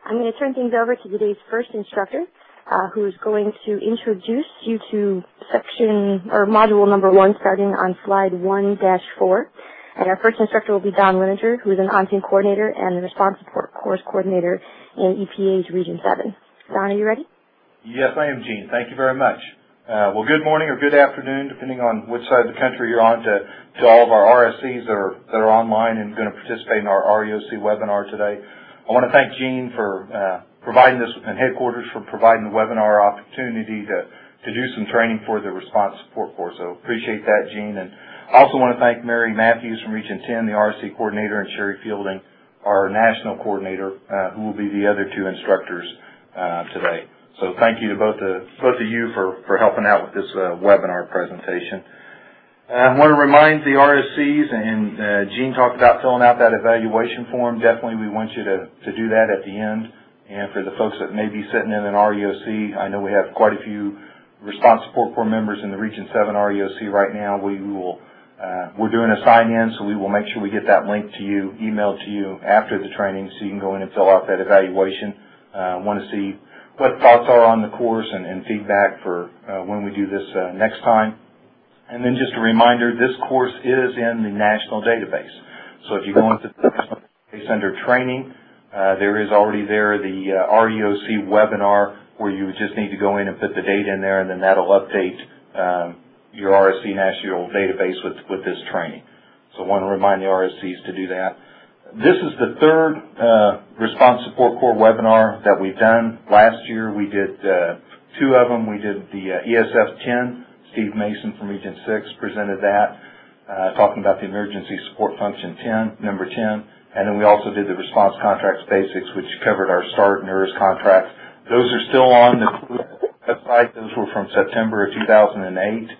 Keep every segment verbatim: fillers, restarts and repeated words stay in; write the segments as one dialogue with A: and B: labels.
A: I'm going to turn things over to today's first instructor, uh, who is going to introduce you to section or module number one, starting on slide one dash four. And our first instructor will be Don Lininger, who is an on-team coordinator and the Response Support Course coordinator in E P A's Region seven. Don, are you ready?
B: Yes, I am, Gene. Thank you very much. Uh, well, good morning or good afternoon, depending on which side of the country you're on, to, to all of our R S Cs that are, that are online and going to participate in our R E O C webinar today. I want to thank Gene for uh, providing this, and headquarters for providing the webinar opportunity to, to do some training for the Response Support Course. So appreciate that, Gene. And I also want to thank Mary Matthews from Region ten, the R S C coordinator, and Sherry Fielding, our national coordinator, uh, who will be the other two instructors uh, today. So thank you to both of, both of you for, for helping out with this uh, webinar presentation. Uh, I want to remind the R S Cs, and uh, Gene talked about filling out that evaluation form. Definitely we want you to, to do that at the end. And for the folks that may be sitting in an R E O C, I know we have quite a few Response Support Corps members in the Region seven R E O C right now. We will, uh, we're doing a sign-in, so we will make sure we get that link to you, emailed to you after the training, so you can go in and fill out that evaluation. I uh, want to see what thoughts are on the course and, and feedback for uh, when we do this uh, next time. And then just a reminder, this course is in the national database. So if you go into the national database under training, uh, there is already there the uh, R E O C webinar where you would just need to go in and put the date in there, and then that'll update um, your R S C national database with, with this training. So I want to remind the R S Cs to do that. This is the third uh, Response Support Corps webinar that we've done. Last year we did uh, two of them. We did the uh, E S F ten. Steve Mason from Region six presented that, uh, talking about the Emergency Support Function ten, number ten. And then we also did the Response Contracts Basics, which covered our START and E R S contracts. Those are still on the website. Those were from September of two thousand eight.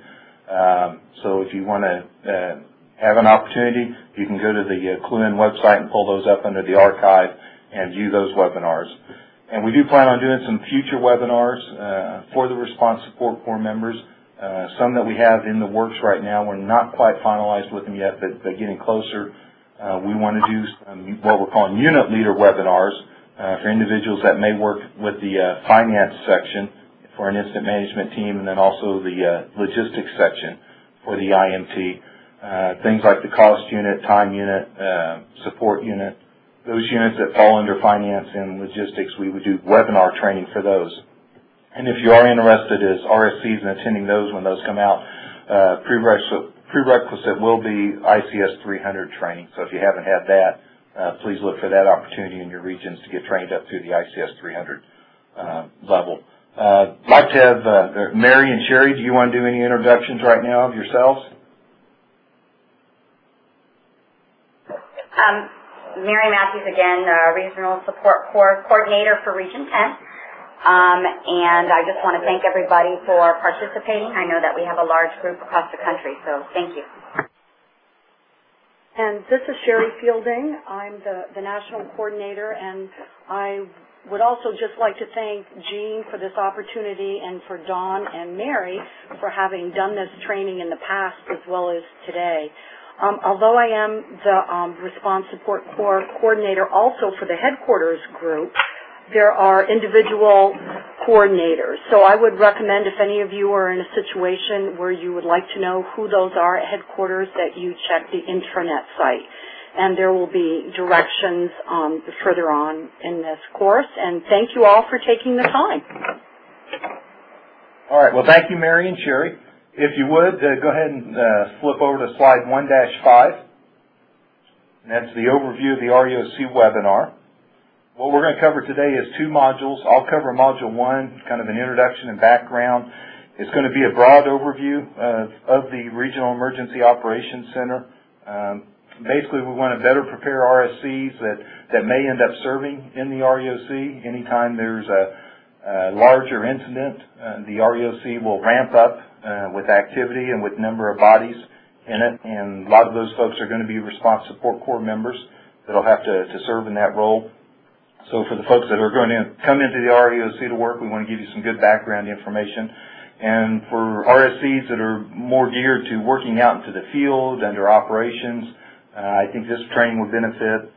B: Um, so if you want to uh, have an opportunity, you can go to the uh, C L U N website and pull those up under the archive and view those webinars. And we do plan on doing some future webinars uh, for the Response Support Corps members. Uh, some that we have in the works right now. We're not quite finalized with them yet, but, but getting closer. Uh, we want to do some, what we're calling unit leader webinars uh, for individuals that may work with the uh, finance section for an incident management team, and then also the uh, logistics section for the I M T. Uh, things like the cost unit, time unit, uh, support unit, those units that fall under finance and logistics, we would do webinar training for those. And if you are interested as R S Cs in attending those when those come out, uh, prerequisite, prerequisite will be I C S three hundred training. So if you haven't had that, uh, please look for that opportunity in your regions to get trained up through the I C S three hundred uh, level. Uh, I'd like to have uh, Mary and Sherry, do you want to do any introductions right now of yourselves?
C: Um, Mary Matthews again, uh, Regional Support Corps Coordinator for Region ten. Um, and I just want to thank everybody for participating. I know that we have a large group across the country, so thank you.
D: And this is Sherry Fielding. I'm the, the National Coordinator, and I would also just like to thank Gene for this opportunity and for Dawn and Mary for having done this training in the past as well as today. Um, although I am the um, Response Support Corps Coordinator also for the headquarters group, there are individual coordinators. So I would recommend if any of you are in a situation where you would like to know who those are at headquarters that you check the intranet site. And there will be directions um, further on in this course. And thank you all for taking the time.
B: All right. Well, thank you, Mary and Sherry. If you would, uh, go ahead and uh, flip over to slide one dash five. And that's the overview of the R E O C webinar. What we're going to cover today is two modules. I'll cover module one, kind of an introduction and background. It's going to be a broad overview of, of the Regional Emergency Operations Center. Um, basically, we want to better prepare R S Cs that, that may end up serving in the R E O C. Anytime there's a, a larger incident, uh, the R E O C will ramp up uh, with activity and with number of bodies in it. And a lot of those folks are going to be Response Support Corps members that will have to, to serve in that role. So for the folks that are going to come into the R E O C to work, we want to give you some good background information. And for R S Cs that are more geared to working out into the field under operations, uh, I think this training would benefit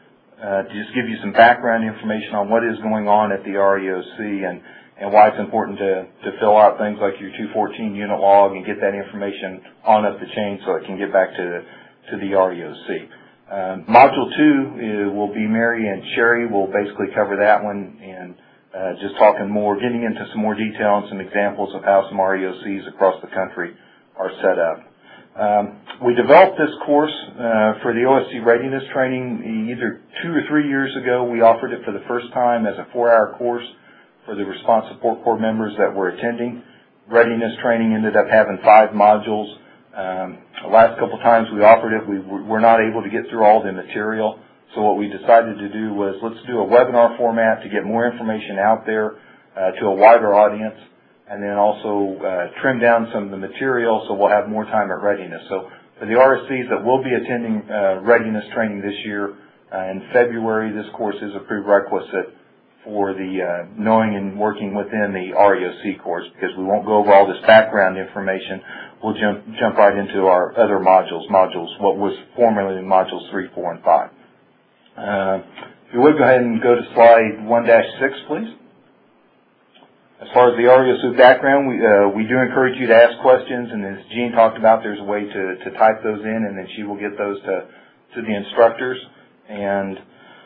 B: uh, to just give you some background information on what is going on at the R E O C and, and why it's important to, to fill out things like your two fourteen unit log and get that information on up the chain so it can get back to the, to the R E O C. Um, module two is, will be Mary and Sherry will basically cover that one and uh, just talking more, getting into some more detail and some examples of how some R E O Cs across the country are set up. Um, we developed this course uh, for the O S C readiness training either two or three years ago. We offered it for the first time as a four-hour course for the Response Support Corps members that were attending. Readiness training ended up having five modules. Um, the last couple times we offered it, we were not able to get through all the material. So what we decided to do was let's do a webinar format to get more information out there uh, to a wider audience, and then also uh, trim down some of the material so we'll have more time at readiness. So for the R S Cs that will be attending uh, readiness training this year uh, in February, this course is a prerequisite for the uh, knowing and working within the R E O C course, because we won't go over all this background information. We'll jump, jump right into our other modules, modules, what was formerly modules three, four, and five. Uh, if you would, go ahead and go to slide one dash six, please. As far as the R E O C background, we, uh, we do encourage you to ask questions, and as Jean talked about, there's a way to, to type those in, and then she will get those to, to the instructors, and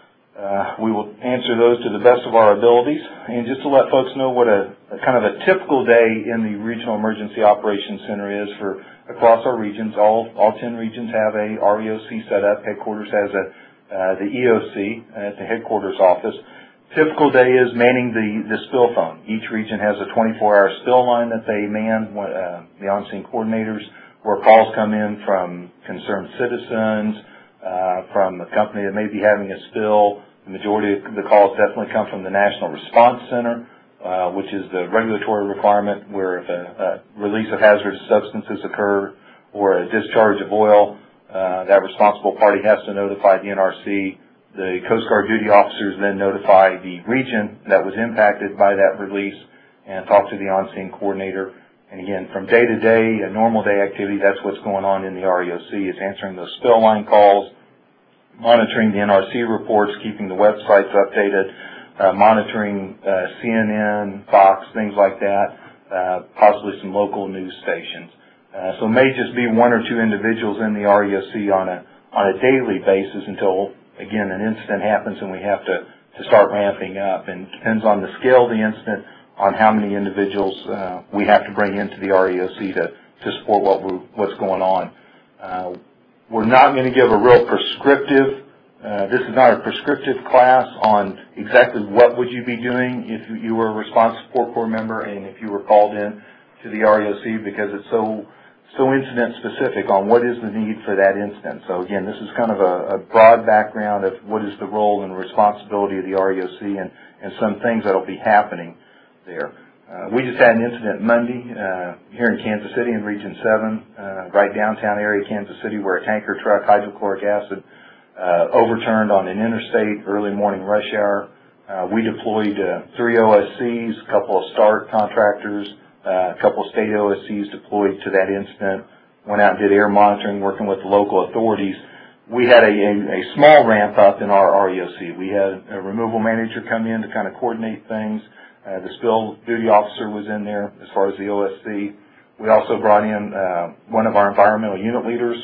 B: uh, we will answer those to the best of our abilities. And just to let folks know what a, a kind of a typical day in the Regional Emergency Operations Center is for across our regions, all, all ten regions have a R E O C set up. Headquarters has a, uh, the E O C at the headquarters office. Typical day is manning the, the spill phone. Each region has a twenty-four hour spill line that they man, uh, the on-scene coordinators, where calls come in from concerned citizens, uh, from a company that may be having a spill. The majority of the calls definitely come from the National Response Center, uh, which is the regulatory requirement where if a, a release of hazardous substances occur or a discharge of oil, uh, that responsible party has to notify the N R C. The Coast Guard duty officers then notify the region that was impacted by that release and talk to the on-scene coordinator. And again, from day to day, a normal day activity, that's what's going on in the R E O C, is answering those spill line calls, monitoring the N R C reports, keeping the websites updated, uh, monitoring uh, C N N, Fox, things like that, uh, possibly some local news stations. Uh, so it may just be one or two individuals in the R E O C on a on a daily basis until, again, an incident happens and we have to, to start ramping up. And it depends on the scale of the incident, on how many individuals uh, we have to bring into the R E O C to, to support what we're, what's going on. Uh, we're not going to give a real prescriptive, uh, this is not a prescriptive class on exactly what would you be doing if you were a Response Support Corps member and if you were called in to the R E O C, because it's so so incident specific on what is the need for that incident. So again, this is kind of a, a broad background of what is the role and responsibility of the R E O C and, and some things that will be happening there. Uh, we just had an incident Monday uh, here in Kansas City in Region seven, uh, right downtown area Kansas City, where a tanker truck, hydrochloric acid, uh, overturned on an interstate early morning rush hour. Uh, we deployed uh, three O S Cs, a couple of START contractors, Uh, a couple of state O S Cs deployed to that incident, went out and did air monitoring, working with the local authorities. We had a, a, a small ramp up in our R E O C. We had a removal manager come in to kind of coordinate things. Uh, the spill duty officer was in there as far as the O S C. We also brought in uh, one of our environmental unit leaders,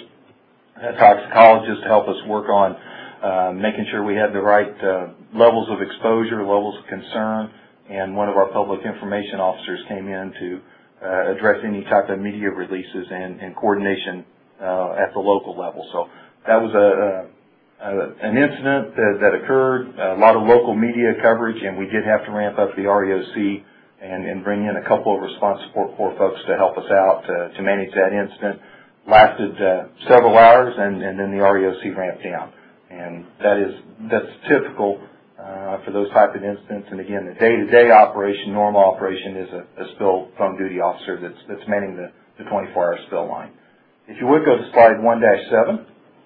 B: a toxicologist, to help us work on uh, making sure we had the right uh, levels of exposure, levels of concern. And one of our public information officers came in to uh, address any type of media releases and, and coordination uh, at the local level. So that was a, a, an incident that, that occurred, a lot of local media coverage, and we did have to ramp up the R E O C and, and bring in a couple of Response Support Corps folks to help us out to, to manage that incident. Lasted uh, several hours, and, and then the R E O C ramped down. And that is that's typical Uh, for those type of incidents. And again, the day-to-day operation, normal operation, is a, a spill phone duty officer that's, that's manning the, the twenty-four hour spill line. If you would go to slide one dash seven.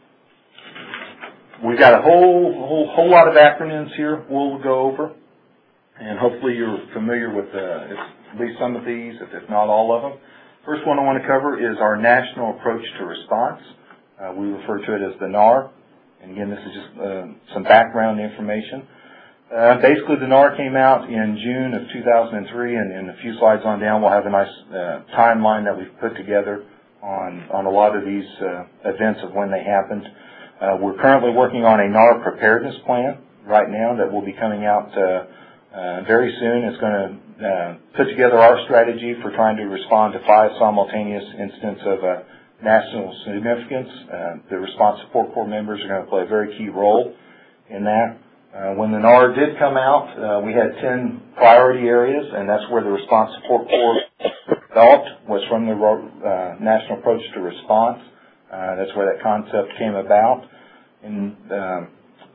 B: We've got a whole, whole, whole lot of acronyms here we'll go over. And hopefully you're familiar with uh, at least some of these, if, if not all of them. First one I want to cover is our National Approach to Response. Uh, we refer to it as the N A R. And again, this is just uh, some background information. Uh, basically, the N A R came out in June of two thousand three, and, and a few slides on down, we'll have a nice uh, timeline that we've put together on, on a lot of these uh, events of when they happened. Uh, we're currently working on a N A R preparedness plan right now that will be coming out uh, uh, very soon. It's going to uh, put together our strategy for trying to respond to five simultaneous incidents of uh, national significance. Uh, the Response Support Corps members are going to play a very key role in that. Uh, when the N A R did come out, uh, we had ten priority areas, and that's where the Response Support Corps developed, was from the uh, National Approach to Response. Uh, that's where that concept came about. And um,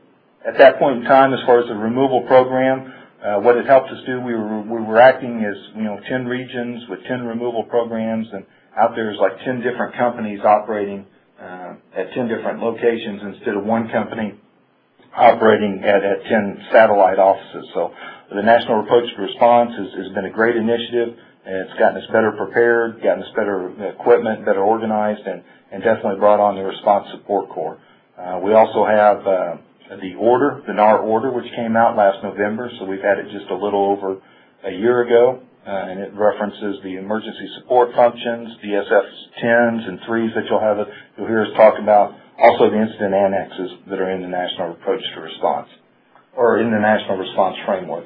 B: at that point in time, as far as the removal program, uh, what it helped us do, we were we were acting as, you know, ten regions with ten removal programs, and out there's like ten different companies operating uh, at ten different locations instead of one company operating at, at ten satellite offices. So the National Approach to Response has, has been a great initiative, and it's gotten us better prepared, gotten us better equipment, better organized, and, and definitely brought on the Response Support Corps. Uh, we also have uh, the order, the N A R order, which came out last November, so we've had it just a little over a year ago, uh, and it references the emergency support functions, the S F tens and threes that you'll have, you'll hear us talk about, also the incident annexes that are in the National Approach to Response, or in the National Response Framework.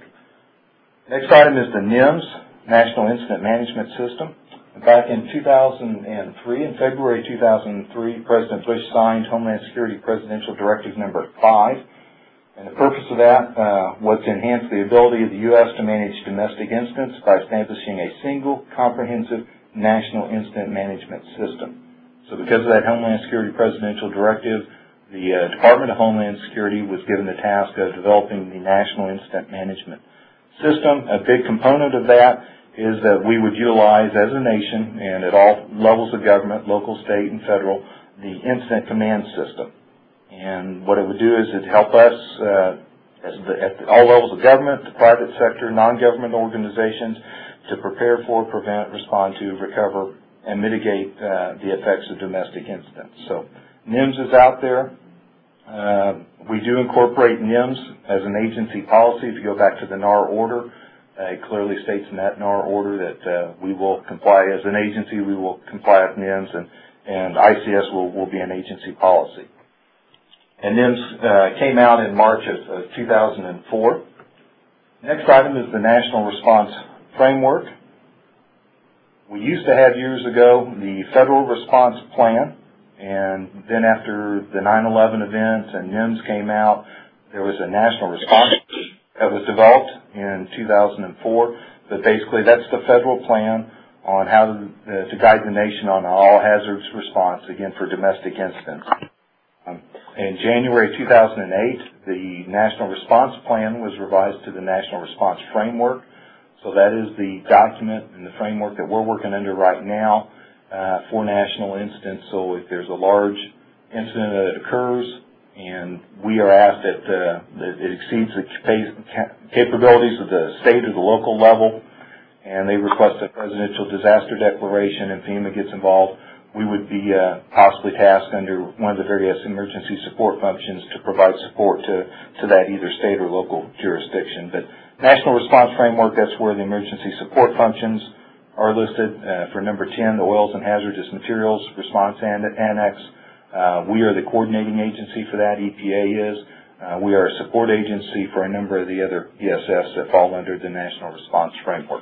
B: Next item is the N I M S, National Incident Management System. Back in two thousand three, in February two thousand three, President Bush signed Homeland Security Presidential Directive Number five. And the purpose of that uh, was to enhance the ability of the U S to manage domestic incidents by establishing a single, comprehensive national incident management system. So because of that Homeland Security Presidential Directive, the uh, Department of Homeland Security was given the task of developing the National Incident Management System. A big component of that is that we would utilize as a nation and at all levels of government, local, state, and federal, the Incident Command System. And what it would do is it'd help us uh, as the, at the, all levels of government, the private sector, non-government organizations to prepare for, prevent, respond to, recover, and mitigate uh, the effects of domestic incidents. So N I M S is out there. Uh, we do incorporate N I M S as an agency policy. If you go back to the N A R order, uh, it clearly states in that N A R order that uh, we will comply as an agency. We will comply with N I M S, and, and I C S will, will be an agency policy. And N I M S uh, came out in March of, of two thousand four. Next item is the National Response Framework. We used to have years ago the Federal Response Plan, and then after the nine eleven events and N I M S came out, there was a National Response that was developed in two thousand four. But basically, that's the federal plan on how to, uh, to guide the nation on all hazards response, again, for domestic incidents. Um, in January two thousand eight, the National Response Plan was revised to the National Response Framework. So that is the document and the framework that we're working under right now uh, for national incidents. So if there's a large incident that occurs and we are asked that, uh, that it exceeds the capabilities of the state or the local level, and they request a presidential disaster declaration and FEMA gets involved, we would be uh, possibly tasked under one of the various emergency support functions to provide support to, to that either state or local jurisdiction. But National Response Framework, that's where the emergency support functions are listed. Uh, for number ten, the Oils and Hazardous Materials Response Annex. Uh, we are the coordinating agency for that, E P A is. Uh, we are a support agency for a number of the other E S Fs that fall under the National Response Framework.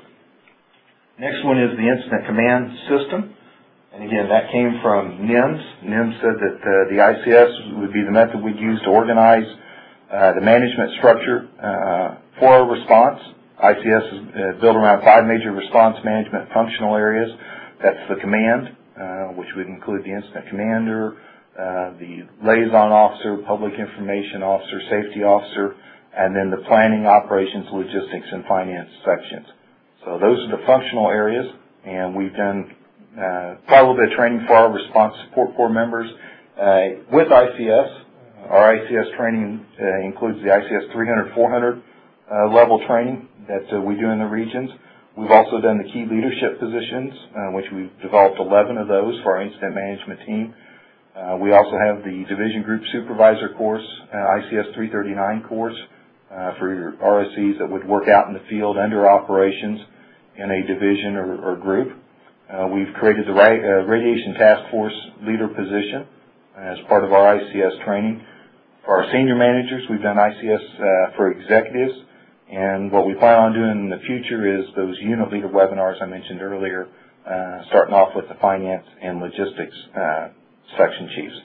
B: Next one is the Incident Command System. And again, that came from N I M S. N I M S said that uh, the I C S would be the method we'd use to organize uh, the management structure uh, for our response. I C S is uh, built around five major response management functional areas. That's the command, uh, which would include the incident commander, uh, the liaison officer, public information officer, safety officer, and then the planning, operations, logistics, and finance sections. So those are the functional areas, and we've done uh, quite a little bit of training for our response support corps members uh, with I C S. Our I C S training uh, includes the I C S three hundred, four hundred uh, level training that uh, we do in the regions. We've also done the key leadership positions, uh, which we've developed eleven of those for our incident management team. Uh, we also have the Division Group Supervisor course, uh, I C S three thirty-nine course, uh, for your R S Es that would work out in the field under operations in a division or, or group. Uh, we've created the ra- uh, Radiation Task Force leader position as part of our I C S training. For our senior managers, we've done I C S uh, for executives, and what we plan on doing in the future is those unit leader webinars I mentioned earlier, uh, starting off with the finance and logistics uh, section chiefs.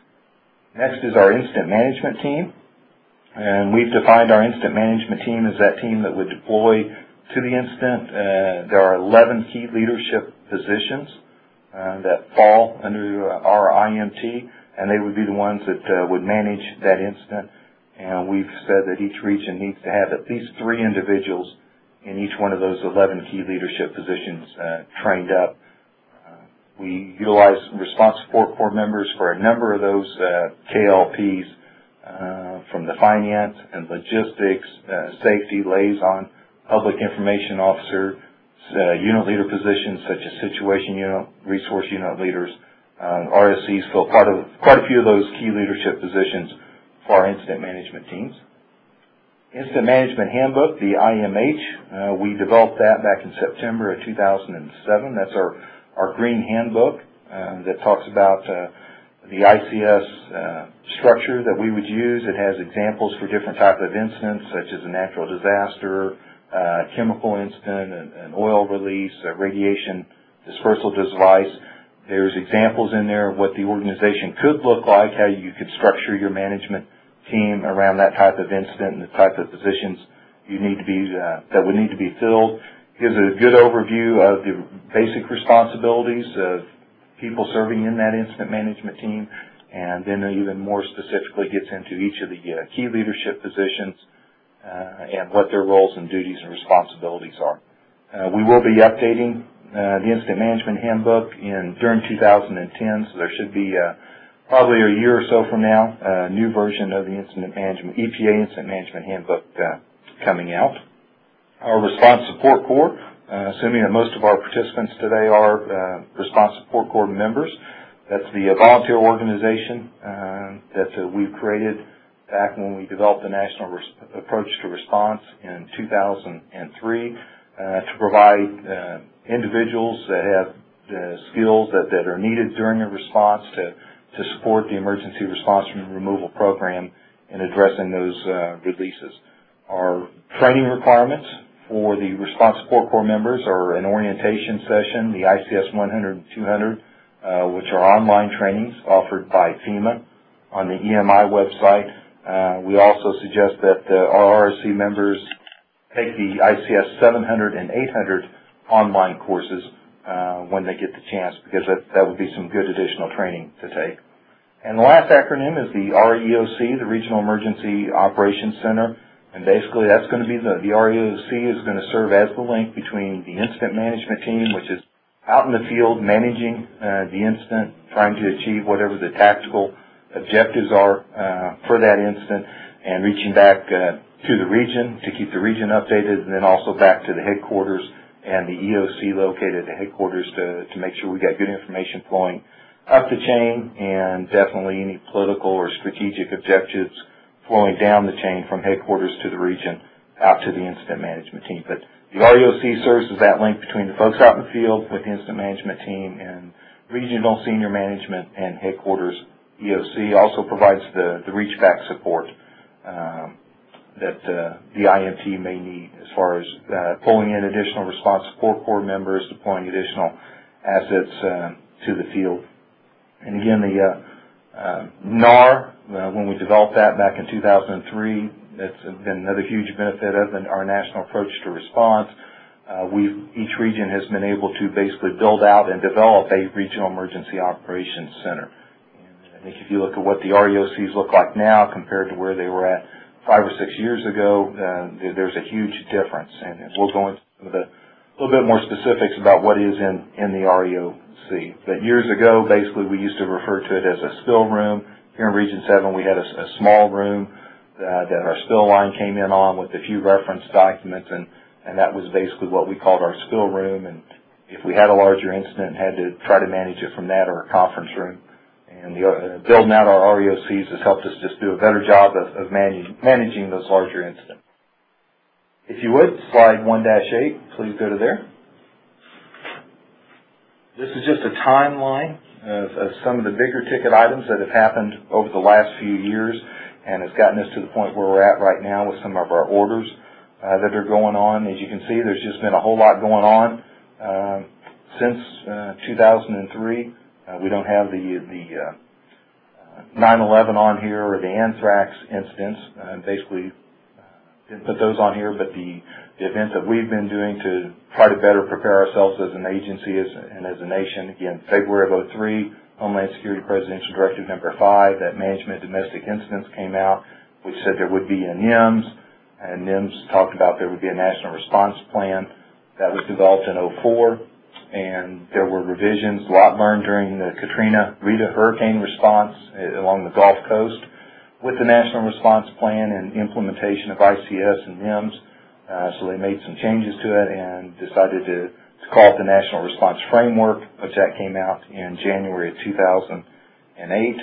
B: Next is our incident management team, and we've defined our incident management team as that team that would deploy to the incident. Uh, there are eleven key leadership positions uh, that fall under uh, our I M T, and they would be the ones that uh, would manage that incident. And we've said that each region needs to have at least three individuals in each one of those eleven key leadership positions uh, trained up. Uh, we utilize response support corps members for a number of those uh, K L Ps, uh, from the finance and logistics, uh, safety, liaison, public information officer, uh, unit leader positions such as situation unit, resource unit leaders. Uh, R S Cs fill quite a, quite a few of those key leadership positions for our incident management teams. Incident Management Handbook, the I M H, uh, we developed that back in September of two thousand seven. That's our, our green handbook uh, that talks about uh, the I C S uh, structure that we would use. It has examples for different types of incidents, such as a natural disaster, uh, chemical incident, an, an oil release, a radiation dispersal device. There's examples in there of what the organization could look like, how you could structure your management team around that type of incident and the type of positions you need to be uh, that would need to be filled. Gives a good overview of the basic responsibilities of people serving in that incident management team, and then even more specifically gets into each of the uh, key leadership positions uh, and what their roles and duties and responsibilities are. Uh, we will be updating Uh, the Incident Management Handbook in during two thousand ten, so there should be uh, probably a year or so from now a new version of the Incident Management E P A Incident Management Handbook uh, coming out. Our Response Support Corps, uh, assuming that most of our participants today are uh, Response Support Corps members, that's the uh, volunteer organization uh, that uh, we created back when we developed the National Res- Approach to Response in two thousand three uh, to provide uh, individuals that have the skills that, that are needed during a response to, to support the emergency response and removal program in addressing those uh, releases. Our training requirements for the Response Support Corps members are an orientation session, the I C S one hundred and two hundred, uh, which are online trainings offered by FEMA on the E M I website. Uh, we also suggest that uh, our R S C members take the I C S seven hundred and eight hundred online courses uh, when they get the chance, because that, that would be some good additional training to take. And the last acronym is the R E O C, the Regional Emergency Operations Center, and basically that's going to be the, the R E O C is going to serve as the link between the incident management team, which is out in the field managing uh, the incident, trying to achieve whatever the tactical objectives are uh, for that incident, and reaching back uh, to the region to keep the region updated, and then also back to the headquarters and the E O C located at headquarters to, to make sure we got good information flowing up the chain, and definitely any political or strategic objectives flowing down the chain from headquarters to the region out to the incident management team. But the R E O C serves as that link between the folks out in the field with the incident management team and regional senior management and headquarters. E O C also provides the, the reach back support um, that uh, the I M T may need as far as uh, pulling in additional response support corps members, deploying additional assets uh, to the field. And again, the uh, uh, N A R, uh, when we developed that back in two thousand three, that's been another huge benefit of our national approach to response. Uh, we've, each region has been able to basically build out and develop a regional emergency operations center. And I think if you look at what the R E O Cs look like now compared to where they were at five or six years ago, uh, there's a huge difference, and we'll go into some of the a little bit more specifics about what is in, in the R E O C. But years ago, basically, we used to refer to it as a spill room. Here in Region seven, we had a, a small room uh, that our spill line came in on with a few reference documents, and, and that was basically what we called our spill room. And if we had a larger incident, had to try to manage it from that or a conference room. And the, uh, building out our R E O Cs has helped us just do a better job of, of manage, managing those larger incidents. If you would, slide one dash eight, please go to there. This is just a timeline of, of some of the bigger ticket items that have happened over the last few years and has gotten us to the point where we're at right now with some of our orders uh, that are going on. As you can see, there's just been a whole lot going on uh, since uh, two thousand three. Uh, we don't have the, the uh, nine eleven on here or the anthrax incidents. Uh, basically, didn't put those on here, but the, the events that we've been doing to try to better prepare ourselves as an agency as, and as a nation. Again, February of oh three, Homeland Security Presidential Directive number five, that Management of Domestic Incidents came out, which said there would be a N I M S, and N I M S talked about there would be a National Response Plan. That was developed in oh four, and there were revisions, a lot learned during the Katrina, Rita hurricane response along the Gulf Coast, with the National Response Plan and implementation of I C S and N I M S. Uh, so they made some changes to it and decided to, to call it the National Response Framework, which that came out in January of two thousand eight.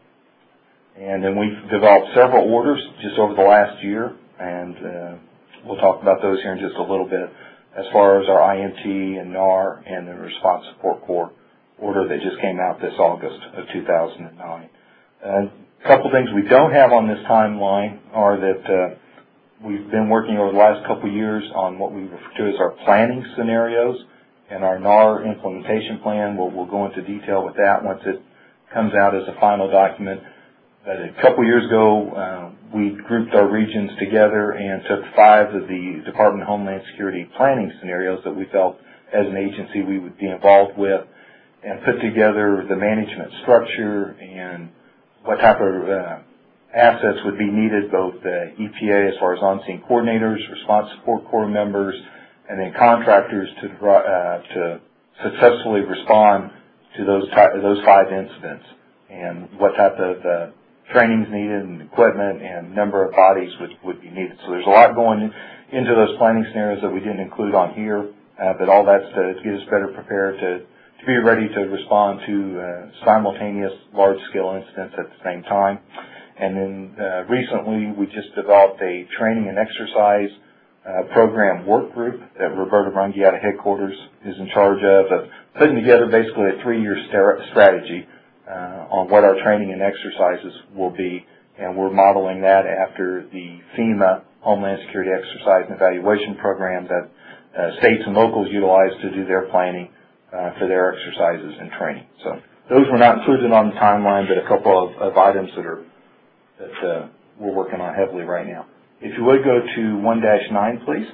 B: And then we've developed several orders just over the last year, and uh, we'll talk about those here in just a little bit, as far as our I M T and N A R and the Response Support Corps order that just came out this August of two thousand nine. Uh, A couple things we don't have on this timeline are that uh, we've been working over the last couple of years on what we refer to as our planning scenarios and our N A R implementation plan. We'll, we'll go into detail with that once it comes out as a final document. But a couple of years ago, uh, we grouped our regions together and took five of the Department of Homeland Security planning scenarios that we felt as an agency we would be involved with and put together the management structure and what type of uh, assets would be needed, both uh, E P A as far as on-scene coordinators, response support corps members, and then contractors to uh, to successfully respond to those ty- those five incidents, and what type of uh, training is needed and equipment and number of bodies would, would be needed. So there's a lot going in, into those planning scenarios that we didn't include on here, uh, but all that's to, to get us better prepared to to be ready to respond to uh, simultaneous large-scale incidents at the same time. And then uh, recently we just developed a training and exercise uh, program work group that Roberta Runge out of headquarters is in charge of, of putting together basically a three-year st- strategy uh, on what our training and exercises will be. And we're modeling that after the FEMA Homeland Security Exercise and Evaluation Program that uh, states and locals utilize to do their planning Uh, for their exercises and training. So those were not included on the timeline, but a couple of, of items that are that uh, we're working on heavily right now. If you would go to one dash nine, please.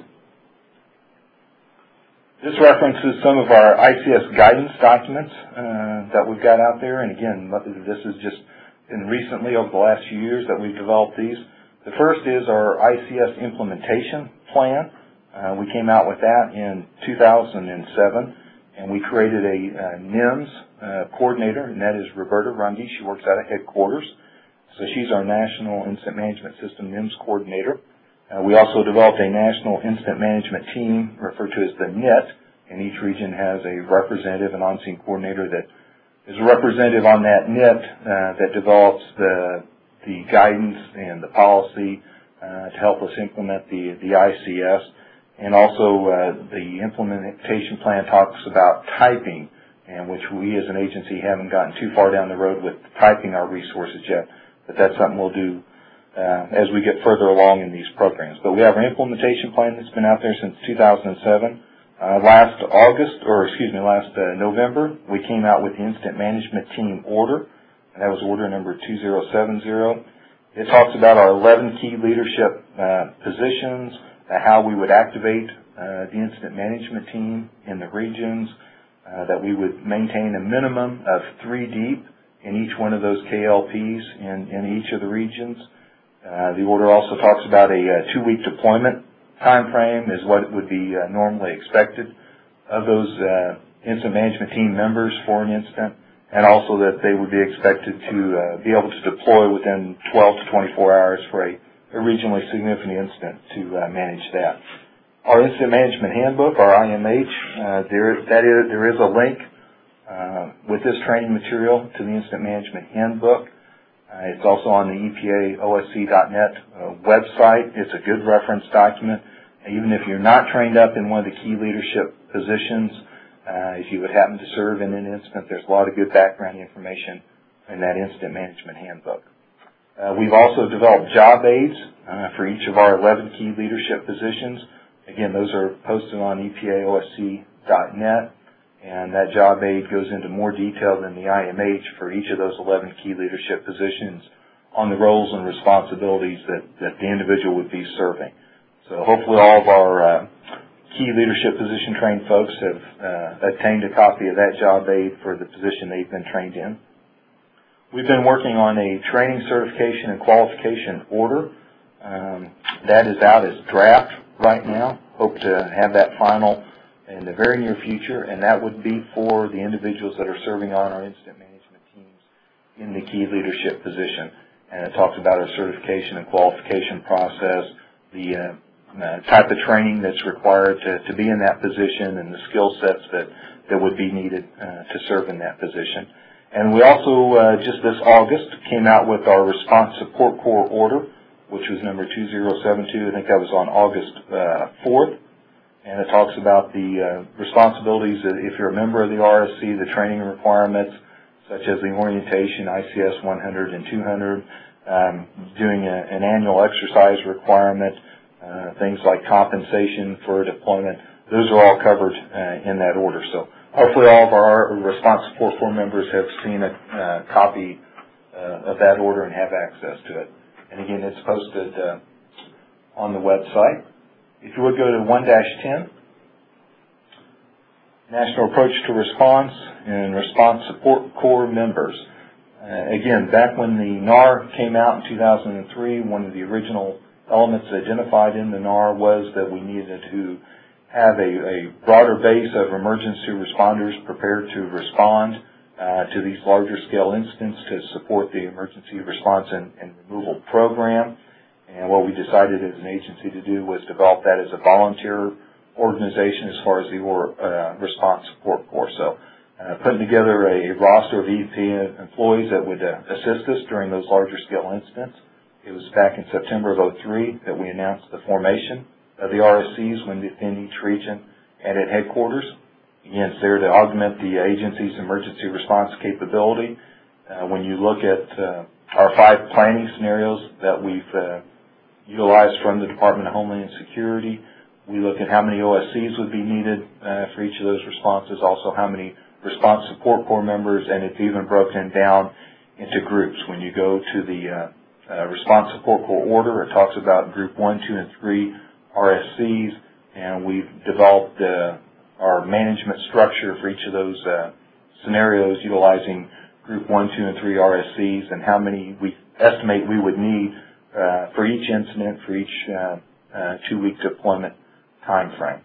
B: This references some of our I C S guidance documents uh, that we've got out there. And again, this is just been recently over the last few years that we've developed these. The first is our I C S implementation plan. Uh, we came out with that in two thousand seven. And we created a uh, N I M S uh, coordinator, and that is Roberta Runge. She works out of headquarters. So she's our National Incident Management System N I M S coordinator. Uh, we also developed a National Incident Management Team, referred to as the N I T, and each region has a representative and on-scene coordinator that is a representative on that N I T uh, that develops the the guidance and the policy uh, to help us implement the, the I C S. And also uh, the implementation plan talks about typing, and which we as an agency haven't gotten too far down the road with typing our resources yet, but that's something we'll do uh, as we get further along in these programs. But we have our implementation plan that's been out there since two thousand seven. Uh, last August, or excuse me, last uh, November, we came out with the Incident Management Team Order, and that was order number two zero seven zero. It talks about our eleven key leadership uh, positions, Uh, how we would activate uh, the incident management team in the regions, uh, that we would maintain a minimum of three deep in each one of those K L Ps in, in each of the regions. Uh, the order also talks about a, a two-week deployment time frame is what would be uh, normally expected of those uh, incident management team members for an incident, and also that they would be expected to uh, be able to deploy within twelve to twenty-four hours for a a regionally significant incident to uh, manage that. Our Incident Management Handbook, our I M H, uh, there, that is, there is a link uh, with this training material to the Incident Management Handbook. Uh, it's also on the E P A O S C dot net uh, website. It's a good reference document. Even if you're not trained up in one of the key leadership positions, uh, if you would happen to serve in an incident, there's a lot of good background information in that Incident Management Handbook. Uh, we've also developed job aids uh, for each of our eleven key leadership positions. Again, those are posted on E P A O S C dot net, and that job aid goes into more detail than the I M H for each of those eleven key leadership positions on the roles and responsibilities that, that the individual would be serving. So hopefully all of our uh, key leadership position trained folks have uh, obtained a copy of that job aid for the position they've been trained in. We've been working on a training certification and qualification order. Um, that is out as draft right now. Hope to have that final in the very near future, and that would be for the individuals that are serving on our incident management teams in the key leadership position. And it talks about our certification and qualification process, the uh, uh, type of training that's required to, to be in that position, and the skill sets that, that would be needed uh, to serve in that position. And we also, uh, just this August, came out with our Response Support Corps order, which was number two zero seven two. I think that was on August uh, fourth. And it talks about the uh, responsibilities that if you're a member of the R S C, the training requirements, such as the orientation, I C S one hundred and two hundred, um, doing a, an annual exercise requirement, uh, things like compensation for deployment. Those are all covered uh, in that order. So hopefully all of our Response Support Corps members have seen a uh, copy uh, of that order and have access to it. And again, it's posted uh, on the website. If you would go to one dash ten, National Approach to Response and Response Support Corps members. Uh, again, back when the N A R came out in two thousand three, one of the original elements identified in the N A R was that we needed to have a, a broader base of emergency responders prepared to respond uh, to these larger scale incidents to support the emergency response and, and removal program. And what we decided as an agency to do was develop that as a volunteer organization as far as the uh, Response Support Corps. So uh, putting together a, a roster of E P A employees that would uh, assist us during those larger scale incidents. It was back in September of oh three that we announced the formation of the R S Cs within each region and at headquarters. Again, it's there to augment the agency's emergency response capability. Uh, when you look at uh, our five planning scenarios that we've uh, utilized from the Department of Homeland Security, we look at how many O S Cs would be needed uh, for each of those responses, also how many Response Support Corps members, and it's even broken down into groups. When you go to the uh, uh, Response Support Corps order, it talks about group one, two, and three R S Cs, and we've developed uh, our management structure for each of those uh, scenarios utilizing group one, two, and three R S Cs and how many we estimate we would need uh, for each incident, for each uh, uh, two-week deployment time frame.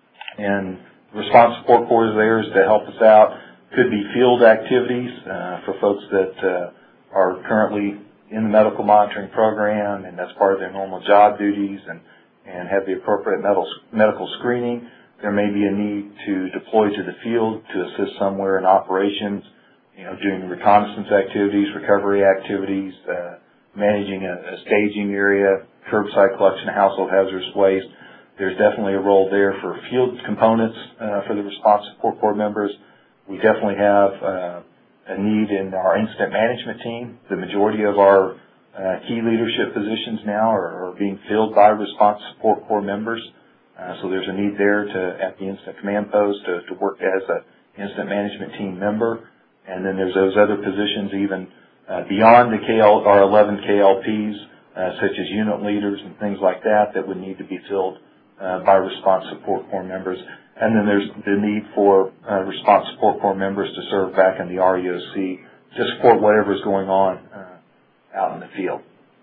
B: And Response Support Corps is there to help us out. Could be field activities uh, for folks that uh, are currently in the medical monitoring program, and that's part of their normal job duties, and, and have the appropriate medical, medical screening. There may be a need to deploy to the field to assist somewhere in operations, you know, doing reconnaissance activities, recovery activities, uh, managing a, a staging area, curbside collection of household hazardous waste. There's definitely a role there for field components uh, for the Response Support Corps members. We definitely have uh, a need in our incident management team. The majority of our uh, key leadership positions now are, are being filled by Response Support Corps members. Uh, so there's a need there to, at the incident command post, to, to work as an incident management team member. And then there's those other positions even uh, beyond the K L, our eleven K L Ps, uh, such as unit leaders and things like that, that would need to be filled uh, by Response Support Corps members. And then there's the need for uh, Response Support Corps members to serve back in the R E O C to support whatever's going on uh, out in the field.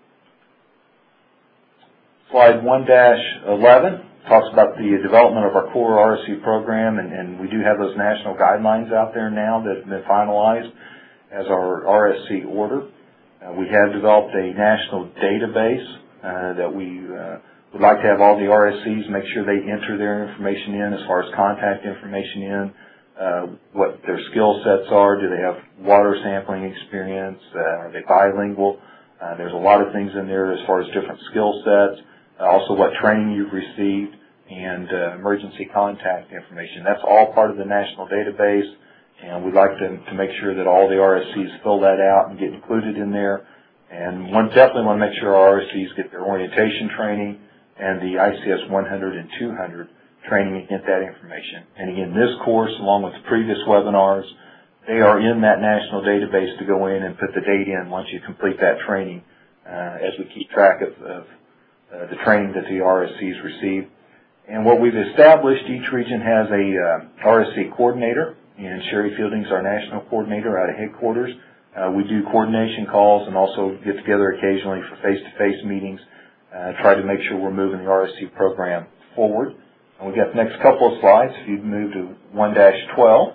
B: Slide one dash eleven talks about the development of our core R S C program, and, and we do have those national guidelines out there now that have been finalized as our R S C order. Uh, we have developed a national database uh, that we uh, would like to have all the R S Cs make sure they enter their information in as far as contact information in, uh, what their skill sets are. Do they have water sampling experience? Uh, are they bilingual? Uh, there's a lot of things in there as far as different skill sets, uh, also what training you've received, and uh, emergency contact information. That's all part of the national database, and we'd like to, to make sure that all the R S Cs fill that out and get included in there. And one definitely want to make sure our R S Cs get their orientation training and the I C S one hundred and two hundred training and get that information. And again, this course, along with the previous webinars, they are in that national database to go in and put the date in once you complete that training, uh, as we keep track of, of uh, the training that the R S Cs receive. And what we've established, each region has a uh, R S C coordinator, and Sherry Fielding's our national coordinator out of headquarters. Uh, we do coordination calls and also get together occasionally for face-to-face meetings, uh, try to make sure we're moving the R S C program forward. And we've got the next couple of slides. If you'd move to one dash twelve.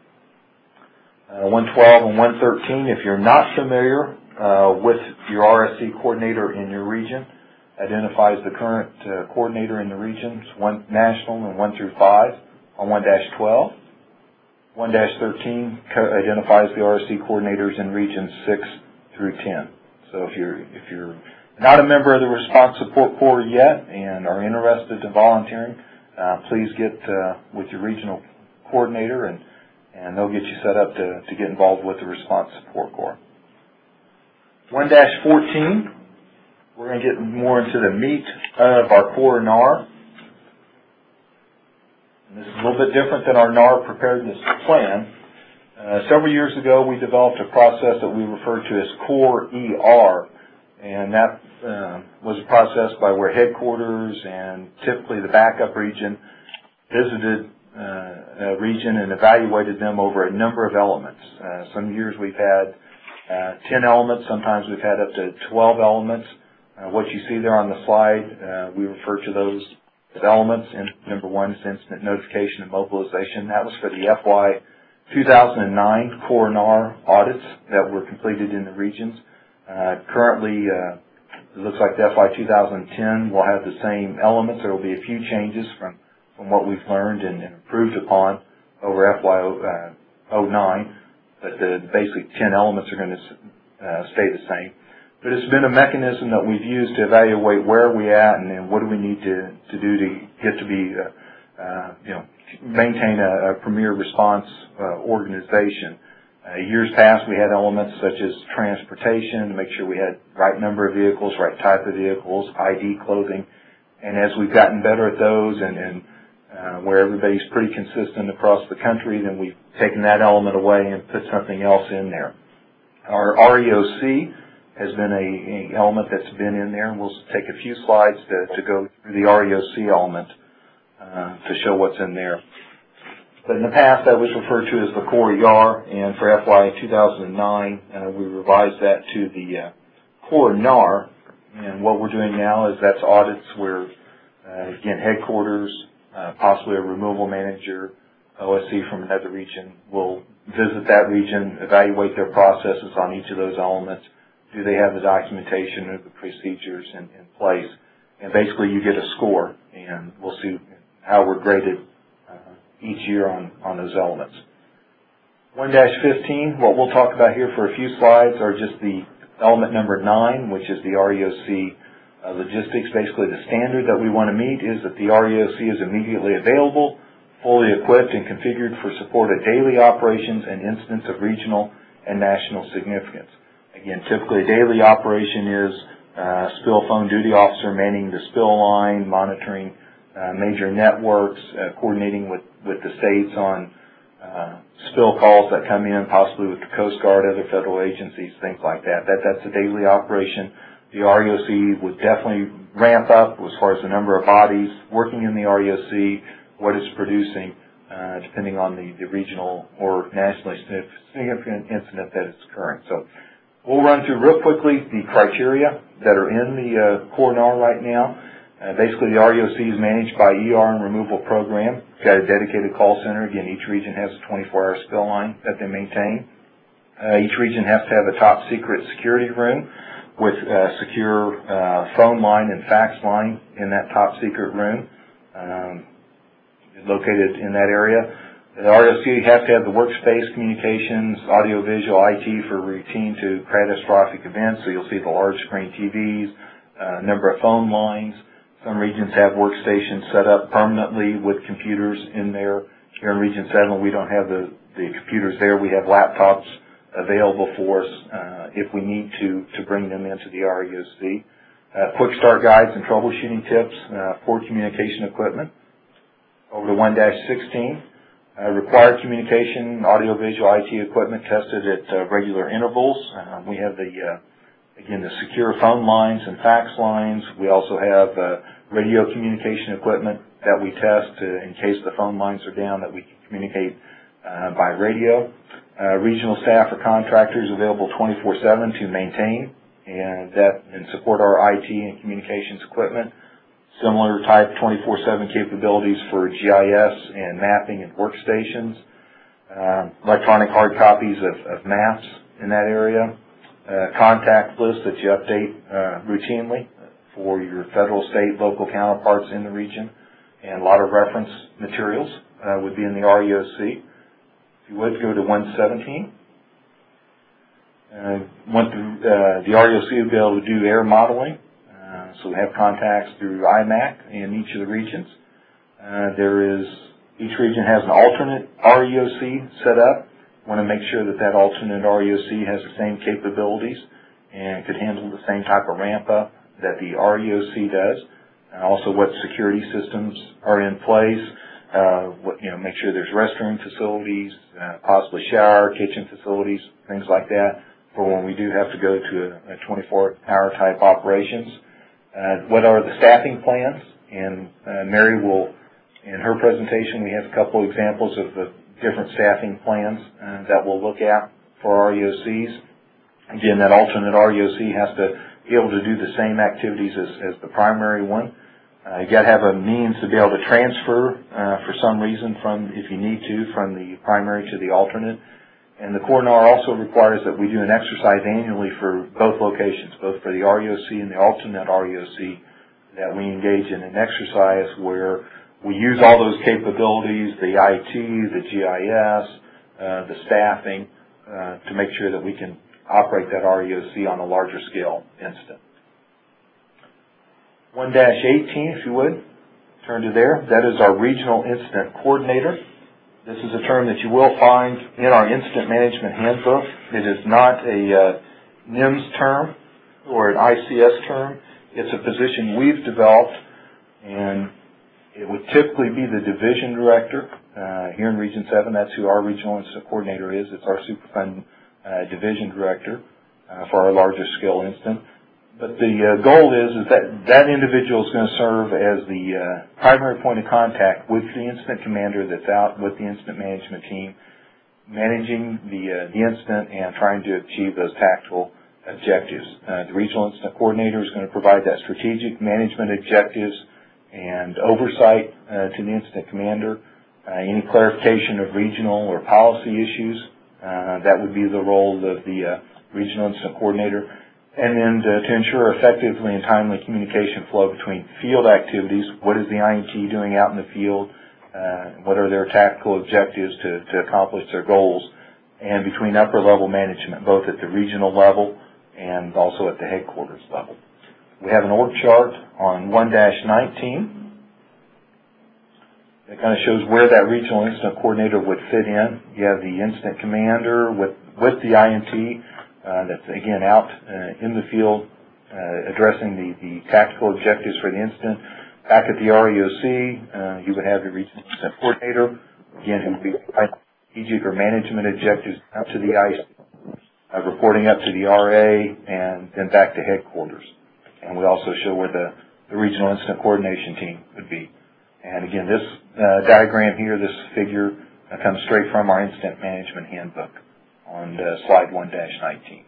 B: Uh, one twelve and one thirteen, if you're not familiar uh, with your R S C coordinator in your region, identifies the current uh, coordinator in the regions, one national and one through five on one dash twelve. one dash thirteen identifies the R S C coordinators in regions six through ten. So if you're if you're not a member of the Response Support Corps yet and are interested in volunteering, uh, please get uh, with your regional coordinator, and and they'll get you set up to, to get involved with the Response Support Corps. one dash fourteen, we're going to get more into the meat of our core N A R. And this is a little bit different than our N A R preparedness plan. Uh, several years ago, we developed a process that we referred to as Core E R, and that uh, was a process by where headquarters and typically the backup region visited uh, a region and evaluated them over a number of elements. Uh, some years we've had uh, ten elements, sometimes we've had up to twelve elements. Uh, what you see there on the slide, uh, we refer to those as elements. And number one is incident notification and mobilization. That was for the F Y two thousand nine Core N A R audits that were completed in the regions. Uh, currently, uh, it looks like the F Y two thousand ten will have the same elements. There will be a few changes from from what we've learned and, and improved upon over F Y oh nine, but the, the basic ten elements are going to uh, stay the same. But it's been a mechanism that we've used to evaluate where are we at and, and what do we need to, to do to get to be, uh, uh, you know, maintain a, a premier response uh, organization. Uh, years past, we had elements such as transportation to make sure we had right number of vehicles, right type of vehicles, I D clothing. And as we've gotten better at those and, and uh, where everybody's pretty consistent across the country, then we've taken that element away and put something else in there. Our R E O C has been a, a element that's been in there, and we'll take a few slides to, to go through the R E O C element uh, to show what's in there. But in the past, that was referred to as the Core E R, and for F Y two thousand nine, uh, we revised that to the uh, Core N A R. And what we're doing now is that's audits where, uh, again, headquarters, uh, possibly a removal manager, O S C from another region will visit that region, evaluate their processes on each of those elements. Do they have the documentation or the procedures in, in place? And basically you get a score, and we'll see how we're graded uh, each year on, on those elements. one dash fifteen, what we'll talk about here for a few slides are just the element number nine, which is the R E O C uh, logistics. Basically the standard that we want to meet is that the R E O C is immediately available, fully equipped and configured for support of daily operations and incidents of regional and national significance. Again, typically a daily operation is uh, spill phone duty officer manning the spill line, monitoring uh, major networks, uh, coordinating with, with the states on uh, spill calls that come in, possibly with the Coast Guard, other federal agencies, things like that. That that's a daily operation. The R E O C would definitely ramp up as far as the number of bodies working in the R E O C, what it's producing, uh, depending on the, the regional or nationally significant incident that is occurring. So we'll run through real quickly the criteria that are in the uh, Core N A R right now. Uh, basically, the R E O C is managed by E R and removal program. It's got a dedicated call center. Again, each region has a twenty-four hour spill line that they maintain. Uh, each region has to have a top secret security room with a secure uh, phone line and fax line in that top secret room um, located in that area. The R O C, you have to have the workspace communications, audiovisual, I T for routine to catastrophic events. So you'll see the large screen T Vs, a uh, number of phone lines. Some regions have workstations set up permanently with computers in there. Here in Region seven, we don't have the, the computers there. We have laptops available for us uh, if we need to, to bring them into the R E O C. Uh, quick start guides and troubleshooting tips uh, for communication equipment. Over to one dash sixteen. Uh, required communication, audiovisual, I T equipment tested at uh, regular intervals. Uh, we have the, uh, again, the secure phone lines and fax lines. We also have uh, radio communication equipment that we test uh, in case the phone lines are down, that we can communicate uh, by radio. Uh, regional staff or contractors available twenty-four seven to maintain and that and support our I T and communications equipment. Similar type twenty-four seven capabilities for G I S and mapping and workstations. Uh, electronic hard copies of, of maps in that area. Uh, contact lists that you update uh, routinely for your federal, state, local counterparts in the region. And a lot of reference materials uh, would be in the R E O C. If you would, go to one seventeen. Uh, went through, uh, the R E O C would be able to do air modeling. Uh, so we have contacts through I MAC in each of the regions. Uh, there is, each region has an alternate R E O C set up. Want to make sure that that alternate R E O C has the same capabilities and could handle the same type of ramp up that the R E O C does. And also what security systems are in place. Uh, what, you know, make sure there's restroom facilities, uh, possibly shower, kitchen facilities, things like that, for when we do have to go to a, a twenty-four hour type operations. Uh, what are the staffing plans? And uh, Mary will, in her presentation, we have a couple examples of the different staffing plans uh, that we'll look at for R E O Cs. Again, that alternate R E O C has to be able to do the same activities as, as the primary one. Uh, you got to have a means to be able to transfer uh, for some reason from, if you need to, from the primary to the alternate. And the Corps N A R also requires that we do an exercise annually for both locations, both for the R E O C and the alternate R E O C, that we engage in an exercise where we use all those capabilities, the I T, the G I S, uh, the staffing, uh, to make sure that we can operate that R E O C on a larger scale instant. one dash eighteen, if you would, turn to there. That is our Regional Incident Coordinator. This is a term that you will find in our Incident Management Handbook. It is not a uh, N I M S term or an I C S term. It's a position we've developed, and it would typically be the Division Director. Uh, here in Region seven, that's who our Regional Incident Coordinator is. It's our Superfund uh, Division Director uh, for our larger scale incident. But the uh, goal is, is that that individual is going to serve as the uh, primary point of contact with the incident commander that's out with the incident management team, managing the, uh, the incident and trying to achieve those tactical objectives. Uh, the regional incident coordinator is going to provide that strategic management objectives and oversight uh, to the incident commander. Uh, any clarification of regional or policy issues, uh, that would be the role of the uh, regional incident coordinator. And then to, to ensure effectively and timely communication flow between field activities, what is the I N T doing out in the field, uh, what are their tactical objectives to, to accomplish their goals, and between upper level management, both at the regional level and also at the headquarters level. We have an org chart on one dash nineteen that kind of shows where that regional incident coordinator would fit in. You have the incident commander with, with the I N T. Uh, that's, again, out uh, in the field uh, addressing the, the tactical objectives for the incident. Back at the R E O C, uh, you would have the regional incident coordinator, again, who would be strategic or management objectives out to the I C, uh, reporting up to the R A, and then back to headquarters. And we also show where the, the regional incident coordination team would be. And, again, this uh, diagram here, this figure, uh, comes straight from our Incident Management Handbook on uh, slide one dash nineteen.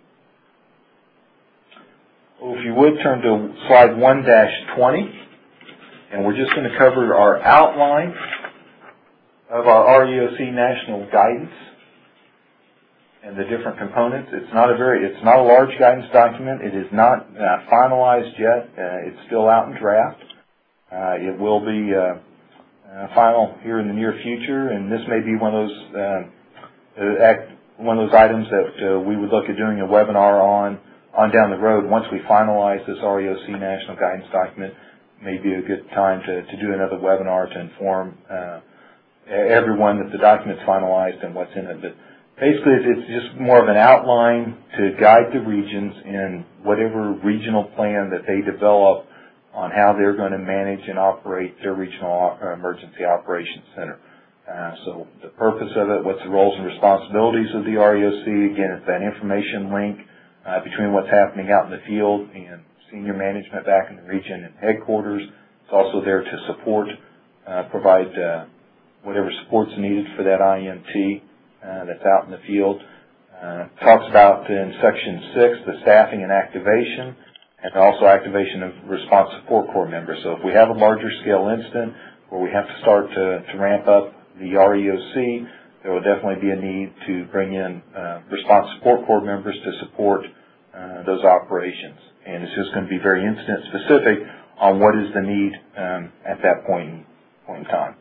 B: Well, if you would, turn to slide one dash twenty, and we're just going to cover our outline of our R E O C national guidance and the different components. It's not a very, it's not a large guidance document. It is not uh, finalized yet. Uh, it's still out in draft. Uh, it will be uh, uh, final here in the near future, and this may be one of those uh, act, one of those items that uh, we would look at doing a webinar on on down the road. Once we finalize this R E O C National Guidance document, may be a good time to, to do another webinar to inform uh, everyone that the document's finalized and what's in it. But basically, it's just more of an outline to guide the regions in whatever regional plan that they develop on how they're going to manage and operate their regional emergency operations center. Uh, so the purpose of it, what's the roles and responsibilities of the R E O C? Again, it's that information link uh, between what's happening out in the field and senior management back in the region and headquarters. It's also there to support, uh, provide uh, whatever support's needed for that I M T uh, that's out in the field. Uh, talks about in Section six the staffing and activation, and also activation of response support corps members. So if we have a larger scale incident where we have to start to, to ramp up the R E O C, there will definitely be a need to bring in uh, response support corps members to support uh, those operations. And it's just going to be very incident specific on what is the need um, at that point, point in time.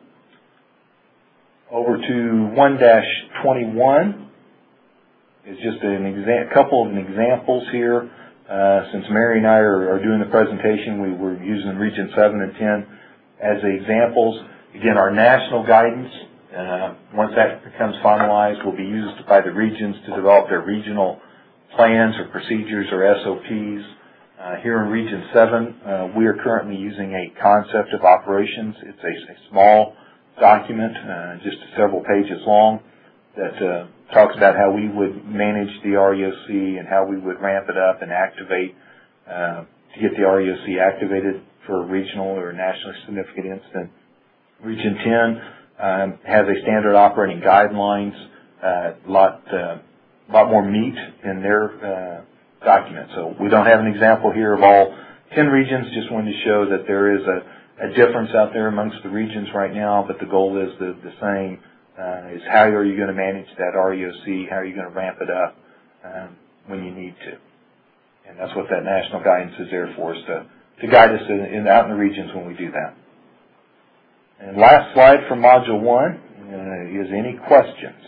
B: Over to one dash twenty-one is just an exa- couple of examples here. Uh, since Mary and I are, are doing the presentation, we were using Region seven and ten as the examples. Again, our national guidance, uh, once that becomes finalized, will be used by the regions to develop their regional plans or procedures or S O Ps. Uh, here in Region seven, uh, we are currently using a concept of operations. It's a, a small document, uh, just several pages long, that uh, talks about how we would manage the R E O C and how we would ramp it up and activate uh, to get the R E O C activated for a regional or nationally significant incident. Region ten um, has a standard operating guidelines, a uh, lot, uh, lot more meat in their uh, document. So we don't have an example here of all ten regions, just wanted to show that there is a, a difference out there amongst the regions right now, but the goal is the, the same. Uh, is how are you going to manage that R E O C? How are you going to ramp it up um, when you need to? And that's what that national guidance is there for, is to, to guide us in, in, out in the regions when we do that. And last slide from Module one uh, is any questions?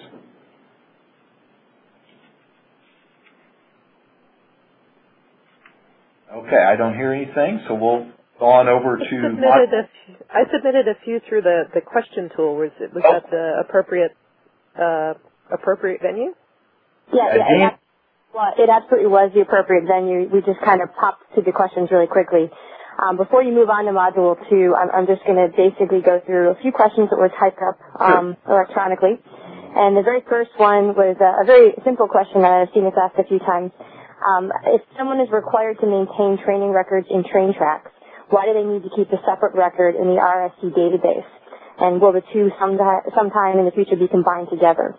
B: Okay, I don't hear anything, so we'll go on over to...
E: I submitted a few, I submitted a few through the, the question tool. Was, it, was oh. that the appropriate uh, appropriate venue?
A: Yeah, yeah, it, well, it absolutely was the appropriate venue. We just kind of popped to the questions really quickly. Um, before you move on to Module two, I'm, I'm just going to basically go through a few questions that were typed up um, sure. electronically. And the very first one was a, a very simple question that I've seen this asked a few times. Um, if someone is required to maintain training records in TrainTracks, why do they need to keep a separate record in the R S C database? And will the two sometime, sometime in the future be combined together?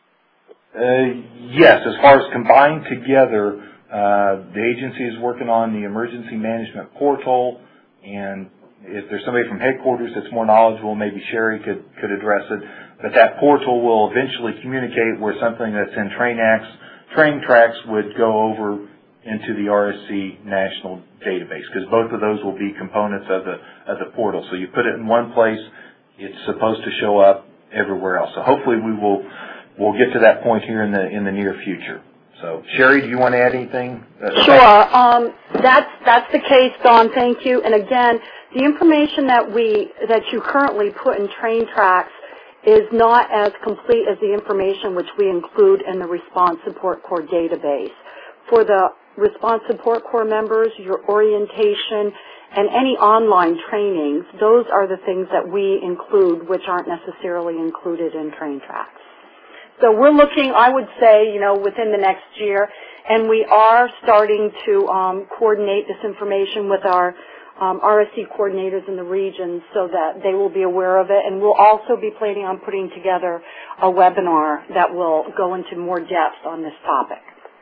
B: Uh, yes, as far as combined together, uh, the agency is working on the emergency management portal, and if there's somebody from headquarters that's more knowledgeable, maybe Sherry could, could address it. But that portal will eventually communicate where something that's in TrainTracks TrainTracks would go over into the R S C national database, because both of those will be components of the of the portal. So you put it in one place, it's supposed to show up everywhere else. So hopefully we will we'll get to that point here in the in the near future. So Sherry, do you want to add anything?
D: Sure. Um, that's that's the case, Don. Thank you. And again, the information that we that you currently put in TrainTracks is not as complete as the information which we include in the Response Support Corps database. For the Response Support Corps members, your orientation and any online trainings, those are the things that we include which aren't necessarily included in TrainTracks. So we're looking, I would say, you know, within the next year, and we are starting to um, coordinate this information with our Um, R S C coordinators in the region so that they will be aware of it, and we'll also be planning on putting together a webinar that will go into more depth on this topic.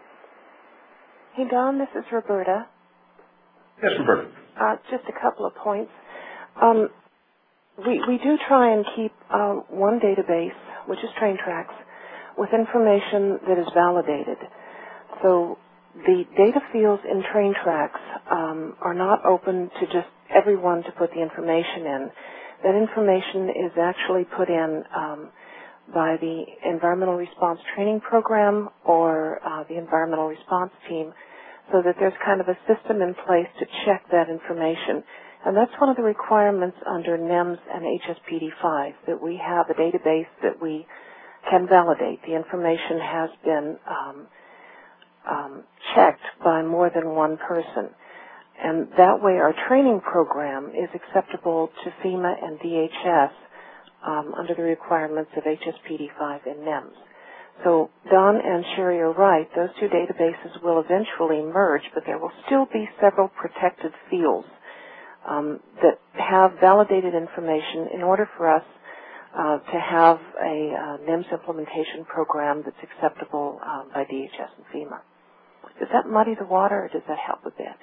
E: Hey, Don, this is Roberta.
B: Yes, Roberta.
E: Uh, just a couple of points. Um, we, we do try and keep uh, one database, which is TrainTracks, with information that is validated. So the data fields in TrainTracks um, are not open to just everyone to put the information in. that information is actually put in um, by the Environmental Response Training Program or uh, the Environmental Response Team, so that there's kind of a system in place to check that information. And that's one of the requirements under NEMS and H S P D five, that we have a database that we can validate. The information has been um, um, checked by more than one person. And that way our training program is acceptable to FEMA and D H S um, under the requirements of H S P D five and NEMS. So Don and Sherry are right. Those two databases will eventually merge, but there will still be several protected fields um, that have validated information in order for us uh, to have a uh, NEMS implementation program that's acceptable uh, by D H S and FEMA. Does that muddy the water, or does that help a bit?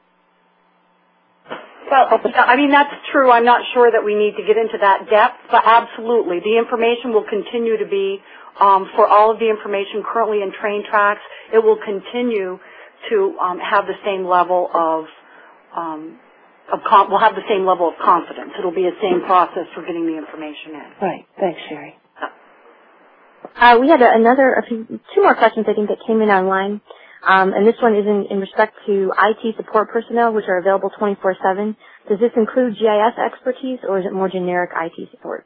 D: Well, I mean, that's true. I'm not sure that we need to get into that depth, but absolutely. The information will continue to be, um, for all of the information currently in train tracks, it will continue to um, have the same level of, um, of com- we'll have the same level of confidence. It'll be the same process for getting the information in.
E: Right. Thanks, Sherry.
A: Uh, we had a, another, a few, two more questions, I think, that came in online. Um, and this one is in, in respect to I T support personnel, which are available twenty-four seven. Does this include G I S expertise, or is it more generic I T support?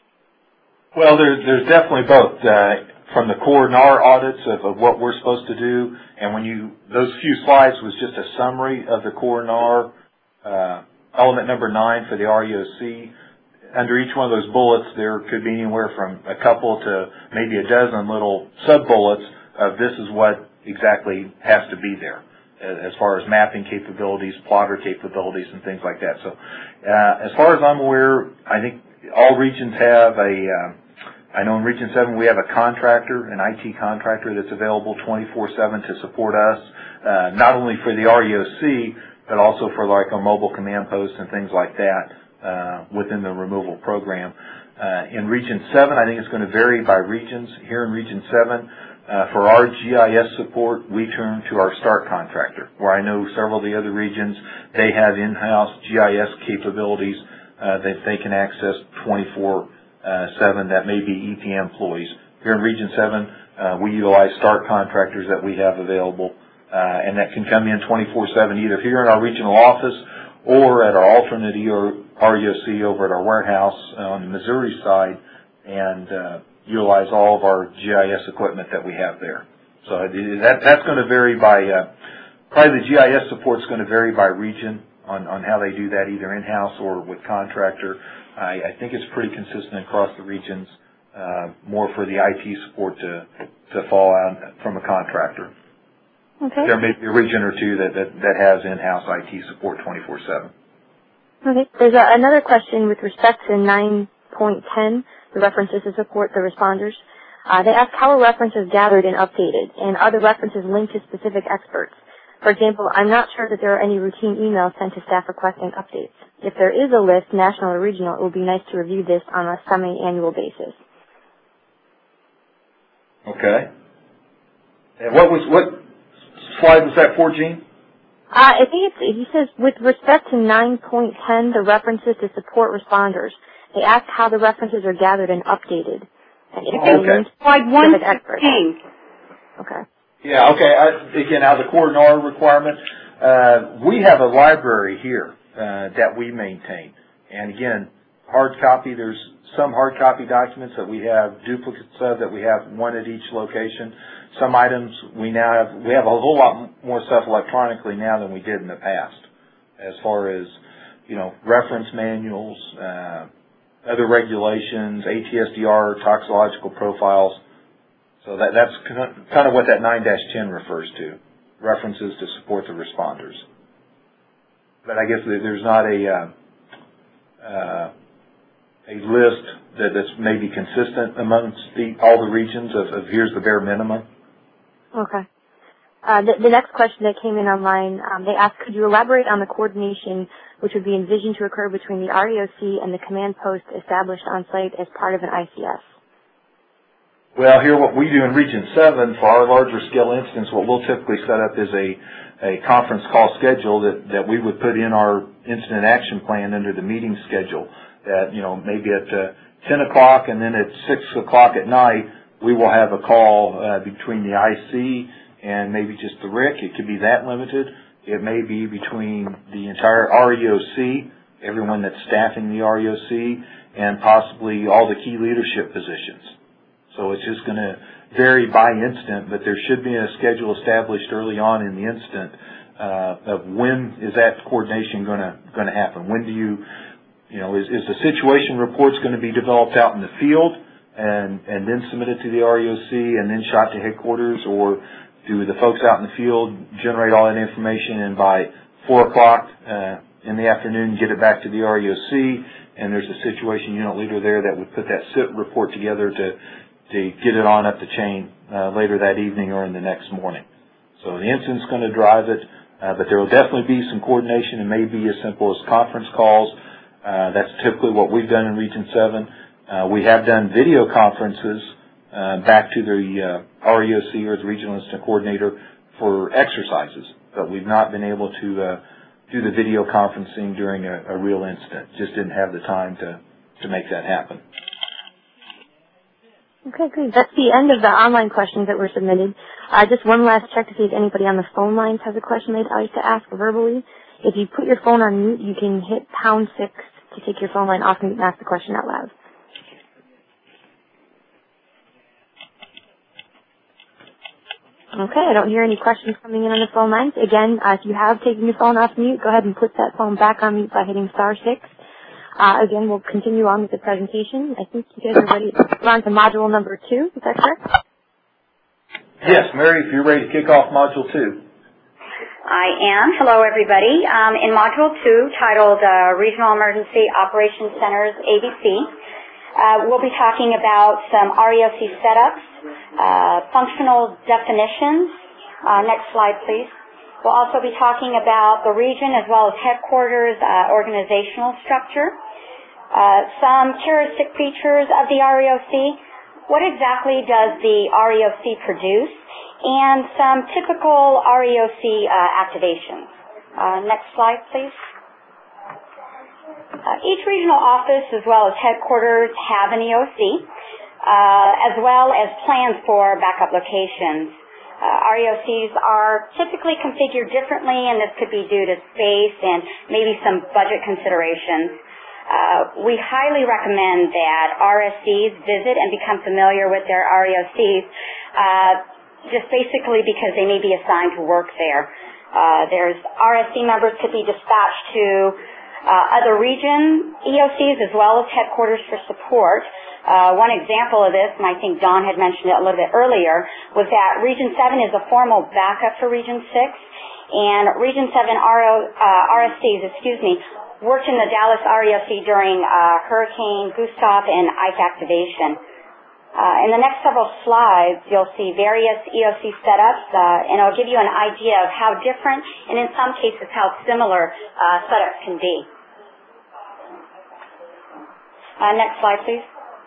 B: Well, there's, there's definitely both. Uh, from the core N A R audits of, of what we're supposed to do, and when you, those few slides was just a summary of the core N A R, uh, element number nine for the R E O C. Under each one of those bullets, there could be anywhere from a couple to maybe a dozen little sub-bullets of this is what exactly has to be there as far as mapping capabilities, plotter capabilities, and things like that. So uh, as far as I'm aware, I think all regions have a, uh, I know in Region seven we have a contractor, an I T contractor that's available twenty-four seven to support us, uh, not only for the R E O C, but also for like our mobile command posts and things like that uh, within the removal program. Uh, in Region seven, I think it's going to vary by regions. Here in Region seven, Uh, for our G I S support, we turn to our START contractor, where I know several of the other regions, they have in-house G I S capabilities uh, that they can access twenty-four seven that may be E P A employees. Here in Region seven, uh, we utilize START contractors that we have available, uh, and that can come in twenty-four seven either here in our regional office or at our alternate R E O C over at our warehouse on the Missouri side, and uh, utilize all of our G I S equipment that we have there. So that, that's going to vary by, uh, probably the G I S support is going to vary by region on, on how they do that, either in-house or with contractor. I, I think it's pretty consistent across the regions, uh, more for the I T support to, to fall out from a contractor.
A: Okay.
B: There may be a region or two that, that, that has in-house I T support twenty-four seven.
A: Okay. There's a, another question with respect to nine point ten. The references to support the responders. Uh, they ask how are references gathered and updated, and are the references linked to specific experts? For example, I'm not sure that there are any routine emails sent to staff requesting updates. If there is a list, national or regional, it would be nice to review this on a semi-annual basis.
B: Okay. And what was what slide was that for, Gene?
A: Uh, I think it's, he says, with respect to nine point ten, the references to support responders, they ask how the references are gathered and updated. And if
B: oh, okay.
D: Slide one fifteen.
A: Okay.
B: Yeah, okay. I, again, out of the core N A R requirement, uh, we have a library here uh, that we maintain. And again, hard copy, there's some hard copy documents that we have duplicates of, that we have one at each location. Some items we now have, we have a whole lot more stuff electronically now than we did in the past, as far as, you know, reference manuals, uh, other regulations, A T S D R, toxicological profiles. So that, that's kind of what that nine dash ten refers to, references to support the responders. But I guess there's not a uh, uh, a list that, that's maybe consistent amongst the, all the regions of, of here's the bare minimum.
A: Okay. Uh, the, the next question that came in online, um, they asked, could you elaborate on the coordination which would be envisioned to occur between the R E O C and the command post established on site as part of an I C S?
B: Well, here what we do in Region seven for our larger scale instance, what we'll typically set up is a, a conference call schedule that, that we would put in our incident action plan under the meeting schedule. at, you know, maybe at uh, ten o'clock, and then at six o'clock at night, we will have a call uh, between the I C and maybe just the R I C. It could be that limited. It may be between the entire R E O C, everyone that's staffing the R E O C, and possibly all the key leadership positions. So it's just going to vary by instant, but there should be a schedule established early on in the instant uh, of when is that coordination going to going to happen. When do you, you know, is, is the situation reports going to be developed out in the field and and then submitted to the R E O C and then shot to headquarters, or do the folks out in the field generate all that information and by four o'clock uh, in the afternoon get it back to the R E O C, and there's a situation unit leader there that would put that S I T report together to to get it on up the chain uh, later that evening or in the next morning. So the incident's going to drive it, uh, but there will definitely be some coordination. It may be as simple as conference calls. Uh, that's typically what we've done in Region seven. Uh, we have done video conferences uh, back to the uh, R E O C or the Regional Incident Coordinator for exercises, but we've not been able to uh, do the video conferencing during a, a real incident. Just didn't have the time to, to make that happen.
A: Okay, great. That's the end of the online questions that were submitted. Uh, just one last check to see if anybody on the phone lines has a question they'd like to ask verbally. If you put your phone on mute, you can hit pound six to take your phone line off and ask the question out loud. Okay, I don't hear any questions coming in on the phone lines. Again, uh, if you have taken your phone off mute, go ahead and put that phone back on mute by hitting star six. Uh, again, we'll continue on with the presentation. I think you guys are ready. We're on to module number two. Is that correct?
B: Yes, Mary, if you're ready to kick off module two.
C: I am. Hello, everybody. Um, in module two, titled uh, Regional Emergency Operations Centers, A B C, uh, we'll be talking about some R E O C setups, uh, functional definitions. Uh, next slide, please. We'll also be talking about the region as well as headquarters uh, organizational structure, uh, some characteristic features of the R E O C, what exactly does the R E O C produce, and some typical R E O C uh, activations. Uh, next slide, please. Uh, each regional office as well as headquarters have an E O C, uh, as well as plans for backup locations. Uh, R E O Cs are typically configured differently, and this could be due to space and maybe some budget considerations. Uh, we highly recommend that R S Cs visit and become familiar with their R E O Cs, uh, just basically because they may be assigned to work there. Uh, there's R S C members could be dispatched to uh, other region E O Cs as well as headquarters for support. Uh, one example of this, and I think Don had mentioned it a little bit earlier, was that Region seven is a formal backup for Region six, and Region seven R O, uh, R S Cs, excuse me, worked in the Dallas R E O C during uh, Hurricane Gustav and Ike activation. Uh, in the next several slides, you'll see various E O C setups, uh, and it'll give you an idea of how different, and in some cases how similar uh, setups can be. Uh, next slide, please.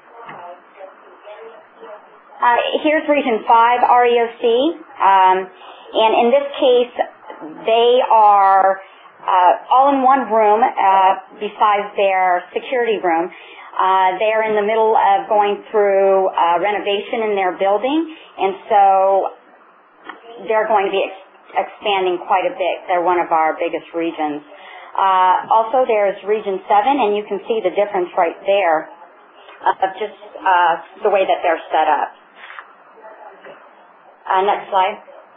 C: Uh, here's Region five R E O C, um, and in this case, they are uh, all in one room uh, besides their security room. Uh, they are in the middle of going through uh, renovation in their building, and so they're going to be ex expanding quite a bit. They're one of our biggest regions. Uh, also, there's Region seven, and you can see the difference right there of just uh, the way that they're set up. Uh, next slide.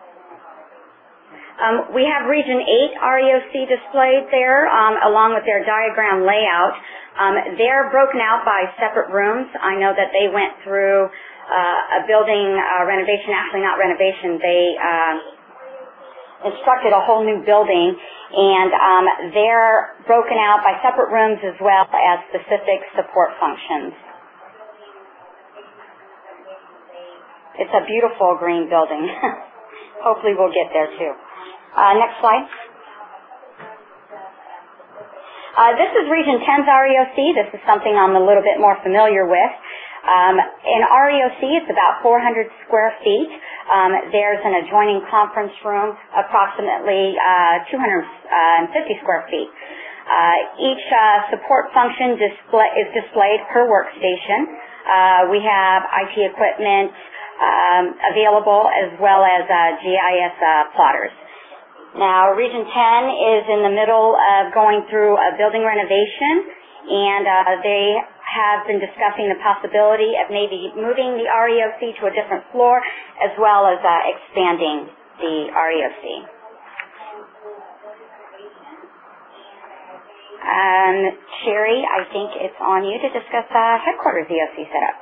C: Um, we have Region eight R E O C displayed there um, along with their diagram layout. Um, they're broken out by separate rooms. I know that they went through uh, a building uh, renovation, actually not renovation, they uh, instructed a whole new building, and um, they're broken out by separate rooms as well as specific support functions. It's a beautiful green building. Hopefully we'll get there too. Uh, next slide. Uh, this is Region ten's R E O C. This is something I'm a little bit more familiar with. Um, in R E O C, it's about four hundred square feet. Um, there's an adjoining conference room, approximately uh, two hundred fifty square feet. Uh, each uh, support function display is displayed per workstation. Uh, we have I T equipment um, available as well as uh, G I S uh, plotters. Now, Region ten is in the middle of going through a building renovation, and uh, they have been discussing the possibility of maybe moving the R E O C to a different floor as well as uh, expanding the R E O C. Um, Sherry, I think it's on you to discuss uh, headquarters E O C setup.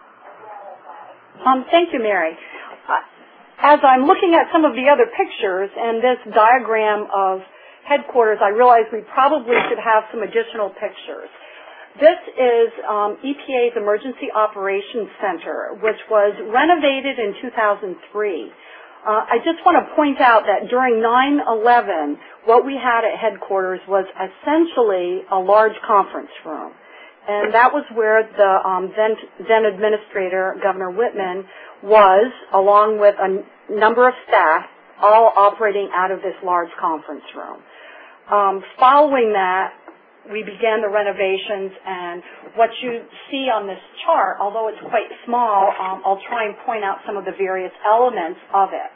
D: Um, thank you, Mary. Uh, as I'm looking at some of the other pictures and this diagram of headquarters, I realize we probably should have some additional pictures. This is um, E P A's Emergency Operations Center, which was renovated in two thousand three. Uh, I just want to point out that during nine eleven, what we had at headquarters was essentially a large conference room. And that was where the um, then, then administrator, Governor Whitman, was, along with a n- number of staff, all operating out of this large conference room. Um, following that, we began the renovations, and what you see on this chart, although it's quite small, um, I'll try and point out some of the various elements of it.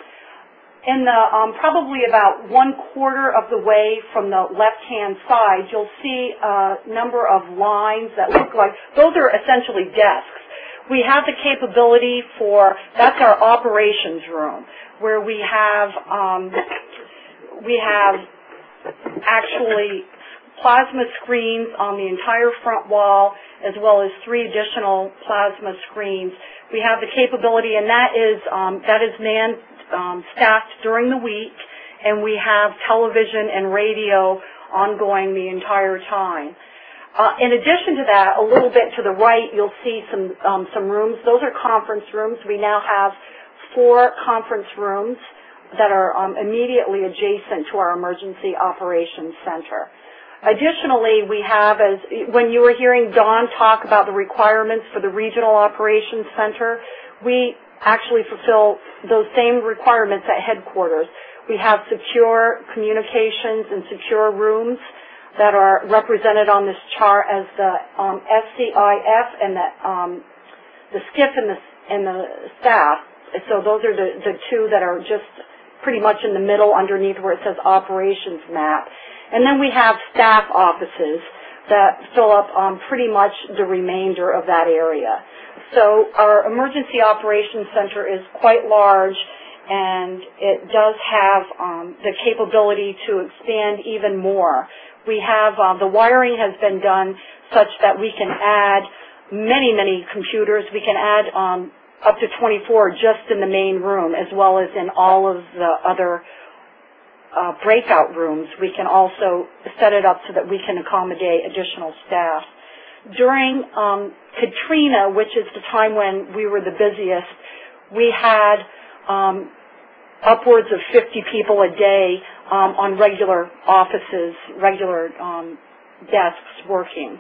D: In the um, probably about one quarter of the way from the left-hand side, you'll see a number of lines that look like, those are essentially desks. We have the capability for, that's our operations room, where we have, um, we have actually plasma screens on the entire front wall, as well as three additional plasma screens. We have the capability, and that is um, that is manned, um, staffed during the week, and we have television and radio ongoing the entire time. Uh, in addition to that, a little bit to the right, you'll see some um, some rooms. Those are conference rooms. We now have four conference rooms that are um, immediately adjacent to our Emergency Operations Center. Additionally, we have, as when you were hearing Dawn talk about the requirements for the Regional Operations Center, we actually fulfill those same requirements at headquarters. We have secure communications and secure rooms that are represented on this chart as the um, S C I F and the um, the SCIF and the and the staff. So those are the the two that are just pretty much in the middle underneath where it says operations map. And then we have staff offices that fill up um, pretty much the remainder of that area. So our Emergency Operations Center is quite large, and it does have um, the capability to expand even more. We have, uh, the wiring has been done such that we can add many, many computers. We can add um, up to twenty-four just in the main room, as well as in all of the other uh, breakout rooms. We can also set it up so that we can accommodate additional staff. During um, Katrina, which is the time when we were the busiest, we had um, upwards of fifty people a day um, on regular offices, regular um, desks working.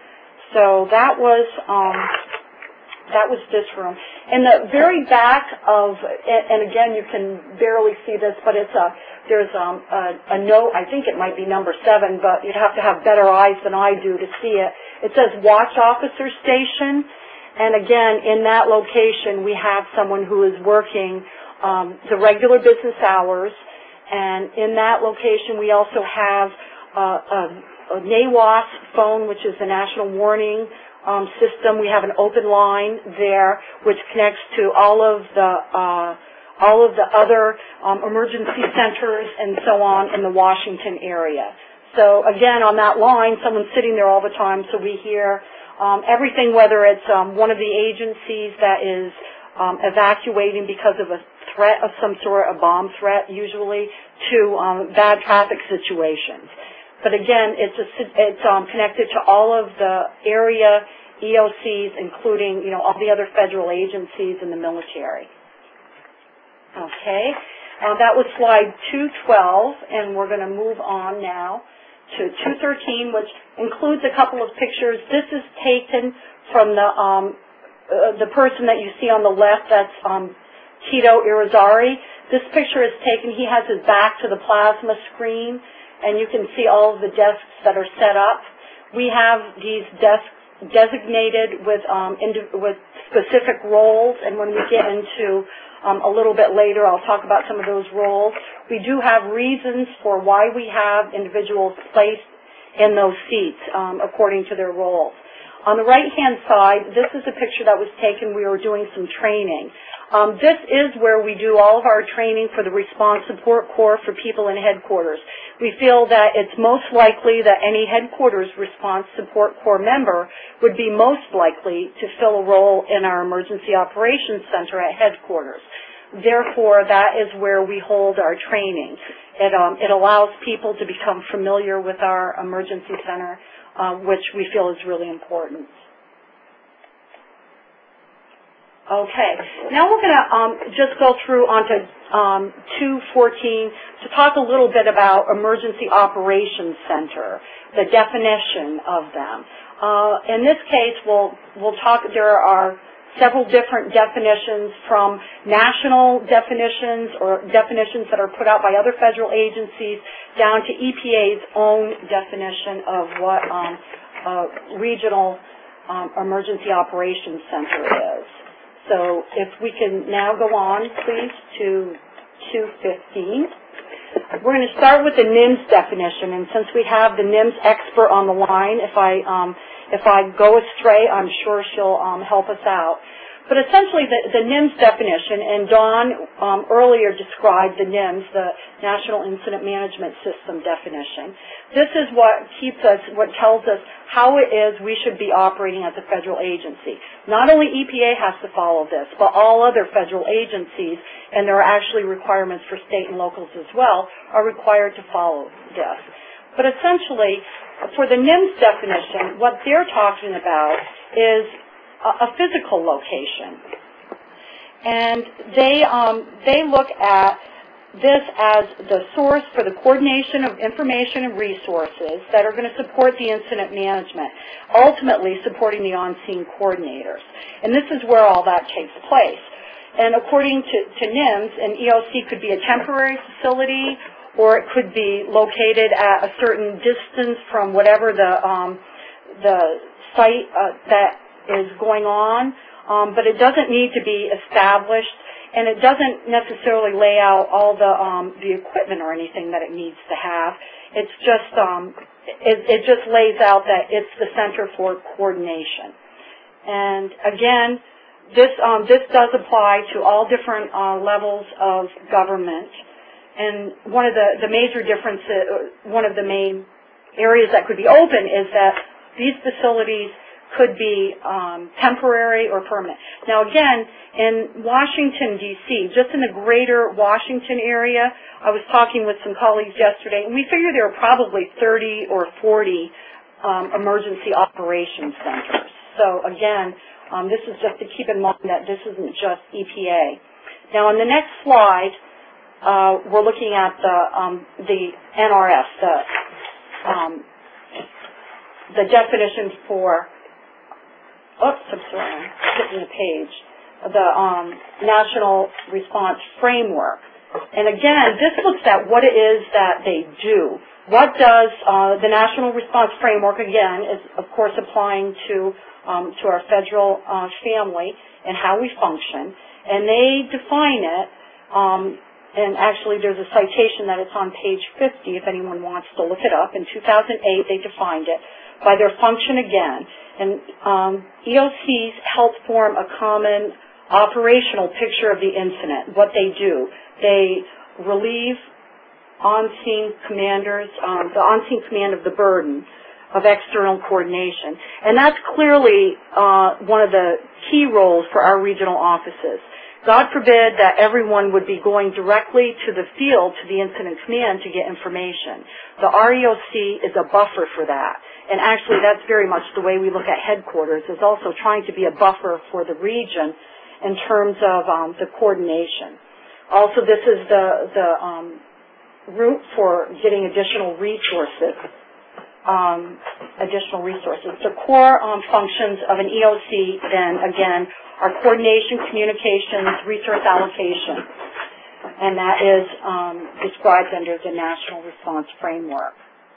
D: So that was um, that was this room. In the very back of, and again you can barely see this, but it's a there's um, a, a note. I think it might be number seven, but you'd have to have better eyes than I do to see it. It says Watch Officer Station, and again in that location we have someone who is working um, the regular business hours, and in that location we also have uh, a, a NAWAS phone, which is the National Warning um, System. We have an open line there which connects to all of the uh, all of the other um, emergency centers and so on in the Washington area. So again, on that line, someone's sitting there all the time, so we hear um, everything, whether it's um, one of the agencies that is um, evacuating because of a threat of some sort, a bomb threat usually, to um, bad traffic situations. But again, it's, a, it's um, connected to all of the area E O Cs, including, you know, all the other federal agencies and the military. Okay, uh, that was slide two twelve, and we're going to move on now to two thirteen, which includes a couple of pictures. This is taken from the um, uh, the person that you see on the left. That's um, Tito Irizarry. This picture is taken. He has his back to the plasma screen, and you can see all of the desks that are set up. We have these desks designated with um, with specific roles, and when we get into um, a little bit later, I'll talk about some of those roles. We do have reasons for why we have individuals placed in those seats um, according to their roles. On the right-hand side, this is a picture that was taken. We were doing some training. Um, this is where we do all of our training for the Response Support Corps for people in headquarters. We feel that it's most likely that any headquarters Response Support Corps member would be most likely to fill a role in our Emergency Operations Center at headquarters. Therefore, that is where we hold our training. It, um, it allows people to become familiar with our emergency center, uh, which we feel is really important. Okay, now we're going to um, just go through onto um, two fourteen to talk a little bit about Emergency Operations Center, the definition of them. Uh, in this case, we'll, we'll talk, there are several different definitions from national definitions or definitions that are put out by other federal agencies down to E P A's own definition of what um, a regional um, emergency operations center is. So if we can now go on, please, to two fifteen. We're going to start with the N I M S definition, and since we have the N I M S expert on the line, if I um, if I go astray, I'm sure she'll um, help us out. But essentially, the, the N I M S definition, and Dawn um, earlier described the N I M S, the National Incident Management System definition. This is what keeps us, what tells us how it is we should be operating as a federal agency. Not only E P A has to follow this, but all other federal agencies, and there are actually requirements for state and locals as well, are required to follow this. But essentially, for the N I M S definition, what they're talking about is a physical location, and they um, they look at this as the source for the coordination of information and resources that are going to support the incident management, ultimately supporting the on-scene coordinators. And this is where all that takes place. And according to, to N I M S, an E O C could be a temporary facility, or it could be located at a certain distance from whatever the um, the site uh, that is going on, um, but it doesn't need to be established, and it doesn't necessarily lay out all the um, the equipment or anything that it needs to have. It's just um, it, it just lays out that it's the center for coordination. And again, this um, this does apply to all different uh, levels of government. And one of the the major differences, one of the main areas that could be open, is that these facilities could be um, temporary or permanent. Now again, in Washington, D C, just in the greater Washington area, I was talking with some colleagues yesterday, and we figure there are probably thirty or forty um, emergency operations centers. So again, um, this is just to keep in mind that this isn't just E P A. Now on the next slide, uh, we're looking at the, um, the N R S, the, um, the definition for Oops, I'm sorry, I'm skipping a page. The um, National Response Framework. And again, this looks at what it is that they do. What does uh, the National Response Framework, again, is of course applying to, um, to our federal uh, family and how we function. And they define it, um, and actually there's a citation that it's on page fifty if anyone wants to look it up. In two thousand eight, they defined it by their function again. And um, E O Cs help form a common operational picture of the incident, what they do. They relieve on-scene commanders, um, the on-scene command of the burden of external coordination. And that's clearly uh, one of the key roles for our regional offices. God forbid that everyone would be going directly to the field, to the incident command, to get information. The R E O C is a buffer for that. And actually, that's very much the way we look at headquarters, is also trying to be a buffer for the region in terms of um, the coordination. Also, this is the, the um, route for getting additional resources. Um, additional resources. The core um, functions of an E O C, then, again, are coordination, communications, resource allocation. and that is um, described under the National Response Framework.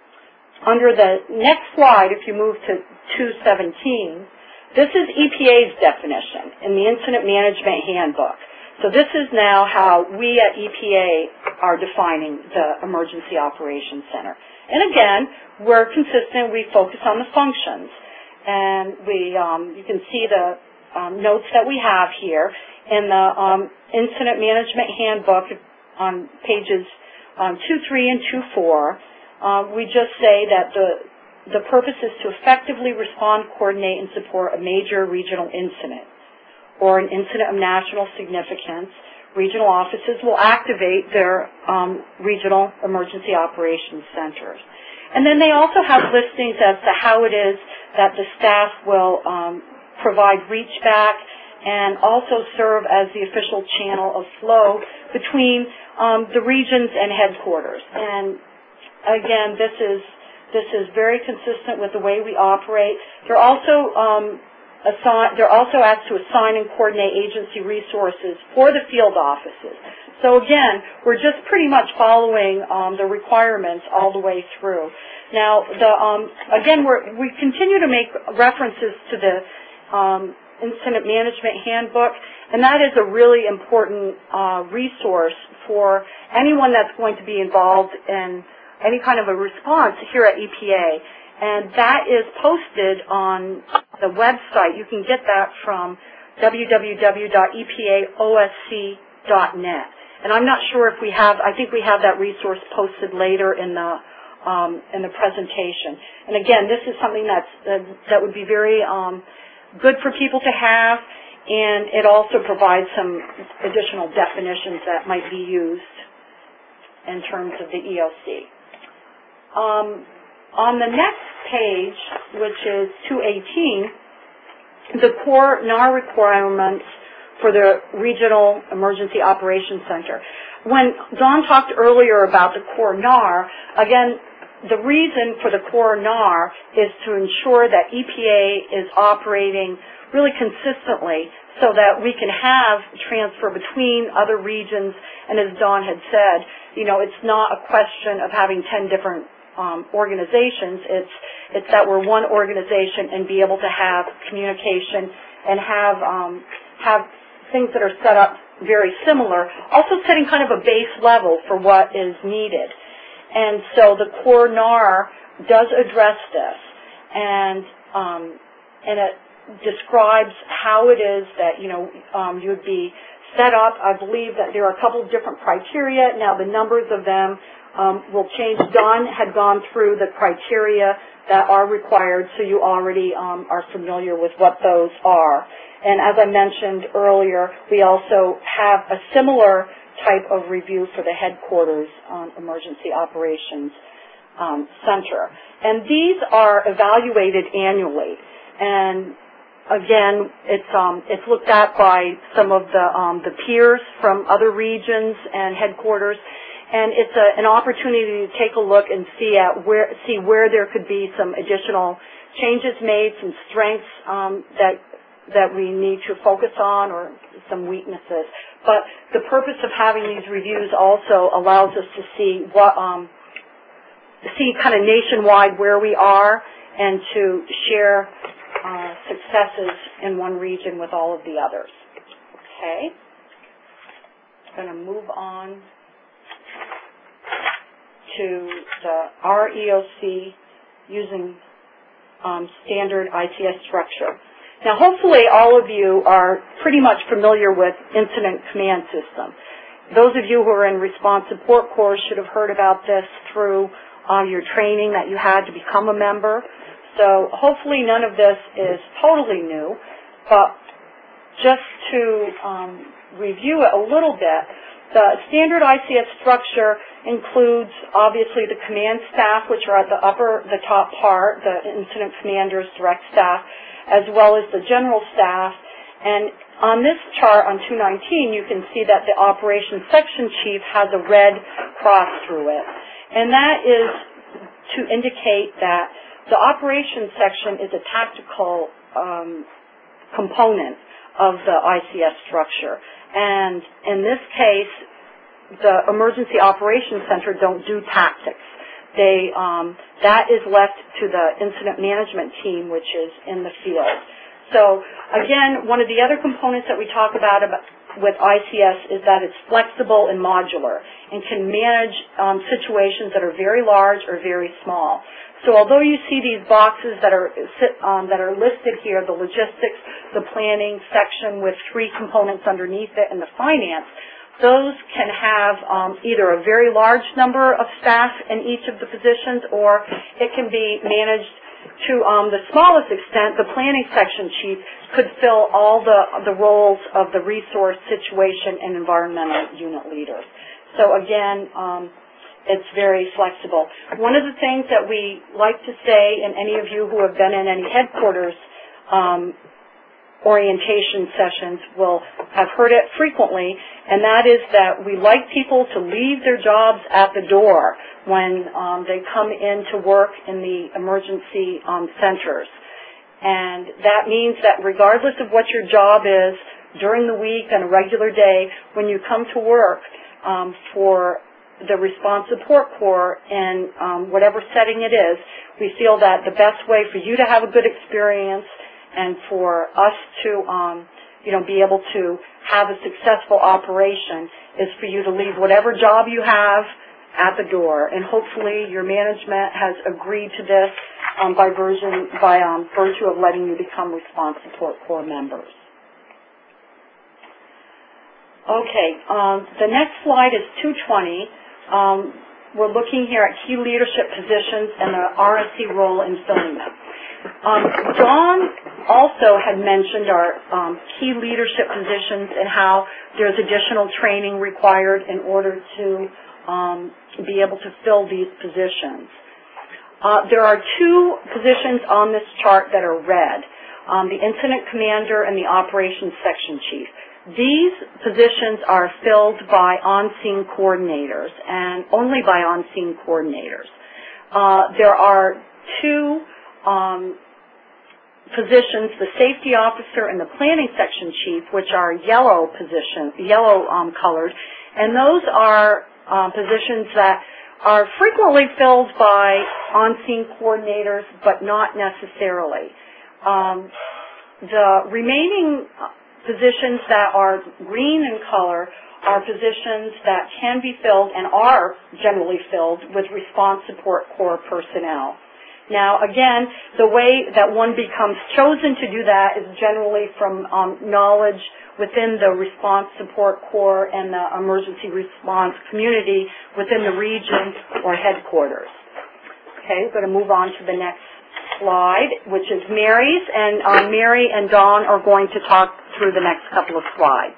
D: Under the next slide, if you move to two seventeen, this is E P A's definition in the Incident Management Handbook. So this is now how we at E P A are defining the Emergency Operations Center. And again, we're consistent. We focus on the functions. And we, um, you can see the um, notes that we have here in the um, Incident Management Handbook on pages um, two three and two four. Uh, we just say that the, the purpose is to effectively respond, coordinate, and support a major regional incident or an incident of national significance. Regional offices will activate their um, regional emergency operations centers. And then they also have listings as to how it is that the staff will um, provide reach back and also serve as the official channel of flow between um, the regions and headquarters. And again, this is this is very consistent with the way we operate. They're also um, assign, they're also asked to assign and coordinate agency resources for the field offices. So again, we're just pretty much following um, the requirements all the way through. Now, the, um, again, we're, we continue to make references to the um, Incident Management Handbook, and that is a really important uh, resource for anyone that's going to be involved in any kind of a response here at E P A. And that is posted on the website. You can get that from w w w dot e p a o s c dot net. And I'm not sure if we have, I think we have that resource posted later in the um, in the presentation. And again, this is something that's, uh, that would be very um, good for people to have, and it also provides some additional definitions that might be used in terms of the E O C. Um, on the next page, which is two eighteen, the core N A R requirements for the Regional Emergency Operations Center. When Dawn talked earlier about the core N A R, again, the reason for the core N A R is to ensure that E P A is operating really consistently so that we can have transfer between other regions. And as Dawn had said, you know, it's not a question of having ten different um, organizations. It's, it's that we're one organization and be able to have communication and have, um, have things that are set up very similar, also setting kind of a base level for what is needed. And so the core N A R does address this, and um, and it describes how it is that, you know, um, you would be set up. I believe that there are a couple of different criteria. Now the numbers of them um, will change. Dawn had gone through the criteria that are required, so you already um, are familiar with what those are. And as I mentioned earlier, we also have a similar type of review for the headquarters um, emergency operations um, center. And these are evaluated annually. And again, it's um, it's looked at by some of the um, the peers from other regions and headquarters. And it's a, an opportunity to take a look and see at where see where there could be some additional changes made, some strengths um, that that we need to focus on, or some weaknesses. But the purpose of having these reviews also allows us to see what um, see kind of nationwide where we are, and to share uh, successes in one region with all of the others. Okay, I'm going to move on to the R E O C using um, standard I C S structure. Now, hopefully all of you are pretty much familiar with Incident Command System. Those of you who are in Response Support Corps should have heard about this through uh, your training that you had to become a member. So hopefully none of this is totally new, but just to um, review it a little bit, the standard I C S structure includes, obviously, the command staff, which are at the upper, the top part, the incident commanders, direct staff, as well as the general staff. And on this chart on two nineteen, you can see that the operations section chief has a red cross through it. And that is to indicate that the operations section is a tactical um, component of the I C S structure. And in this case, the Emergency Operations Center don't do tactics. They, um, that is left to the incident management team, which is in the field. So, again, one of the other components that we talk about, about with I C S is that it's flexible and modular and can manage um, situations that are very large or very small. So although you see these boxes that are um, that are listed here, the logistics, the planning section with three components underneath it, and the finance, those can have um, either a very large number of staff in each of the positions, or it can be managed to um, the smallest extent. The planning section chief could fill all the, the roles of the resource, situation, and environmental unit leaders. So again, um, it's very flexible. One of the things that we like to say, and any of you who have been in any headquarters um, orientation sessions will have heard it frequently, and that is that we like people to leave their jobs at the door when um, they come in to work in the emergency um, centers. And that means that regardless of what your job is during the week and a regular day, when you come to work um, for the Response Support Corps in um, whatever setting it is, we feel that the best way for you to have a good experience and for us to, um, you know, be able to have a successful operation is for you to leave whatever job you have at the door. And hopefully your management has agreed to this um, by, version, by um, virtue of letting you become Response Support Corps members. Okay, um, the next slide is two twenty. Um, we're looking here at key leadership positions and the R S C role in filling them. Um, Dawn also had mentioned our um, key leadership positions and how there's additional training required in order to um, be able to fill these positions. Uh, there are two positions on this chart that are red, um, the incident commander and the operations section chief. These positions are filled by on-scene coordinators and only by on-scene coordinators. Uh, there are two um, positions, the safety officer and the planning section chief, which are yellow position, yellow um, colored, and those are uh, positions that are frequently filled by on-scene coordinators, but not necessarily. Um, the remaining positions that are green in color are positions that can be filled and are generally filled with Response Support Corps personnel. Now, again, the way that one becomes chosen to do that is generally from um, knowledge within the Response Support Corps and the emergency response community within the region or headquarters. Okay, we're going to move on to the next slide, which is Mary's, and uh, Mary and Dawn are going to talk through the next couple of slides.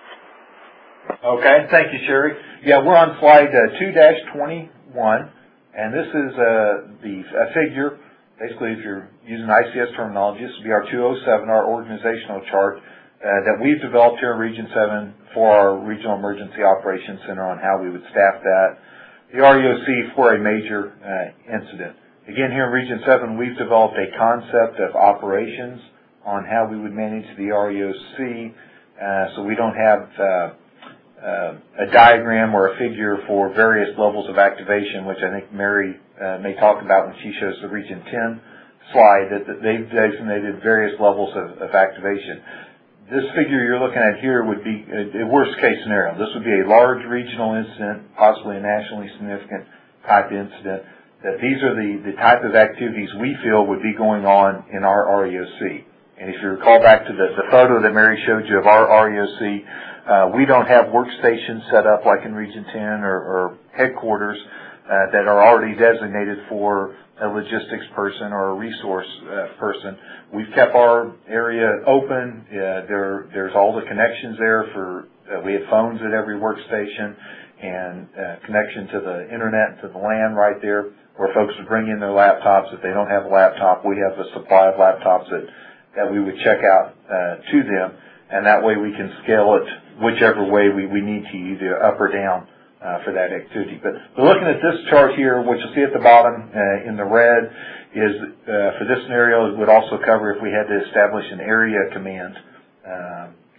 B: Okay, thank you, Sherry. Yeah, we're on slide uh, two dash twenty-one, and this is uh, the a figure. Basically, if you're using I C S terminology, this would be our two oh seven, our organizational chart uh, that we've developed here in Region seven for our Regional Emergency Operations Center on how we would staff that. The R E O C for a major uh, incident. Again, here in Region seven, we've developed a concept of operations on how we would manage the R E O C, uh, so we don't have uh, uh, a diagram or a figure for various levels of activation, which I think Mary uh, may talk about when she shows the Region ten slide, that, that they've designated various levels of, of activation. This figure you're looking at here would be a, a worst case scenario. This would be a large regional incident, possibly a nationally significant type incident, that these are the, the type of activities we feel would be going on in our R E O C. And if you recall back to the, the photo that Mary showed you of our R E O C, uh, we don't have workstations set up like in Region ten or, or headquarters uh, that are already designated for a logistics person or a resource uh, person. We've kept our area open. Uh, there, there's all the connections there for, uh, we have phones at every workstation and uh, connection to the internet and to the LAN right there where folks would bring in their laptops. If they don't have a laptop, we have a supply of laptops that that we would check out uh, to them, and that way we can scale it whichever way we, we need to, either up or down uh, for that activity. But, but looking at this chart here, what you'll see at the bottom uh, in the red is, uh, for this scenario, it would also cover if we had to establish an area command uh,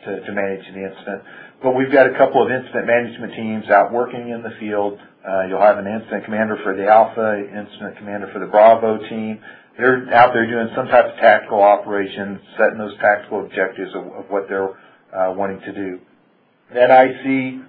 B: to, to manage the incident. But we've got a couple of incident management teams out working in the field. Uh, you'll have an incident commander for the Alpha, incident commander for the Bravo team. They're out there doing some type of tactical operations, setting those tactical objectives of, of what they're uh, wanting to do. That I C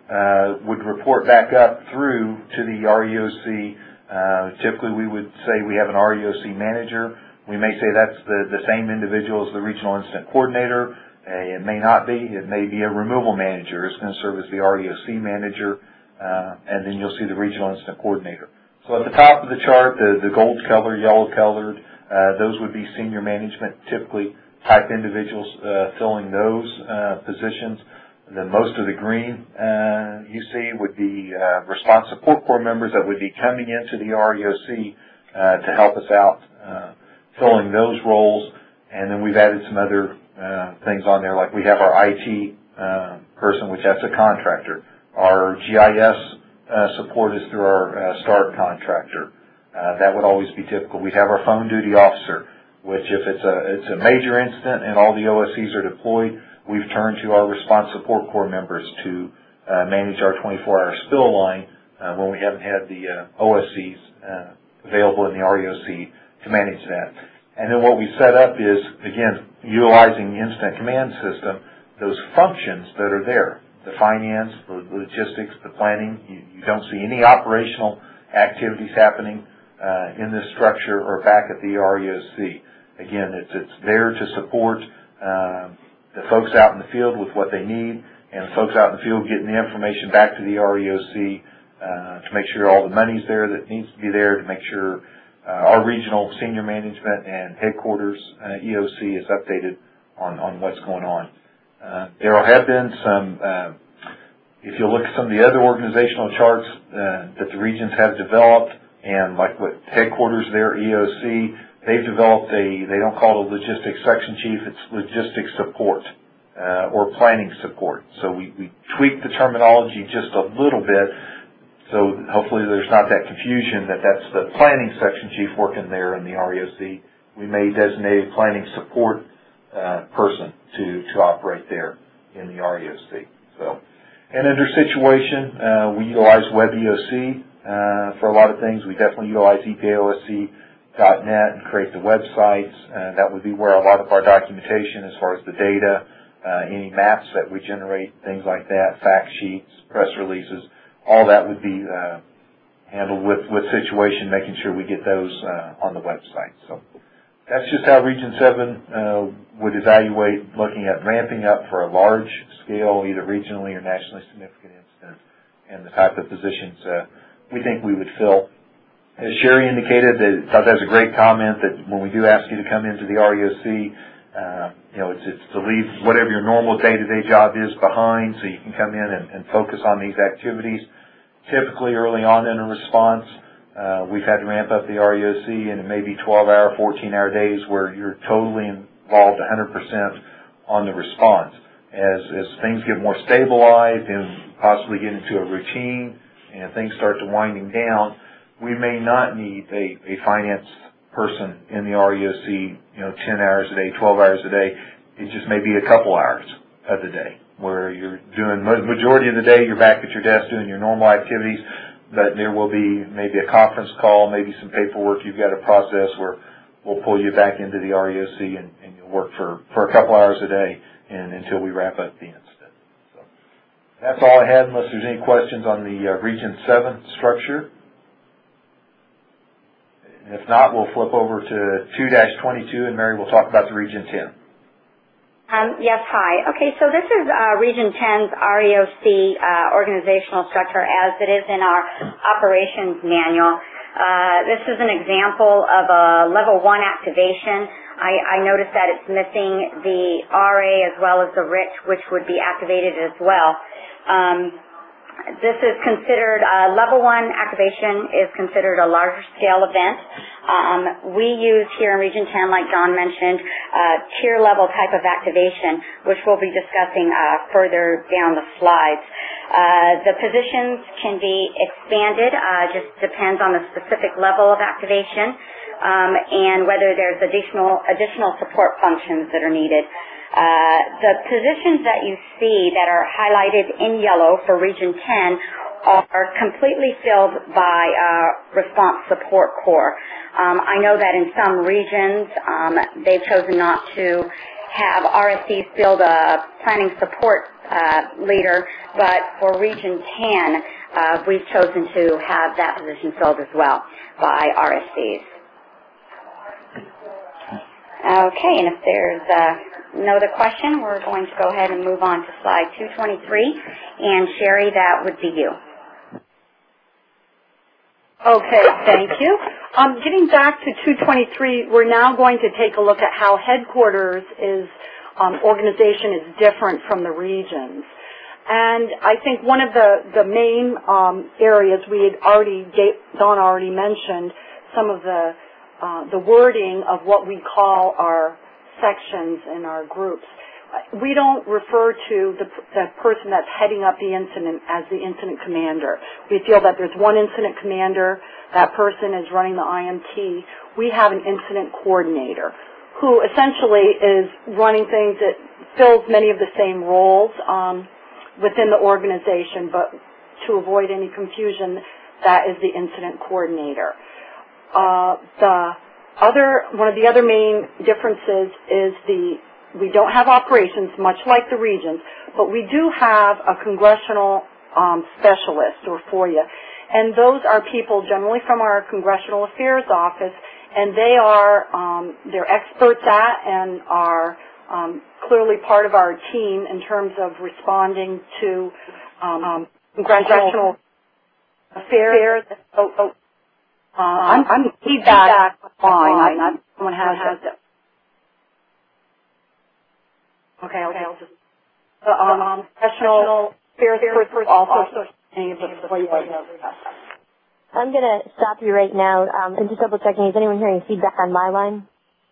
B: uh, would report back up through to the R E O C. Uh, typically, we would say we have an R E O C manager. We may say that's the, the same individual as the regional incident coordinator. Uh, it may not be. It may be a removal manager. It's going to serve as the R E O C manager, uh, and then you'll see the regional incident coordinator. So at the top of the chart, the, the gold color, yellow colored, uh, those would be senior management, typically type individuals uh, filling those uh, positions. The most of the green uh, you see would be uh, response support corps members that would be coming into the R E O C uh, to help us out uh, filling those roles. And then we've added some other uh, things on there, like we have our I T uh, person, which that's a contractor. Our G I S uh, support is through our uh, START contractor. Uh, that would always be typical. We'd have our phone duty officer, which if it's a it's a major incident and all the O S Cs are deployed, we've turned to our response support corps members to uh, manage our twenty-four hour spill line uh, when we haven't had the uh, O S Cs uh, available in the R E O C to manage that. And then what we set up is, again, utilizing the incident command system, those functions that are there, the finance, the logistics, the planning. You, you don't see any operational activities happening uh, in this structure or back at the R E O C. Again, it's, it's there to support uh, the folks out in the field with what they need, and the folks out in the field getting the information back to the R E O C uh, to make sure all the money's there that needs to be there, to make sure uh, our regional senior management and headquarters uh, E O C is updated on, on what's going on. Uh, there have been some, uh, if you look at some of the other organizational charts uh, that the regions have developed, and like what headquarters there, E O C, they've developed a, they don't call it a logistics section chief, it's logistics support, uh, or planning support. So we, we tweaked the terminology just a little bit, so hopefully there's not that confusion that that's the planning section chief working there in the R E O C. We may designate a planning support, uh, person to, to operate there in the R E O C. So, and under situation, uh, we utilize Web E O C, uh, for a lot of things. We definitely utilize E P A O S C dot net and create the websites. Uh, that would be where a lot of our documentation as far as the data, uh, any maps that we generate, things like that, fact sheets, press releases, all that would be uh, handled with, with situation, making sure we get those uh, on the website. So that's just how Region seven uh, would evaluate looking at ramping up for a large scale, either regionally or nationally significant incident, and the type of positions uh, we think we would fill. As Sherry indicated, I thought that was a great comment that when we do ask you to come into the R E O C, uh, you know, it's, it's to leave whatever your normal day-to-day job is behind so you can come in and, and focus on these activities. Typically, early on in a response, uh, we've had to ramp up the R E O C and it may be twelve hour, fourteen hour days where you're totally involved one hundred percent on the response. As, as things get more stabilized and possibly get into a routine and things start to winding down, we may not need a, a finance person in the R E O C, you know, ten hours a day, twelve hours a day. It just may be a couple hours of the day where you're doing majority of the day, you're back at your desk doing your normal activities, but there will be maybe a conference call, maybe some paperwork you've got to process where we'll pull you back into the R E O C and, and you'll work for, for a couple hours a day and until we wrap up the incident. So that's all I had unless there's any questions on the uh, Region seven structure. If not, we'll flip over to two dash twenty-two, and Mary will talk about the Region ten.
C: Um, yes, hi. Okay, so this is uh, Region ten's R E O C uh, organizational structure as it is in our operations manual. Uh, this is an example of a level one activation. I, I noticed that it's missing the R A as well as the R I T, which would be activated as well. Um, This is considered, uh, level one activation is considered a larger scale event. Um, we use here in Region ten, like Don mentioned, uh, tier level type of activation, which we'll be discussing uh, further down the slides. Uh, the positions can be expanded, uh, just depends on the specific level of activation, um, and whether there's additional, additional support functions that are needed. Uh, the positions that you see that are highlighted in yellow for Region ten are completely filled by uh, Response Support Corps. Um, I know that in some regions um, they've chosen not to have R S Cs field a planning support uh, leader, but for Region ten, uh, we've chosen to have that position filled as well by R S Cs. Okay, and if there's uh, no other question, we're going to go ahead and move on to slide two twenty-three. And Sherry, that would be you.
D: Okay, thank you. Um, getting back to two twenty-three, we're now going to take a look at how headquarters is um, organization is different from the regions. And I think one of the, the main um, areas we had already, Dawn already mentioned, some of the, uh, the wording of what we call our sections and our groups. We don't refer to the, the person that's heading up the incident as the incident commander. We feel that there's one incident commander, that person is running the I M T. We have an incident coordinator who essentially is running things that fills many of the same roles um, within the organization, but to avoid any confusion, that is the incident coordinator. Uh, the other, one of the other main differences is the we don't have operations, much like the regions, but we do have a congressional um, specialist, or F O I A, and those are people generally from our Congressional Affairs Office, and they are um, they're experts at and are um, clearly part of our team in terms of responding to um, congressional affairs. Oh, oh, uh, I'm, I'm feedback fine. Not someone has has it. Okay, okay, I'll just, the um, um, professional affairs person also any of the F O I A.
A: I'm going to stop you right now um, and just double checking. Is anyone hearing feedback on my line?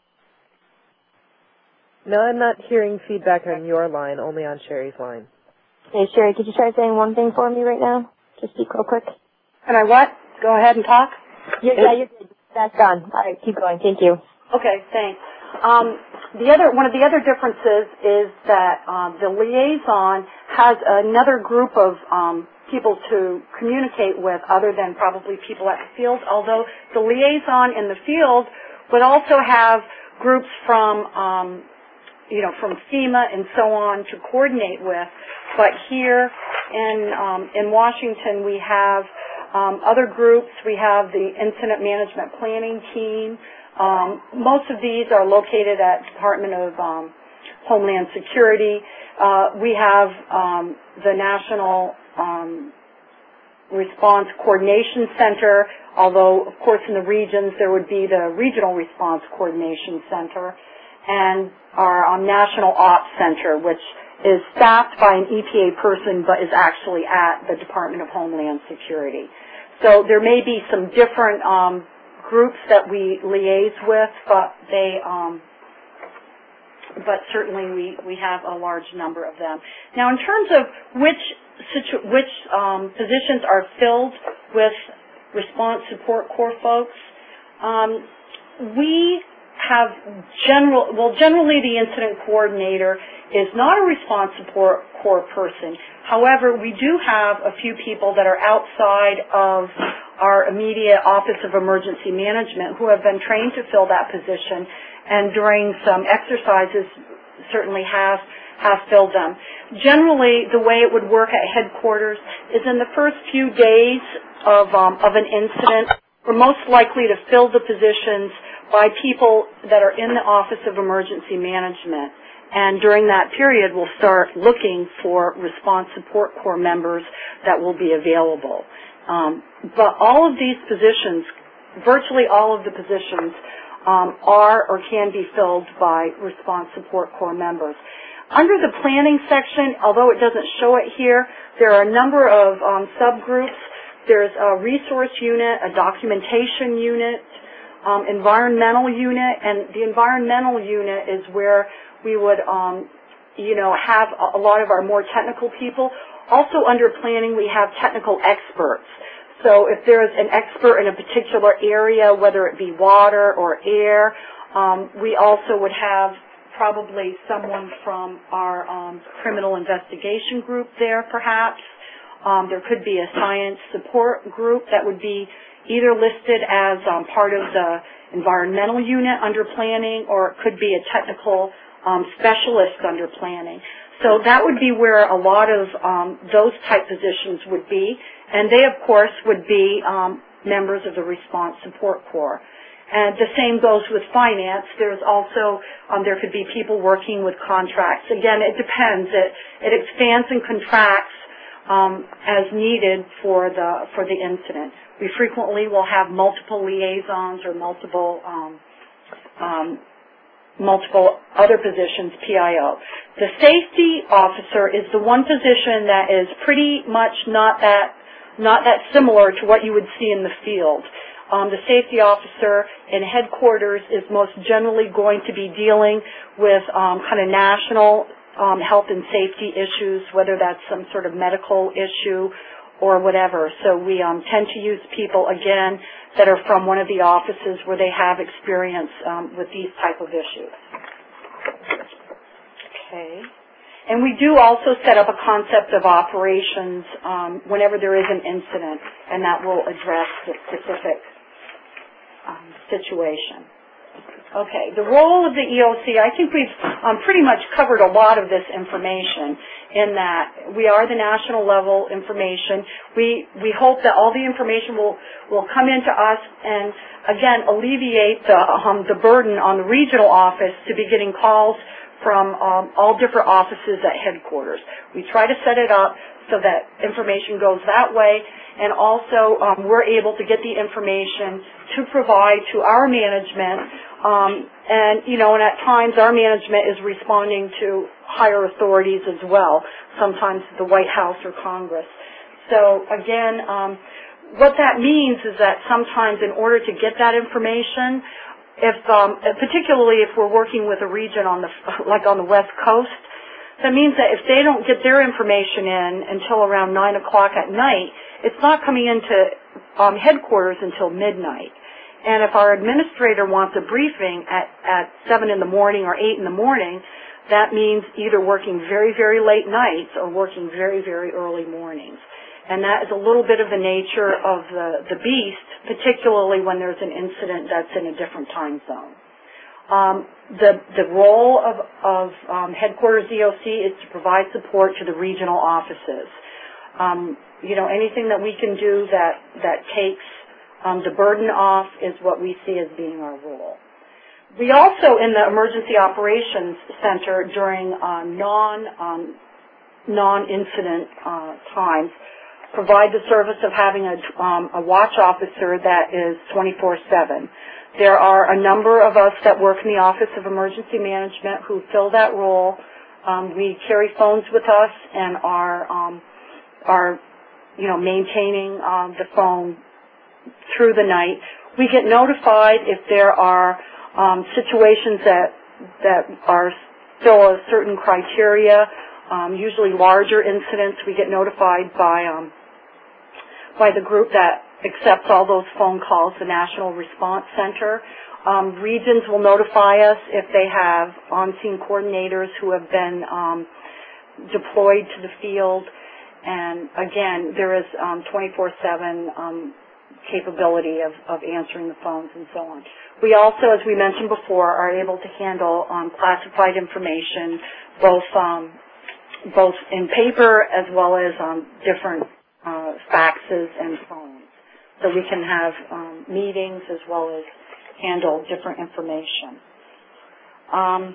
F: No, I'm not hearing feedback on your line, only on Sherry's line.
A: Hey, Sherry, could you try saying one thing for me right now? Just speak real quick.
D: Can I what? Go ahead and talk?
A: Yeah, yeah, you're good. That's gone. All right, keep going. Thank you.
D: Okay, thanks. Um, the other, one of the other differences is that um, the liaison has another group of um, people to communicate with other than probably people at the field, although the liaison in the field would also have groups from, um, you know, from FEMA and so on to coordinate with. But here in, um, in Washington, we have um, other groups. We have the Incident Management Planning Team. Um, most of these are located at Department of um, Homeland Security. Uh, we have um, the National um, Response Coordination Center, although, of course, in the regions there would be the Regional Response Coordination Center, and our um, National Ops Center, which is staffed by an E P A person but is actually at the Department of Homeland Security. So there may be some different um, groups that we liaise with, but they, um, but certainly we, we have a large number of them. Now, in terms of which situ- which um, positions are filled with Response Support Corps folks, um, we have general, well, generally the incident coordinator is not a Response Support Corps person. However, we do have a few people that are outside of our immediate Office of Emergency Management who have been trained to fill that position, and during some exercises certainly have have filled them. Generally, the way it would work at headquarters is in the first few days of um, of an incident, we're most likely to fill the positions by people that are in the Office of Emergency Management. And during that period, we'll start looking for Response Support Corps members that will be available. Um, but all of these positions, virtually all of the positions, um, are or can be filled by Response Support Corps members. Under the planning section, although it doesn't show it here, there are a number of um, subgroups. There's a resource unit, a documentation unit, um, environmental unit, and the environmental unit is where we would, um, you know, have a lot of our more technical people. Also under planning, we have technical experts. So if there's an expert in a particular area, whether it be water or air, um, we also would have probably someone from our um, criminal investigation group there, perhaps. Um, there could be a science support group that would be either listed as um, part of the environmental unit under planning, or it could be a technical um, specialist under planning. So that would be where a lot of um, those type positions would be, and they, of course, would be um, members of the Response Support Corps. And the same goes with finance. There's also, um, there could be people working with contracts. Again, it depends. It, it expands and contracts um, as needed for the, for the incident. We frequently will have multiple liaisons or multiple, um, um, multiple other positions, P I O. The safety officer is the one position that is pretty much not that, not that similar to what you would see in the field. Um, the safety officer in headquarters is most generally going to be dealing with um, kind of national um, health and safety issues, whether that's some sort of medical issue or whatever. So we um, tend to use people, again, that are from one of the offices where they have experience um, with these type of issues. Okay. And we do also set up a concept of operations um, whenever there is an incident, and that will address the specific Um, situation. Okay, the role of the E O C, I think we've um, pretty much covered a lot of this information in that we are the national level information. We we hope that all the information will, will come into us and, again, alleviate the, um, the burden on the regional office to be getting calls from um, all different offices at headquarters. We try to set it up so that information goes that way, and also um, we're able to get the information to provide to our management, um, and you know, and at times our management is responding to higher authorities as well, sometimes the White House or Congress. So again, um, what that means is that sometimes in order to get that information, if um, particularly if we're working with a region on the like on the West Coast, that means that if they don't get their information in until around nine o'clock at night, it's not coming into um, headquarters until midnight. And if our administrator wants a briefing at, at seven in the morning or eight in the morning, that means either working very, very late nights or working very, very early mornings. And that is a little bit of the nature of the, the beast, particularly when there's an incident that's in a different time zone. Um, the, the role of, of um, headquarters E O C is to provide support to the regional offices. Um, you know, anything that we can do that, that takes um, the burden off is what we see as being our role. We also, in the Emergency Operations Center, during uh, non, um, non-incident uh, times, provide the service of having a, um, a watch officer that is twenty-four seven. There are a number of us that work in the Office of Emergency Management who fill that role. Um, we carry phones with us and are, um, are you know, maintaining um, the phone through the night. We get notified if there are um, situations that that are still a certain criteria, um, usually larger incidents. We get notified by um, by the group that accepts all those phone calls, the National Response Center. Um, regions will notify us if they have on-scene coordinators who have been um, deployed to the field. And again, there is um, twenty-four seven um, capability of, of answering the phones and so on. We also, as we mentioned before, are able to handle um, classified information, both um, both in paper as well as um, different uh, faxes and phones. So we can have um, meetings as well as handle different information. Um,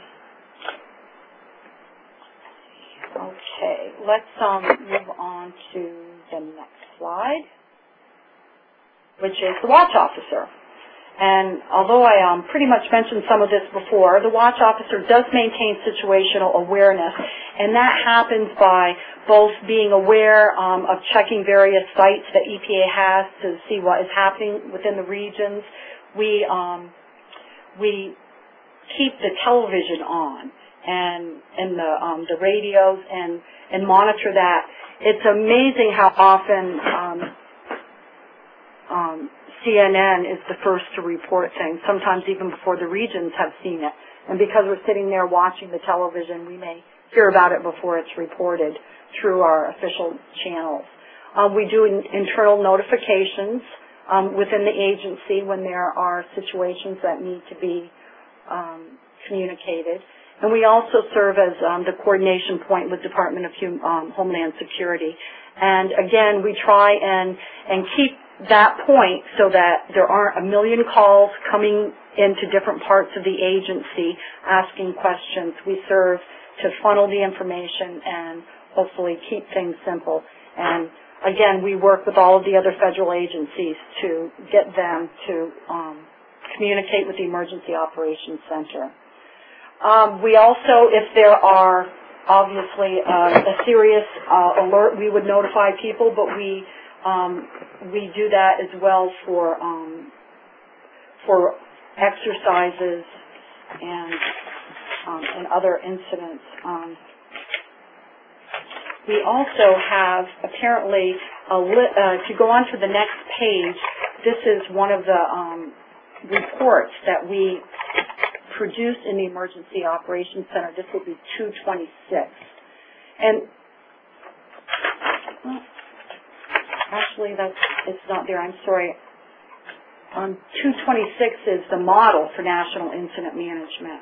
D: okay, let's um, move on to the next slide, which is the watch officer. And although I um, pretty much mentioned some of this before, the watch officer does maintain situational awareness, and that happens by both being aware um, of checking various sites that E P A has to see what is happening within the regions. We um, we keep the television on and and the um, the radios and and monitor that. It's amazing how often um, um, C N N is the first to report things, sometimes even before the regions have seen it. And because we're sitting there watching the television, we may hear about it before it's reported through our official channels. Um, we do in, internal notifications um, within the agency when there are situations that need to be um, communicated. And we also serve as um, the coordination point with Department of Hum, um, Homeland Security. And again, we try and, and keep that point so that there aren't a million calls coming into different parts of the agency asking questions. We serve to funnel the information and hopefully keep things simple. And again, we work with all of the other federal agencies to get them to um, communicate with the Emergency Operations Center. Um, we also, if there are obviously uh, a serious uh, alert, we would notify people, but we um, we do that as well for um, for exercises and um, and other incidents. Um, we also have apparently a li- uh, if you go on to the next page, this is one of the um, reports that we produced in the Emergency Operations Center. This will be two twenty-six. And well, actually, that's it's not there. I'm sorry. Um, two twenty-six is the model for National Incident Management.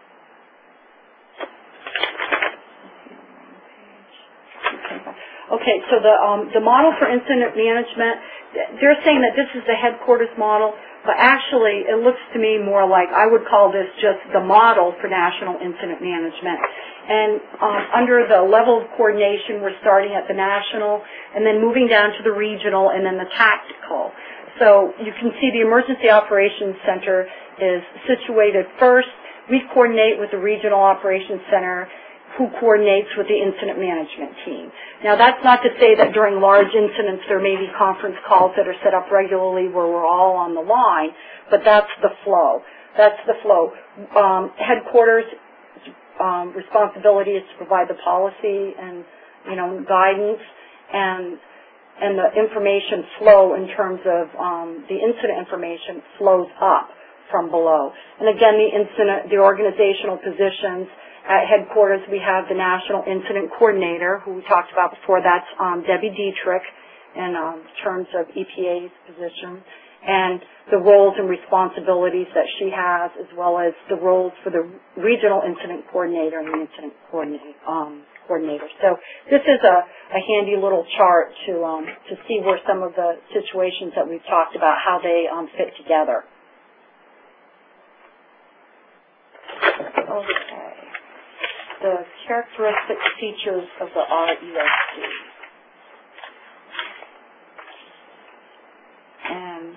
D: Okay, so the um, the model for incident management, they're saying that this is the headquarters model, but actually it looks to me more like I would call this just the model for National Incident Management. And um, under the level of coordination, we're starting at the national and then moving down to the regional and then the tactical. So you can see the Emergency Operations Center is situated first. We coordinate with the Regional Operations Center, who coordinates with the incident management team. Now, that's not to say that during large incidents there may be conference calls that are set up regularly where we're all on the line, but that's the flow. That's the flow. Um, headquarters um, responsibility is to provide the policy and, you know, guidance and and the information flow in terms of um, the incident information flows up from below. And again, the incident, the organizational positions. At headquarters, we have the National Incident Coordinator, who we talked about before. That's um, Debbie Dietrich in um, terms of E P A's position, and the roles and responsibilities that she has, as well as the roles for the Regional Incident Coordinator and the Incident Coordinator. Um, coordinator. So this is a, a handy little chart to um, to see where some of the situations that we've talked about, how they um, fit together. Okay. The characteristic features of the R E S C. And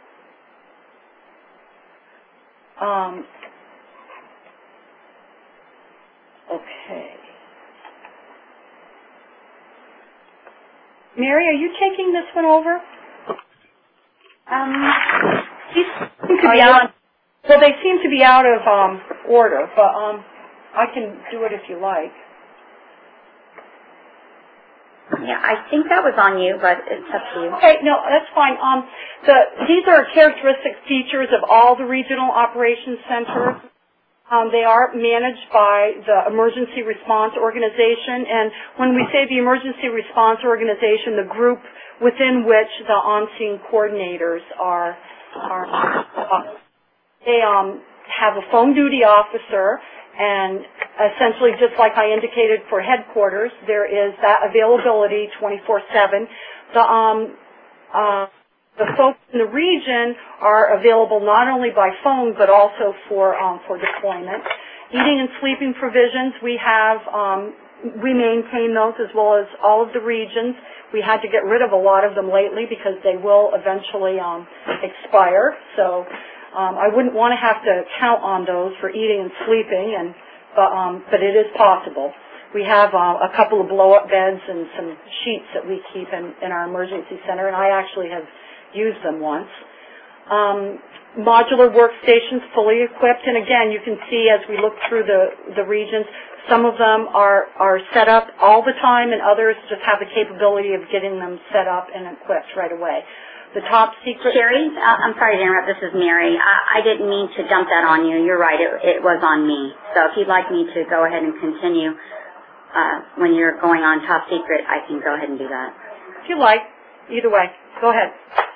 D: um, okay. Mary, are you taking this one over?
C: Um,
D: These seem to be out. Well, they seem to be out of um, order, but um. I can do it if you like.
C: Yeah, I think that was on you, but it's up to you.
D: Okay, no, that's fine. Um, the, these are characteristic features of all the regional operations centers. Um, they are managed by the Emergency Response Organization, and when we say the Emergency Response Organization, the group within which the on-scene coordinators are, are uh, they um, have a phone duty officer. And essentially, just like I indicated for headquarters, there is that availability twenty-four seven. The, um, uh, the folks in the region are available not only by phone, but also for, um, for deployment. Eating and sleeping provisions, we have, um, we maintain those as well as all of the regions. We had to get rid of a lot of them lately because they will eventually um, expire. So Um, I wouldn't want to have to count on those for eating and sleeping, and but, um, but it is possible. We have uh, a couple of blow-up beds and some sheets that we keep in, in our emergency center, and I actually have used them once. Um, modular workstations, fully equipped, and again, you can see as we look through the, the regions, some of them are, are set up all the time, and others just have the capability of getting them set up and equipped right away. the top secret.
C: Sherry, uh, I'm sorry to interrupt. This is Mary. I, I didn't mean to dump that on you. You're right. It, it was on me. So if you'd like me to go ahead and continue uh, when you're going on top secret, I can go ahead and do that.
D: If you like. Either way. Go ahead.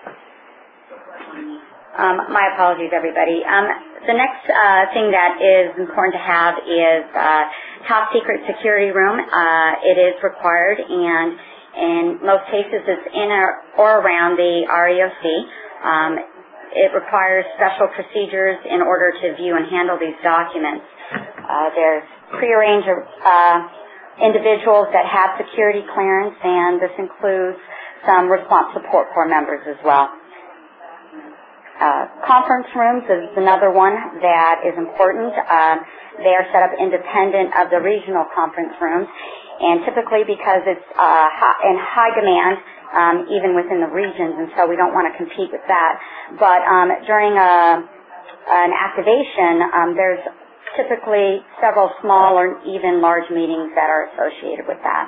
C: Um, my apologies, everybody. Um, the next uh, thing that is important to have is uh, top secret security room. Uh, it is required, and in most cases it's in or, or around the R E O C. Um, it requires special procedures in order to view and handle these documents. Uh, there's prearranged uh, individuals that have security clearance, and this includes some response support corps members as well. Uh, conference rooms is another one that is important. Uh, they are set up independent of the regional conference rooms, and typically because it's uh, in high demand, um, even within the regions, and so we don't want to compete with that. But um, during a, an activation, um, there's typically several small or even large meetings that are associated with that.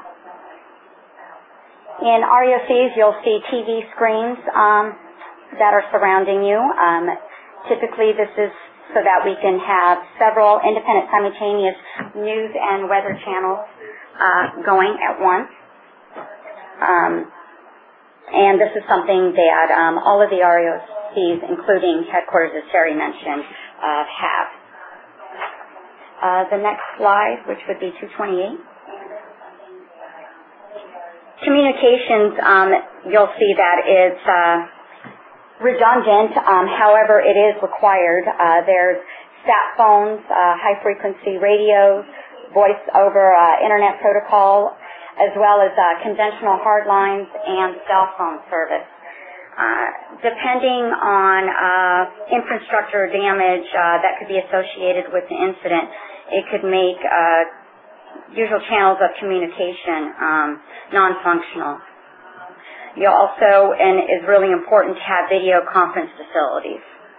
C: In R E O Cs, you'll see T V screens um, that are surrounding you. Um, typically, this is so that we can have several independent simultaneous news and weather channels uh, going at once. Um, and this is something that um, all of the R E O Cs, including headquarters, as Sherry mentioned, uh, have. Uh, the next slide, which would be two twenty-eight. Communications, um, you'll see that it's uh, redundant. Um, however, it is required. Uh, there's sat phones, uh, high-frequency radios, voice over uh, internet protocol, as well as uh, conventional hard lines and cell phone service. Uh, depending on uh, infrastructure damage uh, that could be associated with the incident, it could make uh, usual channels of communication um, non-functional. You also, and it's really important to have video conference facilities.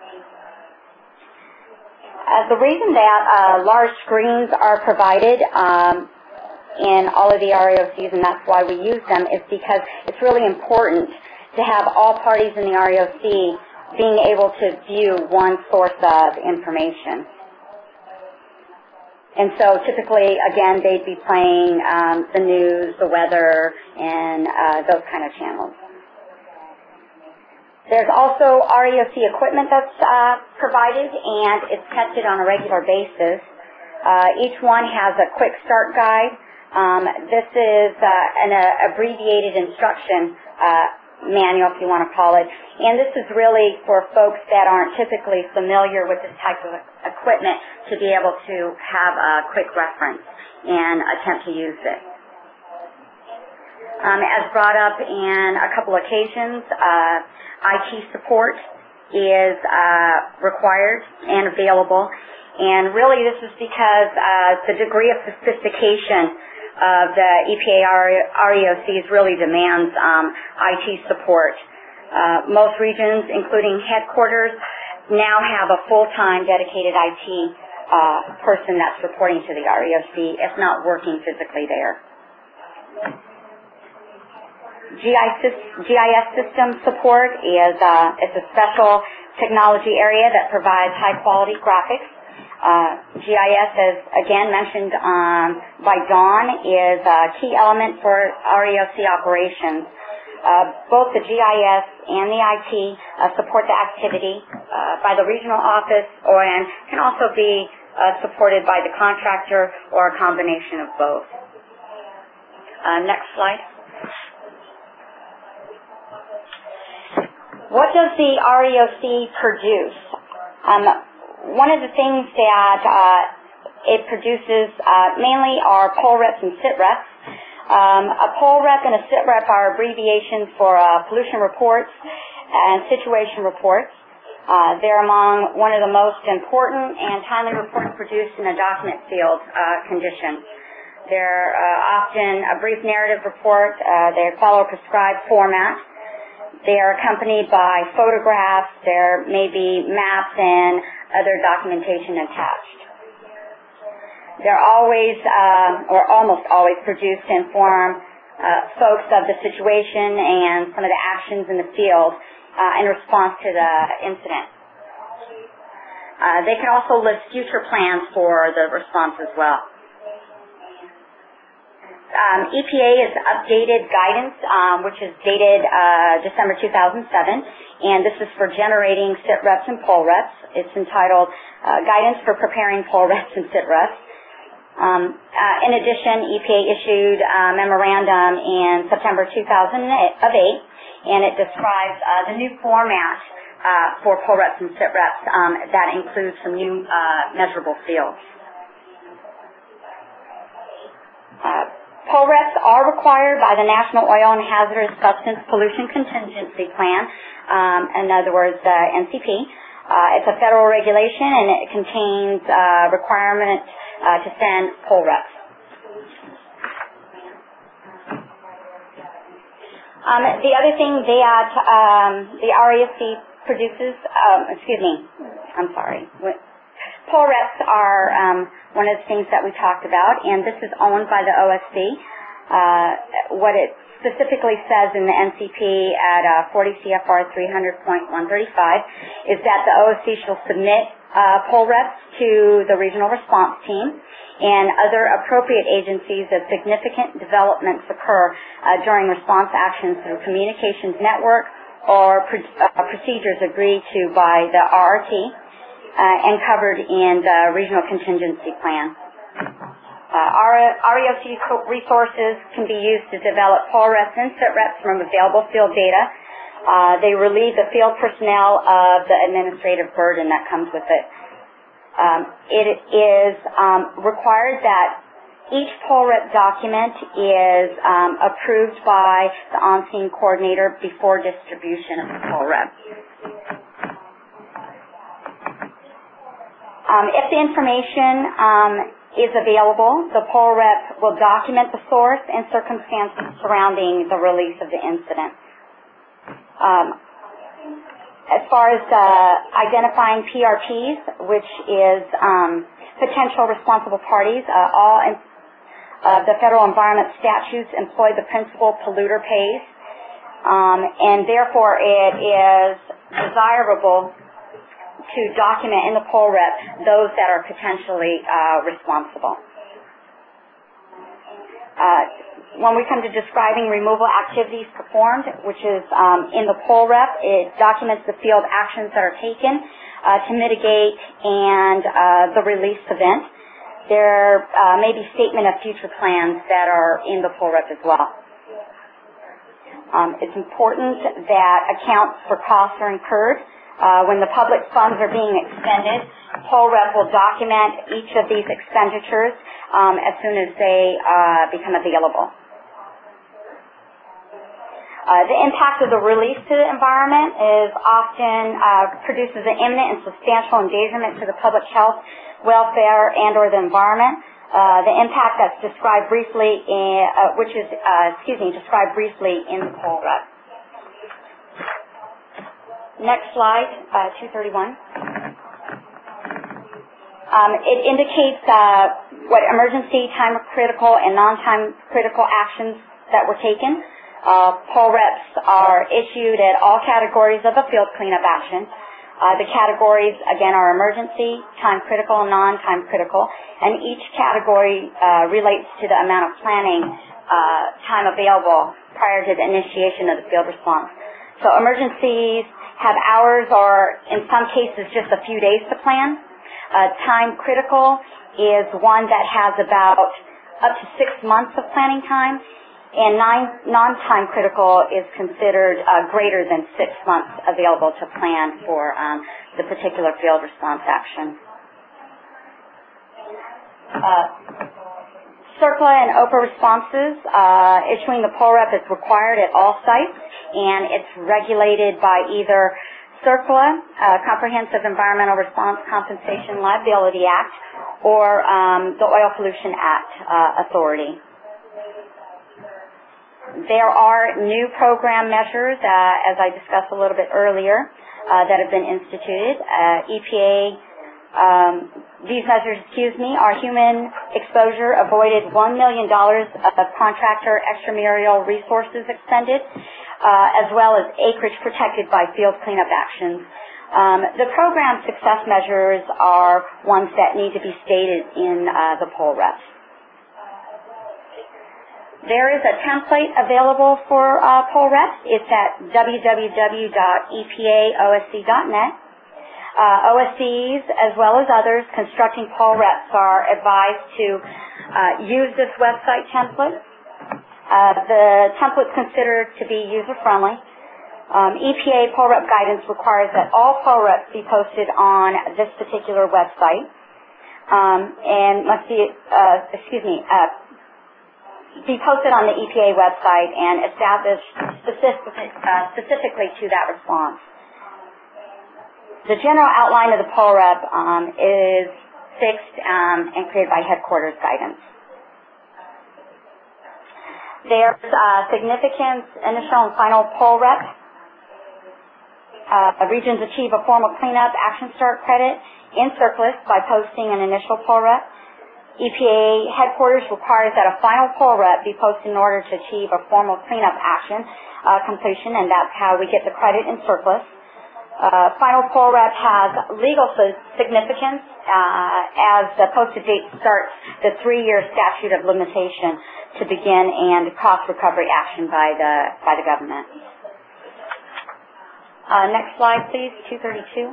C: Uh, the reason that uh, large screens are provided um, in all of the R E O Cs, and that's why we use them, is because it's really important to have all parties in the R E O C being able to view one source of information. And so typically, again, they'd be playing um, the news, the weather, and uh, those kind of channels. There's also R E O C equipment that's uh, provided, and it's tested on a regular basis. Uh, each one has a quick start guide. Um, this is uh, an uh, abbreviated instruction uh, manual, if you want to call it. And this is really for folks that aren't typically familiar with this type of equipment to be able to have a quick reference and attempt to use it. Um, as brought up in a couple occasions, uh, I T support is uh, required and available. And really this is because uh, the degree of sophistication of the E P A R E O Cs really demands um, I T support. Uh, most regions, including headquarters, now have a full-time dedicated I T uh, person that's reporting to the R E O C, if not working physically there. G I S system support is uh, it's a special technology area that provides high-quality graphics. Uh, G I S, as again mentioned um, by Dawn, is a key element for R E O C operations. Uh, both the G I S and the I T uh, support the activity uh, by the regional office, or and can also be uh, supported by the contractor or a combination of both. Uh, next slide. What does the R E O C produce? Um, One of the things that uh, it produces uh, mainly are poll reps and sit reps. Um, a poll rep and a sit rep are abbreviations for uh, pollution reports and situation reports. Uh, they're among one of the most important and timely reports produced in a document field uh, condition. They're uh, often a brief narrative report. Uh, they follow a prescribed format. They are accompanied by photographs. There may be maps and other documentation attached. They're always, uh, or almost always, produced to inform uh, folks of the situation and some of the actions in the field, uh, in response to the incident. Uh, they can also list future plans for the response as well. Um, E P A is updated guidance, um, which is dated uh, December two thousand seven, and this is for generating sit reps and poll reps. It's entitled uh, Guidance for Preparing Poll Reps and Sit Reps. Um, uh, in addition, E P A issued a memorandum in September two thousand eight, and it describes uh, the new format uh, for poll reps and sit reps um, that includes some new uh, measurable fields. Uh, Poll reps are required by the National Oil and Hazardous Substance Pollution Contingency Plan, um, in other words, the N C P. Uh, it's a federal regulation, and it contains uh, requirements uh, to send poll reps. Um, the other thing that um, the R E S C produces, um, excuse me, I'm sorry. Poll reps are um, one of the things that we talked about, and this is owned by the O S C. Uh, what it specifically says in the N C P at uh, forty C F R three hundred point one thirty-five is that the O S C shall submit uh, poll reps to the regional response team and other appropriate agencies as significant developments occur uh, during response actions through communications network or pr- uh, procedures agreed to by the R R T. Uh, and covered in the Regional Contingency Plan. Uh, R E O C resources can be used to develop poll reps and sit reps from available field data. Uh, they relieve the field personnel of the administrative burden that comes with it. Um, it is um, required that each poll rep document is um, approved by the on-scene coordinator before distribution of the poll rep. Um, if the information um, is available, the poll rep will document the source and circumstances surrounding the release of the incident. Um, as far as uh, identifying P R Ps, which is um, potential responsible parties, uh, all in, uh, the federal environment statutes employ the principle polluter pays, um, and therefore it is desirable to document in the poll rep those that are potentially uh, responsible. Uh, when we come to describing removal activities performed, which is um, in the poll rep, it documents the field actions that are taken uh, to mitigate and uh, the release event. There uh, may be statement of future plans that are in the poll rep as well. Um, it's important that accounts for costs are incurred. Uh, when the public funds are being expended, poll rep will document each of these expenditures um, as soon as they uh, become available. Uh, the impact of the release to the environment is often uh, produces an imminent and substantial endangerment to the public health, welfare, and or the environment. Uh, the impact that's described briefly, in, uh, which is, uh, excuse me, described briefly in the poll rep. Next slide, uh, two thirty-one. Um, it indicates uh, what emergency, time critical, and non-time critical actions that were taken. Uh, poll reps are issued at all categories of a field cleanup action. Uh, the categories, again, are emergency, time critical, and non-time critical, and each category uh, relates to the amount of planning uh, time available prior to the initiation of the field response. So emergencies have hours or, in some cases, just a few days to plan. Uh, time critical is one that has about up to six months of planning time, and non-time critical is considered uh, greater than six months available to plan for um, the particular field response action. Uh, CERCLA and O P A responses, uh, issuing the poll rep is required at all sites, and it's regulated by either CERCLA, uh, Comprehensive Environmental Response Compensation Liability Act, or um, the Oil Pollution Act uh, authority. There are new program measures, uh, as I discussed a little bit earlier, uh, that have been instituted. Uh, E P A Um, these measures, excuse me, are human exposure avoided one million dollars of contractor extramural resources expended, uh, as well as acreage protected by field cleanup actions. Um, the program success measures are ones that need to be stated in uh, the poll reps. There is a template available for uh, poll reps. It's at w w w dot e p a o s c dot net. Uh, O S Cs, as well as others constructing poll reps, are advised to uh, use this website template. Uh, the template is considered to be user-friendly. Um, E P A poll rep guidance requires that all poll reps be posted on this particular website um, and must be, uh, excuse me, uh, be posted on the E P A website and established specific, uh, specifically to that response. The general outline of the poll rep um, is fixed um, and created by headquarters guidance. There's uh, significance, initial and final poll rep. Uh, regions achieve a formal cleanup action start credit in surplus by posting an initial poll rep. E P A headquarters requires that a final poll rep be posted in order to achieve a formal cleanup action uh, completion, and that's how we get the credit in surplus. Uh, final poll rep has legal significance uh, as the posted date starts the three-year statute of limitation to begin and cost recovery action by the by the government. Uh, next slide, please, two thirty-two.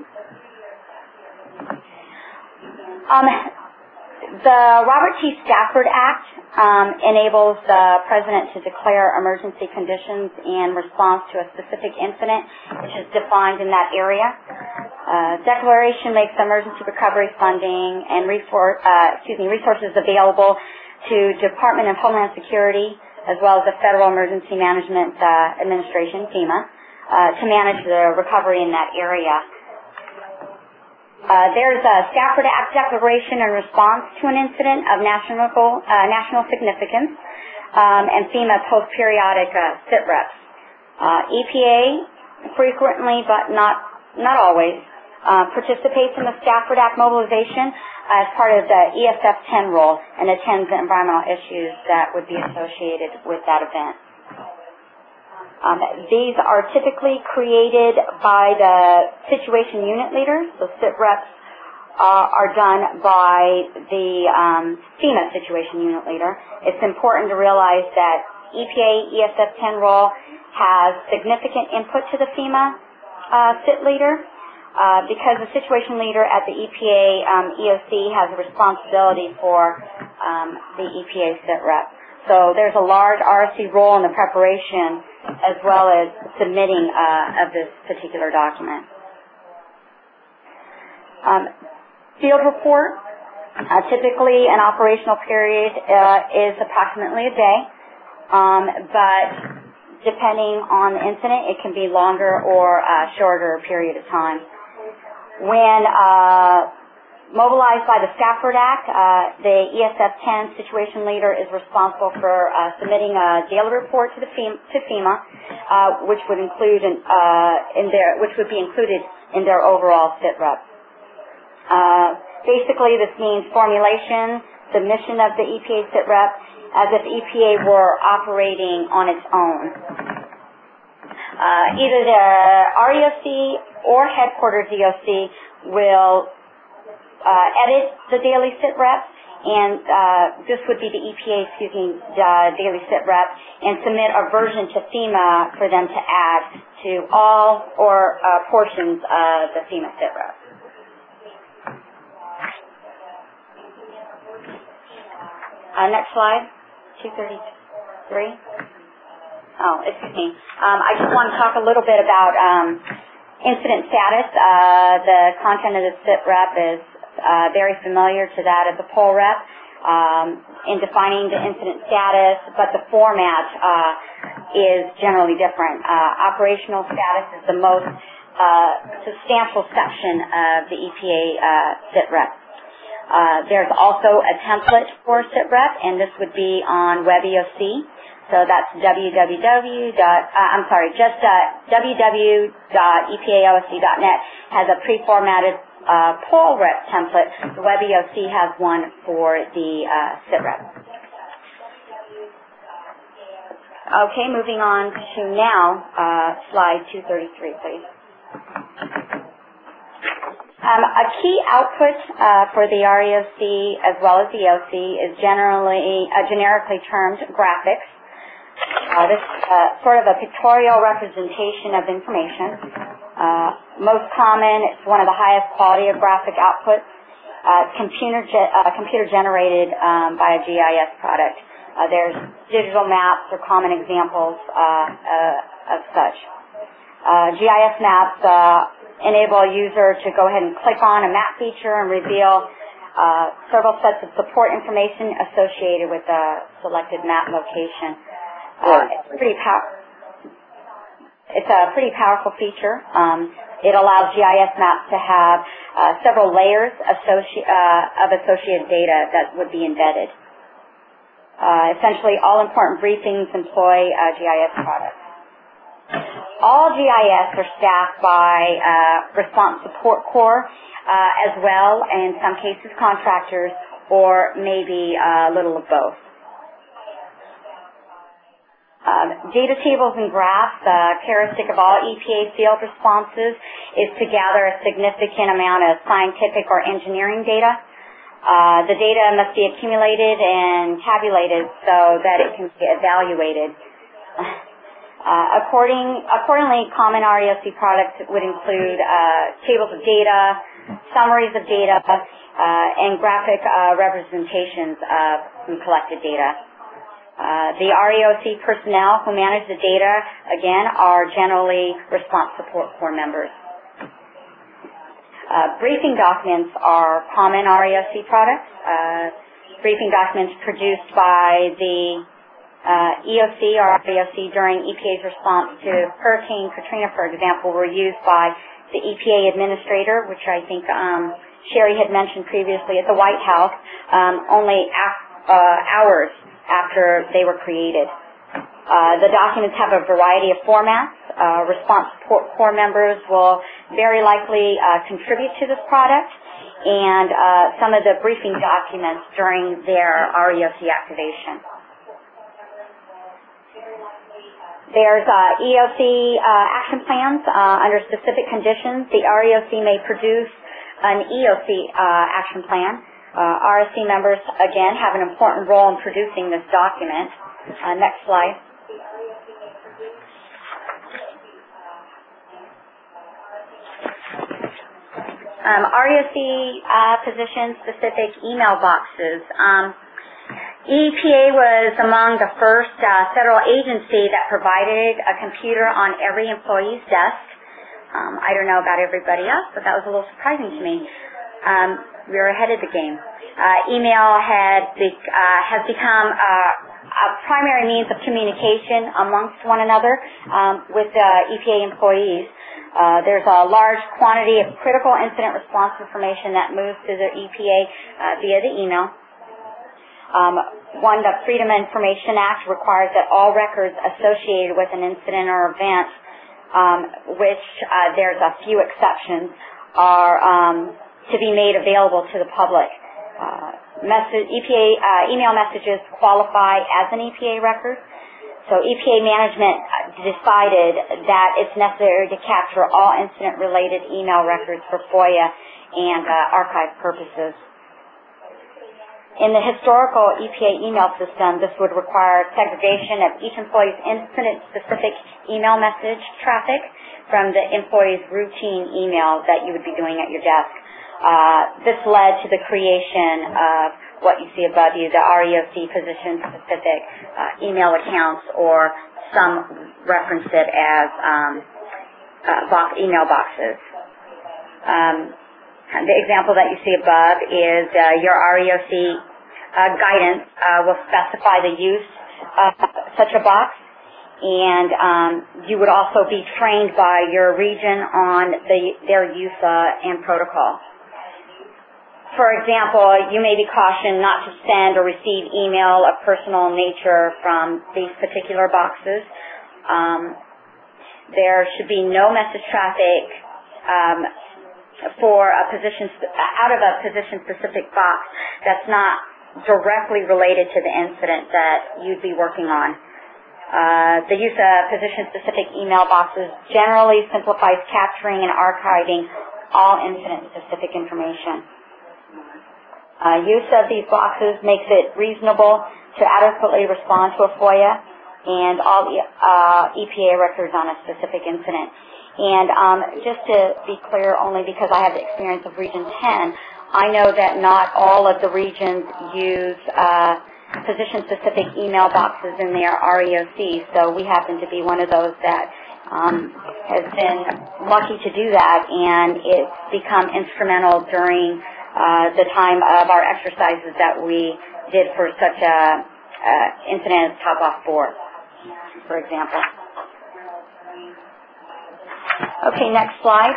C: Um, the Robert T. Stafford Act um, enables the President to declare emergency conditions in response to a specific incident, which is defined in that area. Uh, declaration makes emergency recovery funding and resource, uh, excuse me, resources available to Department of Homeland Security as well as the Federal Emergency Management uh, Administration, FEMA, uh, to manage the recovery in that area. Uh, there's a Stafford Act declaration in response to an incident of national, uh, national significance, um, and FEMA post periodic uh, sit reps. Uh, E P A frequently, but not not always, uh, participates in the Stafford Act mobilization as part of the E S F ten role and attends the environmental issues that would be associated with that event. Um, these are typically created by the situation unit leaders. So sit reps uh, are done by the um, FEMA situation unit leader. It's important to realize that E P A E S F ten role has significant input to the FEMA uh, sit leader uh, because the situation leader at the E P A um, E O C has a responsibility for um, the E P A sit rep. So there's a large R S C role in the preparation as well as submitting uh, of this particular document. Um, field report, uh, typically an operational period uh, is approximately a day, um, but depending on the incident, it can be longer or a shorter period of time. When uh, mobilized by the Stafford Act, uh, the E S F ten situation leader is responsible for uh, submitting a daily report to the FEMA, to FEMA uh, which would include in, uh, in their, which would be included in their overall sit rep. Uh, basically, this means formulation, submission of the E P A sit rep, as if E P A were operating on its own. Uh, either the R E O C or headquarters E O C will Uh, edit the daily sit rep, and uh, this would be the E P A, excuse me, uh, daily sit rep, and submit a version to FEMA for them to add to all or uh, portions of the FEMA sit rep. Uh, next slide, two thirty-three. Oh, excuse me. Um, I just want to talk a little bit about um, incident status. Uh, the content of the sit rep is Uh, very familiar to that of the poll rep um, in defining the incident status, but the format uh, is generally different. Uh, operational status is the most uh, substantial section of the E P A uh, sit rep. Uh, there's also a template for sit rep, and this would be on Web E O C. So that's www. Uh, I'm sorry, just uh, www dot e p a o s c dot net has a pre-formatted Uh, poll rep template. The Web E O C has one for the uh, sit rep. Okay, moving on to now, uh, slide two thirty-three, please. Um, a key output uh, for the R E O C as well as the E O C is generally uh, generically termed graphics. Uh, this is uh, sort of a pictorial representation of information. Uh, most common, it's one of the highest quality of graphic outputs. Uh, computer, ge uh, computer generated um, by a G I S product. Uh, there's digital maps or common examples uh, uh, of such. Uh, G I S maps uh, enable a user to go ahead and click on a map feature and reveal uh, several sets of support information associated with the selected map location. Uh, it's pretty pow- It's a pretty powerful feature. Um, it allows G I S maps to have uh, several layers associ- uh, of associated data that would be embedded. Uh, essentially, all important briefings employ uh, G I S products. All G I S are staffed by uh, Response Support Corps uh, as well, and in some cases contractors, or maybe a little of both. Um, data tables and graphs, the uh, characteristic of all E P A field responses is to gather a significant amount of scientific or engineering data. Uh, the data must be accumulated and tabulated so that it can be evaluated. Uh, according, accordingly, common R E O C products would include uh, tables of data, summaries of data, uh, and graphic uh, representations of some collected data. Uh, the R E O C personnel who manage the data, again, are generally Response Support Corps members. Uh, briefing documents are common R E O C products. Uh, briefing documents produced by the uh, E O C or R E O C during E P A's response to Hurricane Katrina, for example, were used by the E P A administrator, which I think um, Sherry had mentioned previously at the White House, um, only af- uh, hours after they were created. Uh, the documents have a variety of formats. Uh, Response Support Corps members will very likely uh, contribute to this product and uh, some of the briefing documents during their R E O C activation. There's uh, E O C uh, action plans uh, under specific conditions. The R E O C may produce an E O C uh, action plan. Uh, R S C members, again, have an important role in producing this document. Uh, next slide. Um, R E O C uh, position-specific email boxes. Um, E P A was among the first uh, federal agency that provided a computer on every employee's desk. Um, I don't know about everybody else, but that was a little surprising to me. Um, we were ahead of the game. Uh, email had be, uh, has become uh, a primary means of communication amongst one another um, with uh, E P A employees. Uh, there's a large quantity of critical incident response information that moves to the E P A uh, via the email. Um, one, the Freedom of Information Act requires that all records associated with an incident or event, um, which uh, there's a few exceptions, are um, to be made available to the public. Uh, message, E P A uh, email messages qualify as an E P A record. So E P A management decided that it's necessary to capture all incident-related email records for FOIA and uh, archive purposes. In the historical E P A email system, this would require segregation of each employee's incident-specific email message traffic from the employee's routine email that you would be doing at your desk. Uh, this led to the creation of what you see above you, the R E O C position-specific uh, email accounts, or some reference it as um, uh, box, email boxes. Um, the example that you see above is uh, your R E O C uh, guidance uh, will specify the use of such a box, and um, you would also be trained by your region on the, their use uh, and protocol. For example, you may be cautioned not to send or receive email of personal nature from these particular boxes. Um, there should be no message traffic um, for a position out of a position-specific box that's not directly related to the incident that you'd be working on. Uh, the use of position-specific email boxes generally simplifies capturing and archiving all incident-specific information. Uh, use of these boxes makes it reasonable to adequately respond to a FOIA and all uh, E P A records on a specific incident. And um, just to be clear, only because I have the experience of Region ten, I know that not all of the regions use uh, position-specific email boxes in their R E O C, so we happen to be one of those that um, has been lucky to do that, and it's become instrumental during uh, the time of our exercises that we did for such a uh, incident as top-off four, for example. Okay, next slide.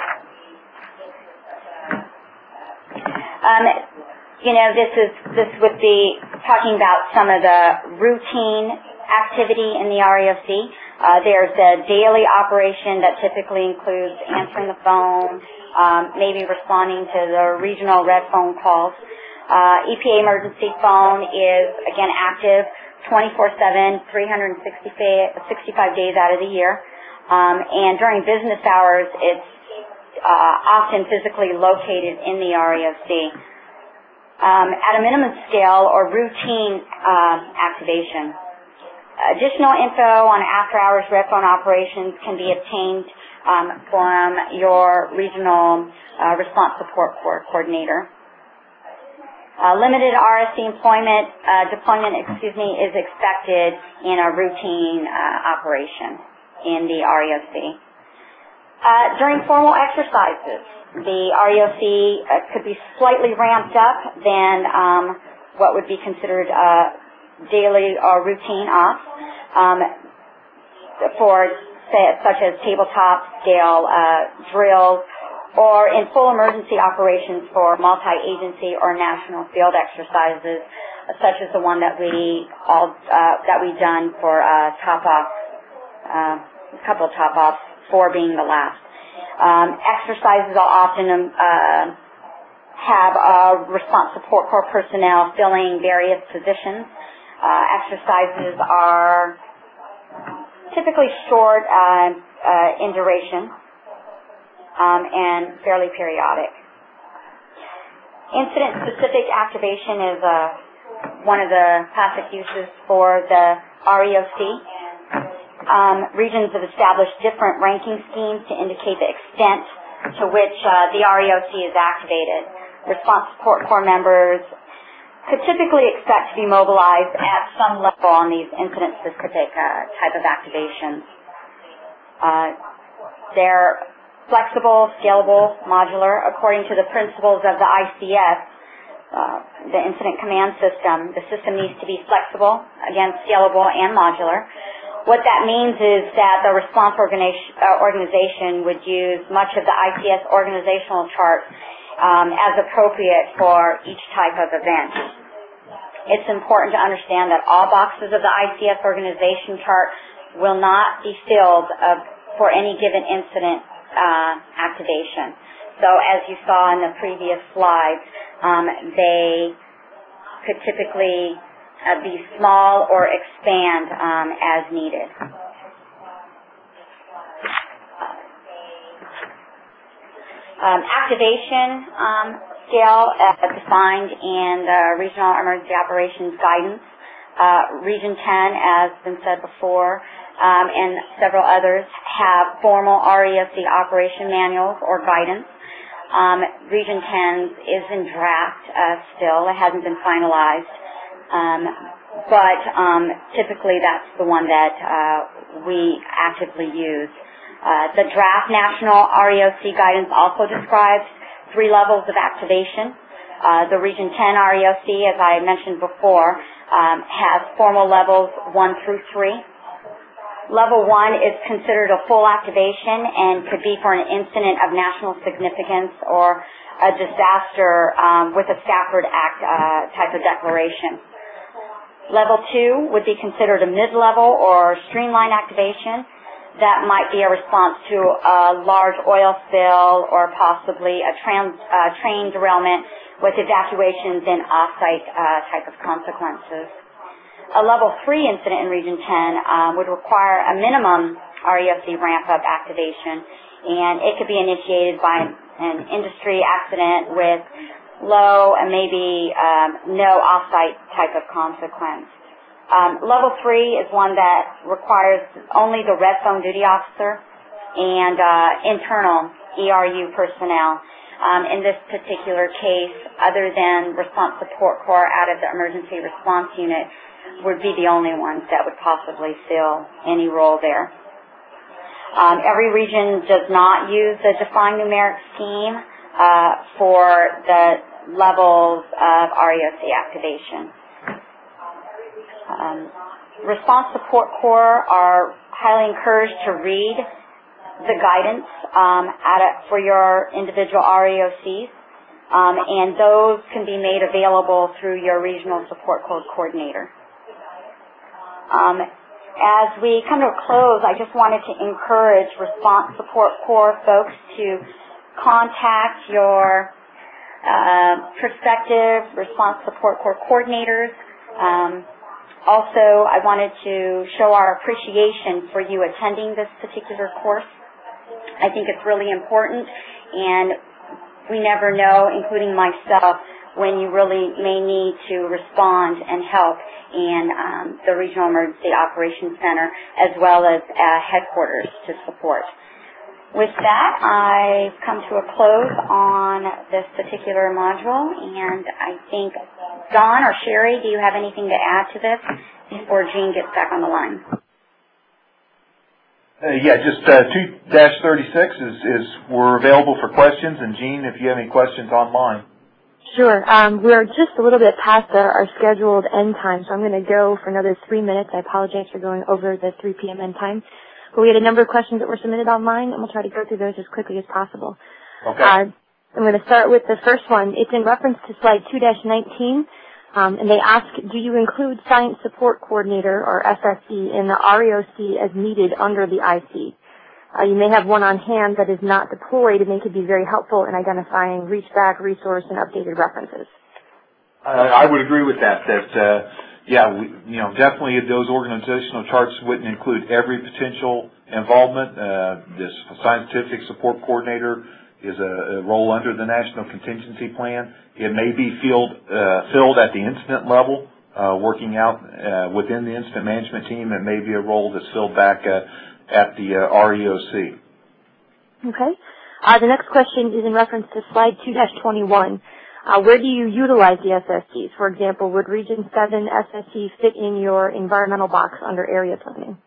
C: Um, you know, this is this would be talking about some of the routine activity in the R E O C. Uh, there's a daily operation that typically includes answering the phone, um, maybe responding to the regional red phone calls. Uh, E P A emergency phone is, again, active twenty-four seven, three hundred sixty-five days out of the year. Um, and during business hours, it's uh, often physically located in the R E O C. Um, at a minimum scale or routine uh, activation. Additional info on after-hours red phone operations can be obtained um, from your regional uh, response support corps coordinator. Uh, limited R S C employment uh, deployment, excuse me, is expected in a routine uh, operation in the R E O C. Uh, during formal exercises, the R E O C uh, could be slightly ramped up than um, what would be considered uh, daily or routine ops um, for say, such as tabletop scale uh, drills, or in full emergency operations for multi-agency or national field exercises, such as the one that we all uh, that we done for uh, top off, uh, a couple top offs, four being the last. Um, exercises will often uh, have uh, response support corps personnel filling various positions. Uh, exercises are typically short uh, uh, in duration um, and fairly periodic. Incident-specific activation is uh, one of the classic uses for the R E O C. Um, regions have established different ranking schemes to indicate the extent to which uh, the R E O C is activated. Response support corps members could typically expect to be mobilized at some level on these incident-specific uh, type of activations. Uh, they're flexible, scalable, modular, according to the principles of the I C S, uh, the Incident Command System. The system needs to be flexible, again, scalable and modular. What that means is that the response organization, uh, organization would use much of the I C S organizational chart um, as appropriate for each type of event. It's important to understand that all boxes of the I C S organization chart will not be filled uh, for any given incident uh, activation. So as you saw in the previous slides, um, they could typically Uh, be small or expand um, as needed. Um, activation um, scale uh, defined in the Regional Emergency Operations Guidance. Uh, Region ten, as been said before, um, and several others have formal R E O C operation manuals or guidance. Um, Region ten is in draft uh, still. It hasn't been finalized. Um, but um, typically that's the one that uh, we actively use. Uh, the draft National R E O C guidance also describes three levels of activation. Uh, the Region ten R E O C, as I mentioned before, um, has formal levels one through three. Level one is considered a full activation and could be for an incident of national significance or a disaster um, with a Stafford Act uh, type of declaration. Level two would be considered a mid-level or streamline activation. That might be a response to a large oil spill or possibly a trans, uh, train derailment with evacuations and off-site uh, type of consequences. a level three incident in Region ten um, would require a minimum R E O C ramp-up activation, and it could be initiated by an industry accident with low and maybe um, no off-site type of consequence. Um, level three is one that requires only the red phone duty officer and uh, internal E R U personnel. Um, in this particular case, other than Response Support Corps out of the Emergency Response Unit, would be the only ones that would possibly fill any role there. Um, every region does not use the defined numeric scheme uh, for the levels of R E O C activation. Um, Response Support Corps are highly encouraged to read the guidance um, at a, for your individual R E O Cs, um, and those can be made available through your regional support code coordinator. Um, as we come to a close, I just wanted to encourage Response Support Corps folks to contact your uh, prospective Response Support Corps coordinators. Um, also, I wanted to show our appreciation for you attending this particular course. I think it's really important, and we never know, including myself, when you really may need to respond and help in um, the Regional Emergency Operations Center as well as uh, headquarters to support. With that, I've come to a close on this particular module, and I think, Don or Sherry, do you have anything to add to this before Jean gets back on the line?
B: Uh, yeah, just uh, two dash thirty-six is, is we're available for questions, and Jean, if you have any questions online.
A: Sure. Um, we're just a little bit past our, our scheduled end time, so I'm going to go for another three minutes. I apologize for going over the three p.m. end time. But we had a number of questions that were submitted online, and we'll try to go through those as quickly as possible.
B: Okay.
A: Uh, I'm going to start with the first one. It's in reference to slide two dash nineteen. Um, and they ask, do you include Science Support Coordinator, or S S C, in the R E O C as needed under the I C? Uh, you may have one on hand that is not deployed, and they could be very helpful in identifying reach-back, resource, and updated references.
B: Uh, I would agree with that, that, uh, yeah, we, you know, definitely those organizational charts wouldn't include every potential involvement. Uh, this Scientific Support Coordinator is a, a role under the National Contingency Plan. It may be filled, uh, filled at the incident level, uh, working out uh, within the incident management team. It may be a role that's filled back uh, at the uh, R E O C.
A: Okay. Uh, the next question is in reference to slide two dash twenty-one. Uh, where do you utilize the S S Cs? For example, would Region seven S S C fit in your environmental box under area planning?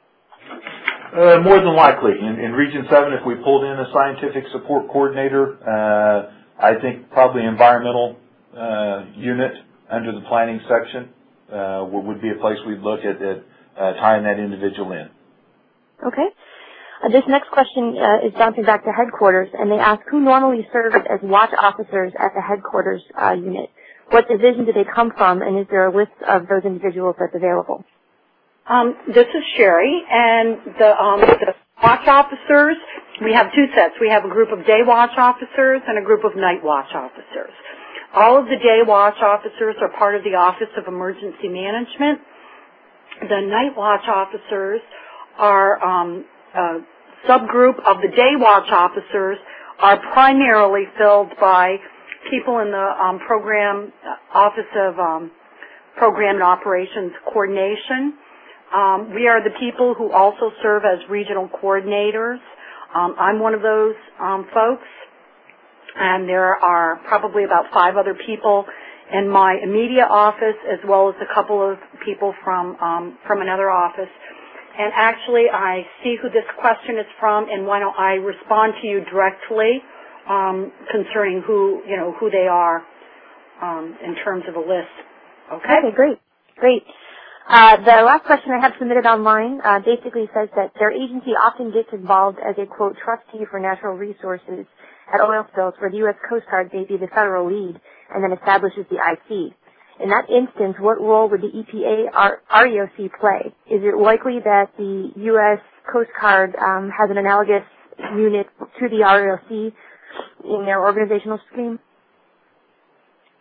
B: Uh, more than likely. In, in Region seven, if we pulled in a Scientific Support Coordinator, uh, I think probably environmental uh, unit under the planning section uh, would be a place we'd look at, at uh, tying that individual in.
A: Okay. Uh, this next question uh, is bouncing back to headquarters, and they ask who normally serves as watch officers at the headquarters uh, unit. What division do they come from, and is there a list of those individuals that's available?
D: Um, this is Sherry, and the, um, the watch officers, we have two sets. We have a group of day watch officers and a group of night watch officers. All of the day watch officers are part of the Office of Emergency Management. The night watch officers are um, a subgroup of the day watch officers are primarily filled by people in the um, program Office of um, Program and Operations Coordination. Um, we are the people who also serve as regional coordinators. Um, I'm one of those um, folks, and there are probably about five other people in my immediate office, as well as a couple of people from um, from another office. And actually, I see who this question is from, and why don't I respond to you directly um, concerning who you know who they are um, in terms of a list. Okay.
A: Okay, great, great. Uh, the last question I have submitted online uh, basically says that their agency often gets involved as a, quote, trustee for natural resources at oil spills where the U S Coast Guard may be the federal lead and then establishes the I C. In that instance, what role would the E P A R E O C play? Is it likely that the U S Coast Guard um, has an analogous unit to the R E O C in their organizational scheme?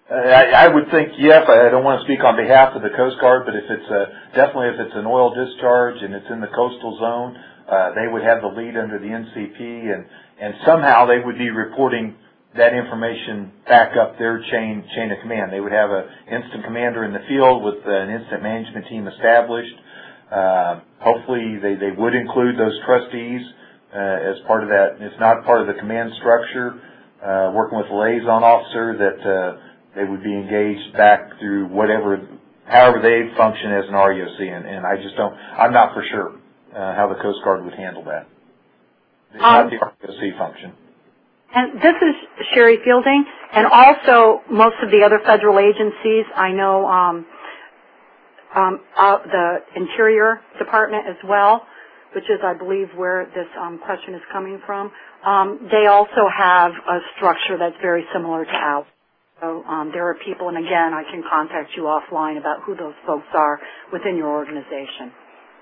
B: I, I would think yes. I don't want to speak on behalf of the Coast Guard, but if it's a, definitely if it's an oil discharge and it's in the coastal zone, uh, they would have the lead under the N C P, and, and somehow they would be reporting that information back up their chain chain of command. They would have an instant commander in the field with an instant management team established. Uh, hopefully they, they would include those trustees uh, as part of that. It's not part of the command structure, uh, working with a liaison officer that uh, they would be engaged back through whatever, however they function as an R E O C, and, and I just don't, I'm not for sure uh, how the Coast Guard would handle that. It's um, not the R E O C function.
D: And this is Sherry Fielding, and also most of the other federal agencies. I know um, um, uh, the Interior Department as well, which is, I believe, where this um, question is coming from. Um, they also have a structure that's very similar to ours. So um, there are people, and again, I can contact you offline about who those folks are within your organization.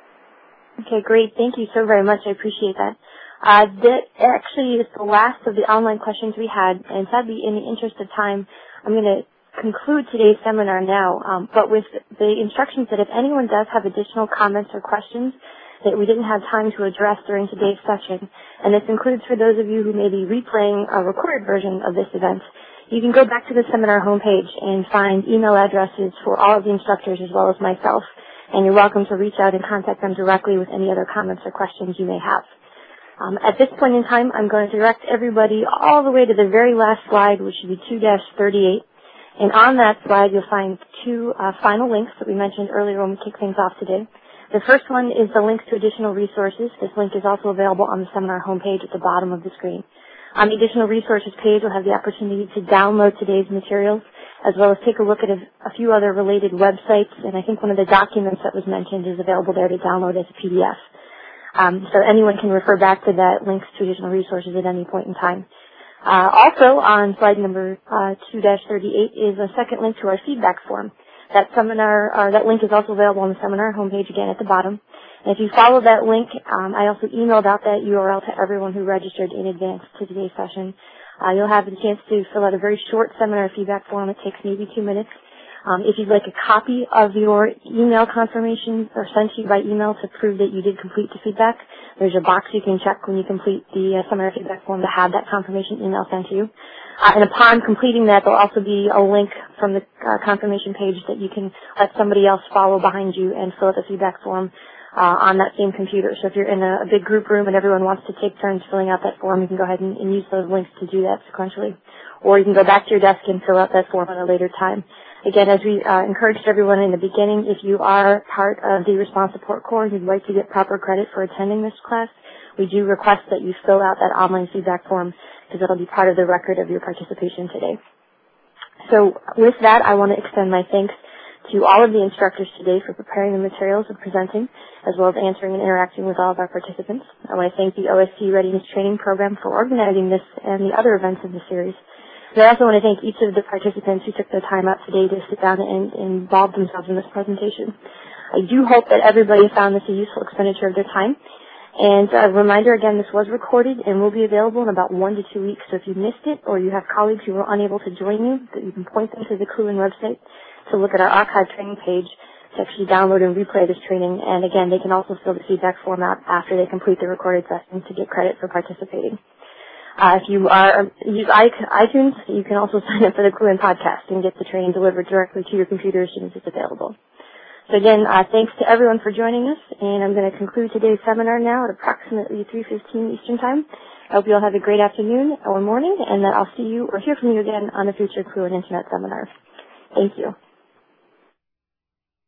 A: Okay, great. Thank you so very much. I appreciate that. Uh, that actually is the last of the online questions we had, and sadly, in the interest of time, I'm going to conclude today's seminar now, um, but with the instructions that if anyone does have additional comments or questions that we didn't have time to address during today's session, and this includes for those of you who may be replaying a recorded version of this event, you can go back to the seminar homepage and find email addresses for all of the instructors as well as myself, and you're welcome to reach out and contact them directly with any other comments or questions you may have. Um, at this point in time, I'm going to direct everybody all the way to the very last slide, which should be two dash thirty-eight. And on that slide, you'll find two uh, final links that we mentioned earlier when we kicked things off today. The first one is the links to additional resources. This link is also available on the seminar homepage at the bottom of the screen. On the additional resources page, you'll have the opportunity to download today's materials, as well as take a look at a, a few other related websites. And I think one of the documents that was mentioned is available there to download as a P D F. Um, so anyone can refer back to that links to additional resources at any point in time. Uh, also, on slide number uh, two dash thirty-eight is a second link to our feedback form. That seminar, or that link is also available on the seminar homepage again at the bottom. And if you follow that link, um, I also emailed out that U R L to everyone who registered in advance to today's session. Uh, you'll have the chance to fill out a very short seminar feedback form. It takes maybe two minutes. Um, if you'd like a copy of your email confirmation or sent to you by email to prove that you did complete the feedback, there's a box you can check when you complete the uh, seminar feedback form to have that confirmation email sent to you. Uh, and upon completing that, there'll also be a link from the uh, confirmation page that you can let somebody else follow behind you and fill out the feedback form uh, on that same computer. So if you're in a, a big group room and everyone wants to take turns filling out that form, you can go ahead and, and use those links to do that sequentially. Or you can go back to your desk and fill out that form at a later time. Again, as we uh, encouraged everyone in the beginning, if you are part of the Response Support Corps and you'd like to get proper credit for attending this class, we do request that you fill out that online feedback form because it'll be part of the record of your participation today. So with that, I want to extend my thanks to all of the instructors today for preparing the materials and presenting, as well as answering and interacting with all of our participants. I want to thank the O S C Readiness Training Program for organizing this and the other events in the series. And I also want to thank each of the participants who took their time out today to sit down and, and involve themselves in this presentation. I do hope that everybody found this a useful expenditure of their time. And a reminder, again, this was recorded and will be available in about one to two weeks. So if you missed it or you have colleagues who were unable to join you, that you can point them to the C L U N website to look at our archive training page to actually download and replay this training. And again, they can also fill the feedback form out after they complete the recorded session to get credit for participating. Uh, if you are, use iTunes, you can also sign up for the C L U N podcast and get the training delivered directly to your computer as soon as it's available. So again, uh, thanks to everyone for joining us, and I'm going to conclude today's seminar now at approximately three fifteen Eastern Time. I hope you all have a great afternoon or morning, and that I'll see you or hear from you again on a future C L U N Internet seminar. Thank you.